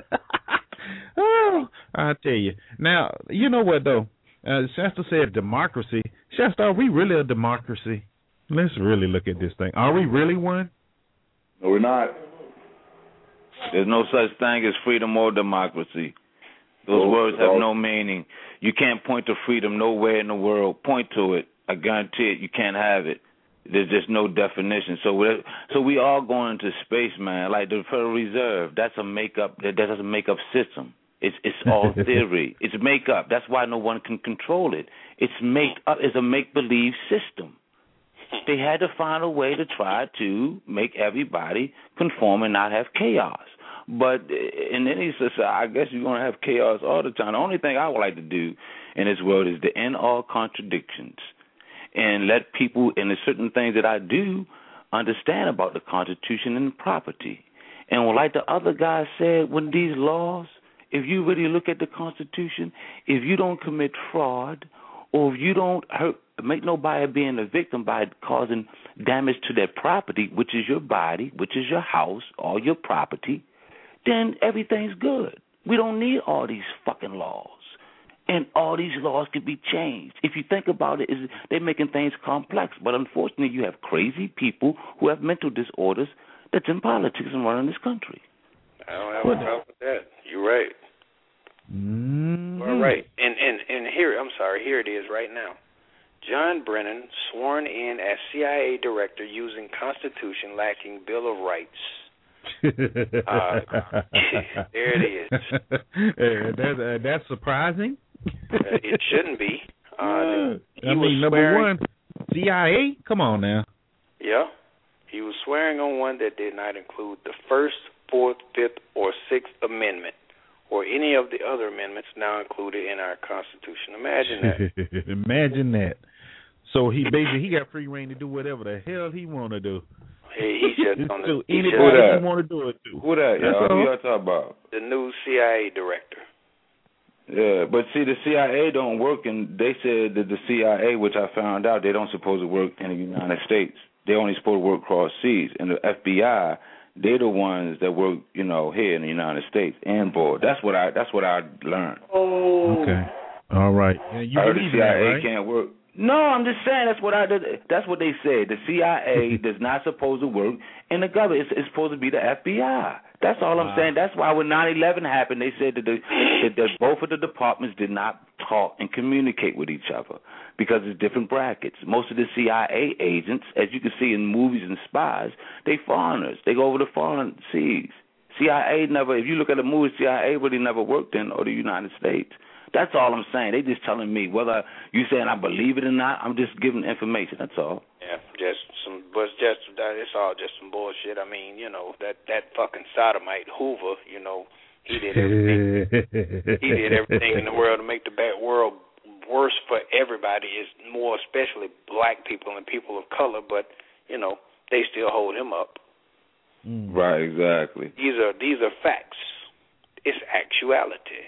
I'll tell you. Now, you know what, though? Shasta said democracy. Shasta, are we really a democracy? Let's really look at this thing. Are we really one? No, we're not. There's no such thing as freedom or democracy. Those words have no meaning. You can't point to freedom nowhere in the world. Point to it. I guarantee it. You can't have it. There's just no definition. So we all going into space, man. Like the Federal Reserve, that's a makeup. That's a makeup system. It's all theory. It's makeup. That's why no one can control it. It's makeup. It's a make-believe system. They had to find a way to try to make everybody conform and not have chaos. But in any society, I guess you're going to have chaos all the time. The only thing I would like to do in this world is to end all contradictions and let people, in the certain things that I do, understand about the Constitution and property. And like the other guy said, when these laws, if you really look at the Constitution, if you don't commit fraud or if you don't make nobody being a victim by causing damage to their property, which is your body, which is your house, all your property, then everything's good. We don't need all these fucking laws. And all these laws can be changed. If you think about it, they're making things complex. But unfortunately, you have crazy people who have mental disorders that's in politics and running this country. I don't have a problem with that. You're right. Mm-hmm. All right. And here, I'm sorry, here it is right now. John Brennan sworn in as CIA director using Constitution lacking Bill of Rights. There it is. That's surprising. It shouldn't be. Number one, CIA? Come on now. Yeah. He was swearing on one that did not include the First, Fourth, Fifth, or Sixth Amendment, or any of the other amendments now included in our Constitution. Imagine that. Imagine that. So he got free reign to do whatever the hell he want to do. He's just on to the anybody you want to do it to. Who that, y'all? Who y'all talking about? The new CIA director. Yeah, but see, the CIA don't work, and they said that the CIA, which I found out, they don't supposed to work in the United States. They only supposed to work cross seas. And the FBI, they're the ones that work, you know, here in the United States and board. That's what I learned. Oh. Okay. All right. Yeah, you I heard the believe CIA that, right? can't work. No, I'm just saying that's what they said. The CIA does not supposed to work in the government. It's supposed to be the FBI. That's all I'm saying. That's why when 9/11 happened, they said that both of the departments did not talk and communicate with each other because it's different brackets. Most of the CIA agents, as you can see in movies and spies, they foreigners. They go over the foreign seas. CIA never. If you look at the movie, CIA really never worked in or the United States. That's all I'm saying. They just telling me whether you saying I believe it or not. I'm just giving information. That's all. Yeah, it's all just some bullshit. I mean, you know, that fucking sodomite Hoover, you know, he did everything. He did everything in the world to make the bad world worse for everybody. Is more especially black people and people of color. But you know, they still hold him up. Right, exactly. These are facts. It's actuality.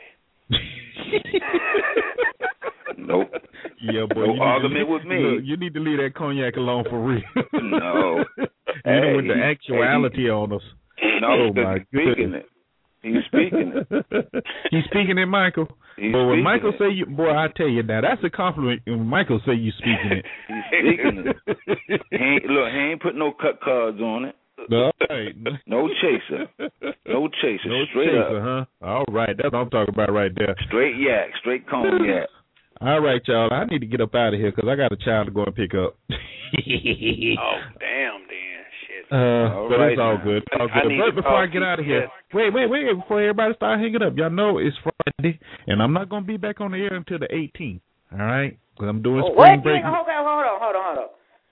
Nope. Yeah, boy. No argument with me. Look, you need to leave that cognac alone for real. No. You know, with the actuality on us. No, oh my goodness. He's speaking it. He's speaking it, Michael. But when Michael say you, boy, I tell you now, that's a compliment. When Michael say you speaking it. He's speaking it. He ain't put no cut cards on it. No, right. No chaser. No chaser. No straight chaser, up. Huh? All right. That's what I'm talking about right there. Straight yak. Straight cognac. All right, y'all. I need to get up out of here because I got a child to go and pick up. Oh, damn, Dan. Shit. But it's all good. All good. But before I get out of here, wait. Before everybody start hanging up, y'all know it's Friday, and I'm not going to be back on the air until the 18th. All right? Because I'm doing spring break. Hold on.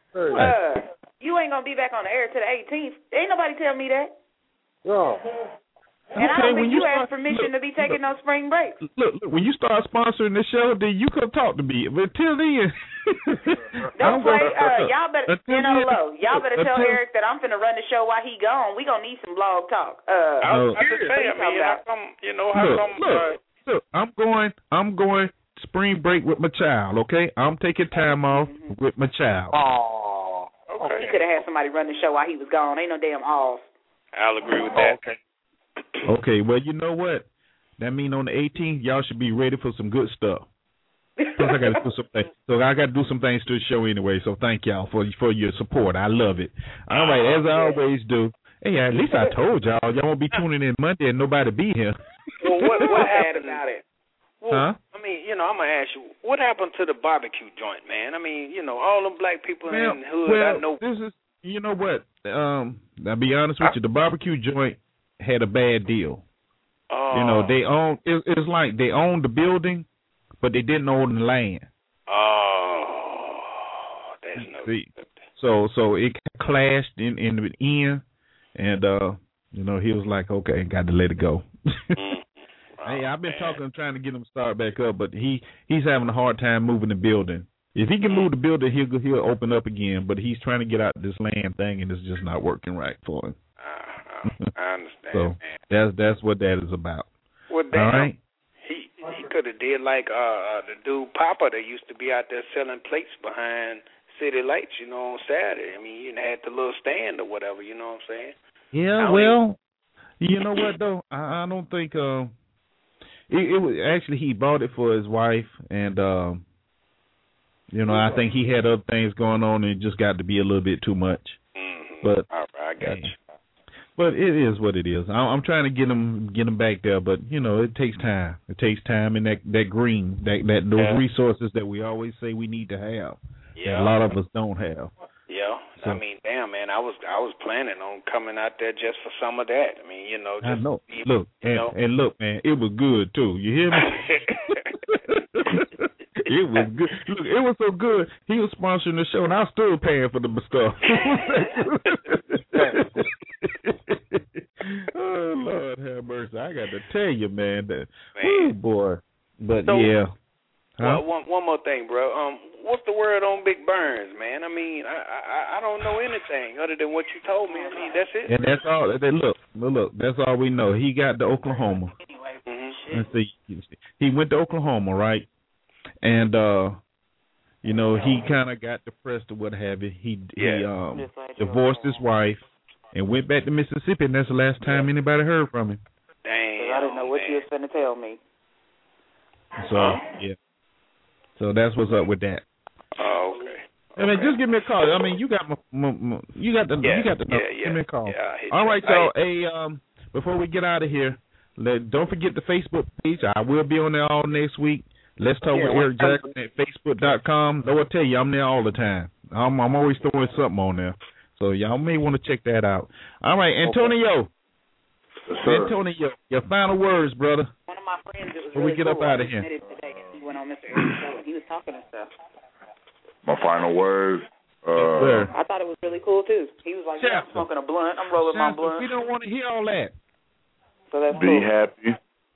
You ain't going to be back on the air till the 18th. Ain't nobody tell me that. No. And I don't think you asked permission to be taking no spring break. Look, when you start sponsoring the show, then you come talk to me. But until then, don't play. Y'all better Y'all better tell Eric that I'm finna run the show while he gone. We gonna need some blog talk. I was just saying, how come? Look, I'm going spring break with my child. Okay, I'm taking time off with my child. Oh, okay. He could have had somebody run the show while he was gone. Ain't no damn off. I'll agree with that. Okay. Okay, well, you know what? That mean on the 18th, y'all should be ready for some good stuff. So I got to do some things to the show anyway. So thank y'all for your support. I love it. All right, as I always do. Hey, at least I told y'all won't be tuning in Monday and nobody be here. Well, what happened about it? Well, huh? I mean, I'm gonna ask you, what happened to the barbecue joint, man? I mean, all them black people in the hood. I know. This is, you know what? I'll be honest with you. The barbecue joint had a bad deal. Oh. They own. It's like they owned the building, but they didn't own the land. Oh, that's no good. So it clashed in the end, and he was like, okay, got to let it go. Hey, I've been trying to get him started back up, but he's having a hard time moving the building. If he can move the building, he'll open up again. But he's trying to get out this land thing, and it's just not working right for him. I understand. So that's what that is about. Well, damn, all right. He could have did like the dude Papa that used to be out there selling plates behind City Lights, on Saturday. I mean, he had the little stand or whatever. You know what I'm saying? Yeah. Well, you know what though? I don't think it was actually he bought it for his wife, and I think he had other things going on, and it just got to be a little bit too much. Mm-hmm. But all right, I got you. But it is what it is. I'm trying to get them back there, but it takes time. It takes time, and that green, those resources that we always say we need to have. Yeah. That a lot of us don't have. Yeah. So, I mean, damn, man, I was planning on coming out there just for some of that. I mean, just I know. Look, and look, man, it was good too. You hear me? It was good. Look, it was so good. He was sponsoring the show, and I was still paying for the stuff. Oh, Lord have mercy. I got to tell you, man. That, oh, boy. But, so, yeah. Well, one more thing, bro. what's the word on Big Burns, man? I mean, I don't know anything other than what you told me. I mean, that's it. And that's all. Look, that's all we know. He got to Oklahoma. Let's see. He went to Oklahoma, right? And you know, he kind of got depressed or what have you. He divorced his wife and went back to Mississippi, and that's the last time anybody heard from him. Dang, I didn't know what you was going to tell me. So yeah. So that's what's up with that. Oh, okay. I mean, just give me a call. I mean, you got the number. Give me a call. All right, so before we get out of here, don't forget the Facebook page. I will be on there all next week. Let's talk with Eric Jackson at Facebook.com. I will tell you, I'm there all the time. I'm always throwing something on there. So y'all may want to check that out. All right, Antonio. Okay. Antonio, your final words, brother. One of my friends that was Before really we get cool, up out of here. today, and he went on Mr. Eric's show and he was talking and stuff. My final words. I thought it was really cool too. He was like, I'm smoking a blunt. I'm rolling my blunt. We don't want to hear all that. So that's Be cool. happy.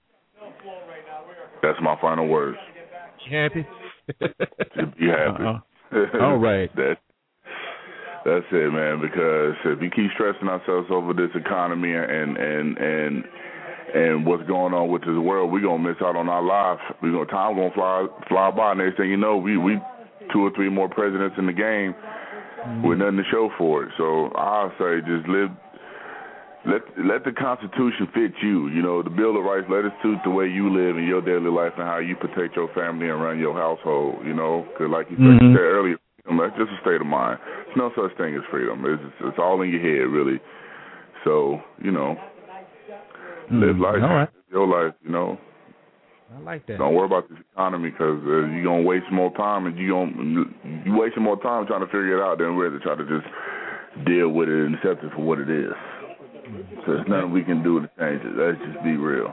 That's my final words. Happy? Be happy. All right. That's it, man. Because if we keep stressing ourselves over this economy and what's going on with this world, we're gonna miss out on our life. Time gonna fly by. Next thing you know, we 2 or 3 more presidents in the game with nothing to show for it. So I say just live. Let the Constitution fit you. You know, the Bill of Rights, let it suit the way you live in your daily life and how you protect your family and run your household, you know. Because like you said earlier, that's just a state of mind. There's no such thing as freedom. It's all in your head, really. So, you know, live life. All right. Your life, you know. I like that. Don't worry about this economy because you're going to waste more time and you wasting more time trying to figure it out than we're to try to just deal with it and accept it for what it is. So there's nothing we can do to change it. Let's just be real.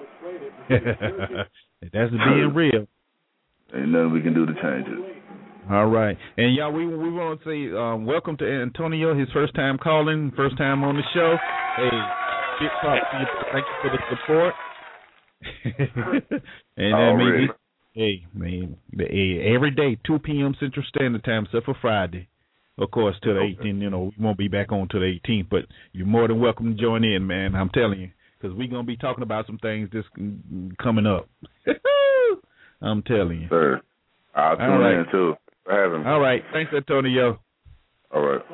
That's being real. Ain't nothing we can do to change it. All right. And, y'all, we want to say welcome to Antonio, his first time calling, first time on the show. Hey, big props to you. Thank you for the support. And maybe, every day, 2 p.m. Central Standard Time, except for Friday. Of course, till the 18th, you know, we won't be back on till the 18th, but you're more than welcome to join in, man. I'm telling you, because we're going to be talking about some things just coming up. I'm telling you. Sir, I'll tune in, too, for having me. All right. Thanks, Antonio. All right.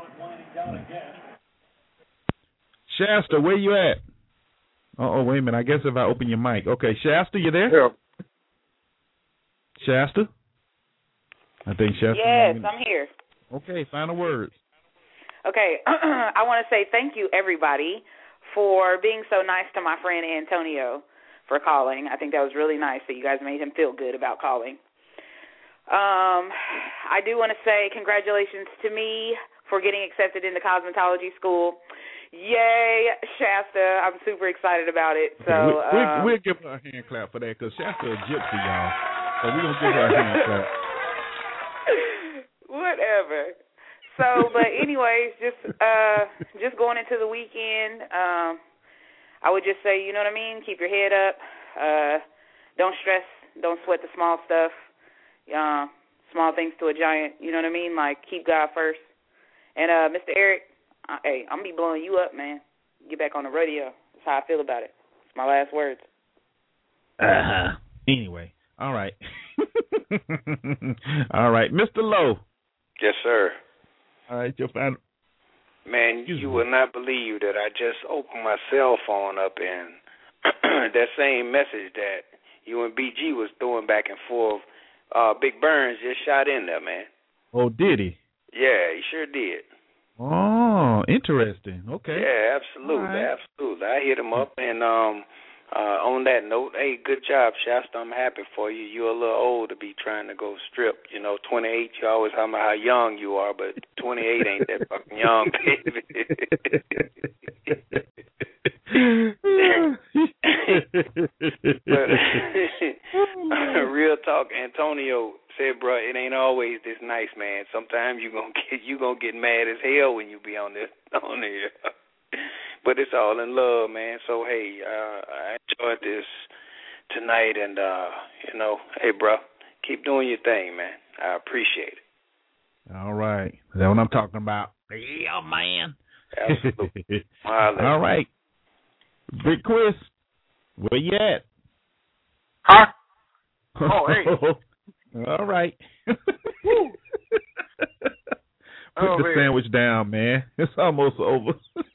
Shasta, where you at? Oh, wait a minute. I guess if I open your mic. Okay, Shasta, you there? Yeah. Shasta? I think Shasta. Yes, I'm here. Okay, final words. Okay, I want to say thank you, everybody, for being so nice to my friend Antonio for calling. I think that was really nice that you guys made him feel good about calling. I do want to say congratulations to me for getting accepted into cosmetology school. Yay, Shasta. I'm super excited about it. So we'll give her a hand clap for that because Shasta a gypsy, y'all. So we're going to give her a hand clap. Whatever. So, but anyways, just going into the weekend, I would just say, you know what I mean? Keep your head up. Don't stress. Don't sweat the small stuff. Small things to a giant. You know what I mean? Like, keep God first. And Mr. Eric, hey, I'm going to be blowing you up, man. Get back on the radio. That's how I feel about it. It's my last words. Anyway, all right. All right. Mr. Lowe. Yes, sir. All right, your final. Man, you will not believe that I just opened my cell phone up and that same message that you and BG was throwing back and forth, Big Burns just shot in there, man. Oh, did he? Yeah, he sure did. Oh, interesting. Okay. Yeah, absolutely, absolutely. I hit him up, and on that note, hey, good job, Shasta. I'm happy for you. You're a little old to be trying to go strip. You know, 28, you always talking about how young you are, but 28 ain't that fucking young, baby. But real talk, Antonio said, bro, it ain't always this nice, man. Sometimes you gonna get mad as hell when you be on here. But it's all in love, man. So hey, I enjoyed this tonight, and you know, hey, bro, keep doing your thing, man. I appreciate it. All right. Is that what I'm talking about? Yeah, man. Absolutely. All right. Big Chris, where you at? Huh? Oh, hey. All right. Put the sandwich down, man. It's almost over.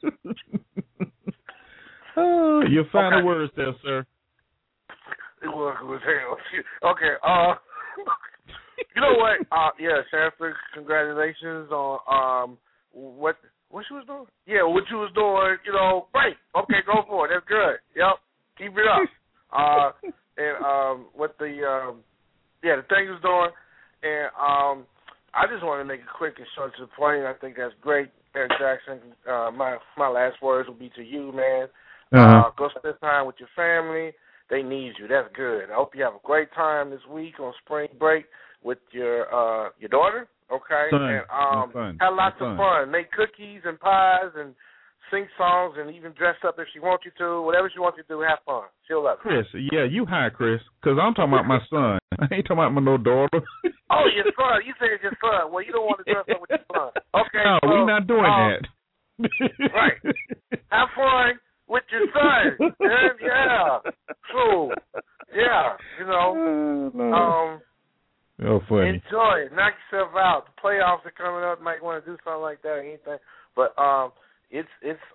Your final words there, sir. It was hell. Okay. You know what? Yeah, Shasta, congratulations on what she was doing. Yeah, what you was doing. You know, great. Okay, go for it. That's good. Yep, keep it up. And what the thing you was doing, and I just want to make it quick and short to the point. I think that's great, Eric Jackson. My last words will be to you, man. Go spend time with your family. They need you. That's good. I hope you have a great time this week on spring break with your daughter. Okay, and have lots of fun. Make cookies and pies and sing songs and even dress up if she wants you to. Whatever she wants you to do, have fun. She'll love it. Chris, yeah, you hire Chris, because I'm talking about my son. I ain't talking about my no daughter. Oh, your son. You said it's your son. Well, you don't want to dress up with your son. Okay. No, we're not doing that. Right. Have fun with your son. Yeah. True. Yeah. You know. Oh, funny. Enjoy it. Knock yourself out. The playoffs are coming up. You might want to do something like that or anything. But it's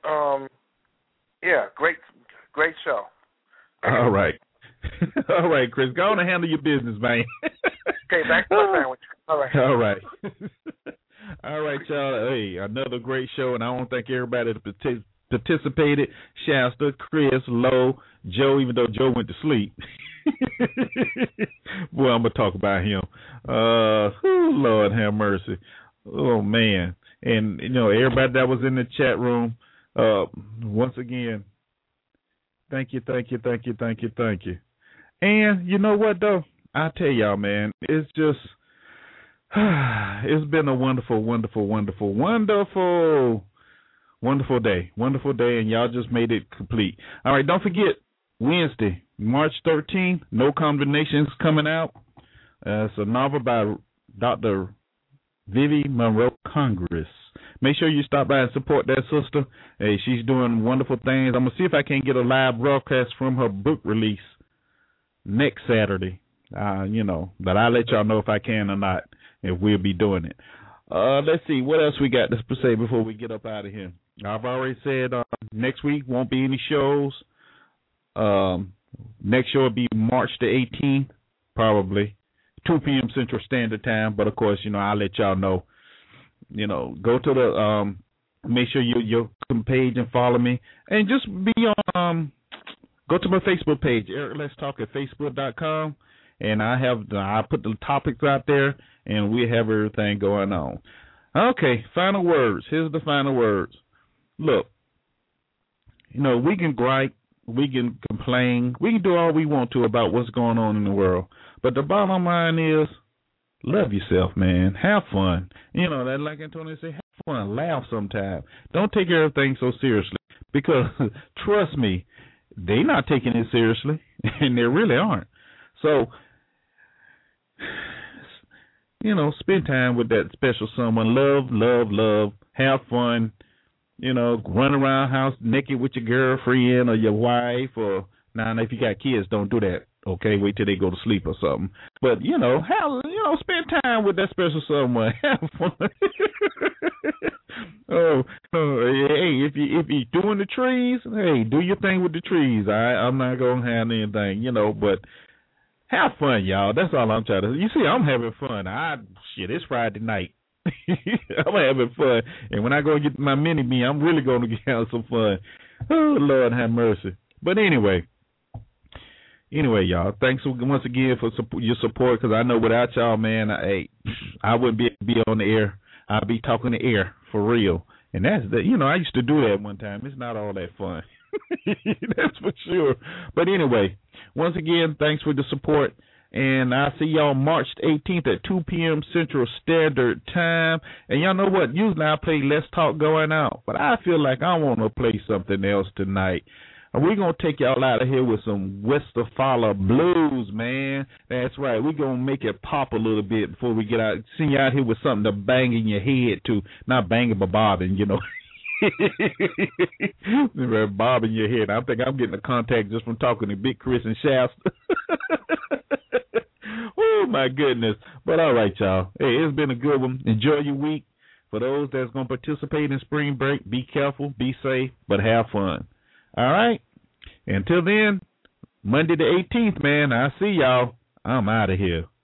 great show. All right. All right, Chris. Go on and handle your business, man. Okay, back to my sandwich. All right. All right. All right, y'all. Hey, another great show, and I want to thank everybody that participated. Shasta, Chris, Lowe, Joe, even though Joe went to sleep. Boy, I'm going to talk about him. Lord have mercy. Oh, man. And, you know, everybody that was in the chat room, once again, thank you. And you know what, though? I tell y'all, man, it's just, it's been a wonderful day. Wonderful day, and y'all just made it complete. All right, don't forget, Wednesday, March 13th, No Condemnation is coming out. It's a novel by Dr. Vivi Monroe Congress. Make sure you stop by and support that sister. Hey, she's doing wonderful things. I'm going to see if I can get a live broadcast from her book release next Saturday. But I'll let y'all know if I can or not, if we'll be doing it. Let's see, what else we got to say before we get up out of here? I've already said next week won't be any shows. Next show will be March the 18th, probably 2 p.m. Central Standard Time. But of course, I'll let y'all know. Go to the make sure your page and follow me, and just be on. Go to my Facebook page, Eric Let's Talk at Facebook.com, and I put the topics out there, and we have everything going on. Okay, final words. Here's the final words. Look, we can gripe, we can complain, we can do all we want to about what's going on in the world, but the bottom line is, love yourself, man. Have fun. That like Antonio said, have fun. Laugh sometime. Don't take everything so seriously, because trust me, they're not taking it seriously, and they really aren't. So, spend time with that special someone. Love. Have fun. Run around house naked with your girlfriend or your wife, or if you got kids, don't do that. Okay, wait till they go to sleep or something. But spend time with that special someone. Have fun. Hey, if you're doing the trees, hey, do your thing with the trees. I'm not gonna have anything, but have fun, y'all. That's all I'm trying to. You see, I'm having fun. It's Friday night. I'm having fun, and when I go get my mini me, I'm really going to have some fun. Oh, Lord have mercy. But anyway, y'all, thanks once again for your support, because I know without y'all, man, I wouldn't be on the air. I'd be talking the air for real, and that's I used to do that one time. It's not all that fun. That's for sure. But anyway, once again, thanks for the support. And I'll see y'all March 18th at 2 p.m. Central Standard Time. And y'all know what? Usually I play Let's Talk Going Out, but I feel like I want to play something else tonight. And we're going to take y'all out of here with some Westfalen Blues, man. That's right. We're going to make it pop a little bit before we get out. Send you out here with something to bang in your head, too. Not banging, but bobbing, you know. Bobbing your head. I think I'm getting a contact just from talking to Big Chris and Shasta. Oh, my goodness. But all right, y'all. Hey, it's been a good one. Enjoy your week. For those that's going to participate in spring break, be careful, be safe, but have fun. All right? Until then, Monday the 18th, man, I'll see y'all. I'm out of here.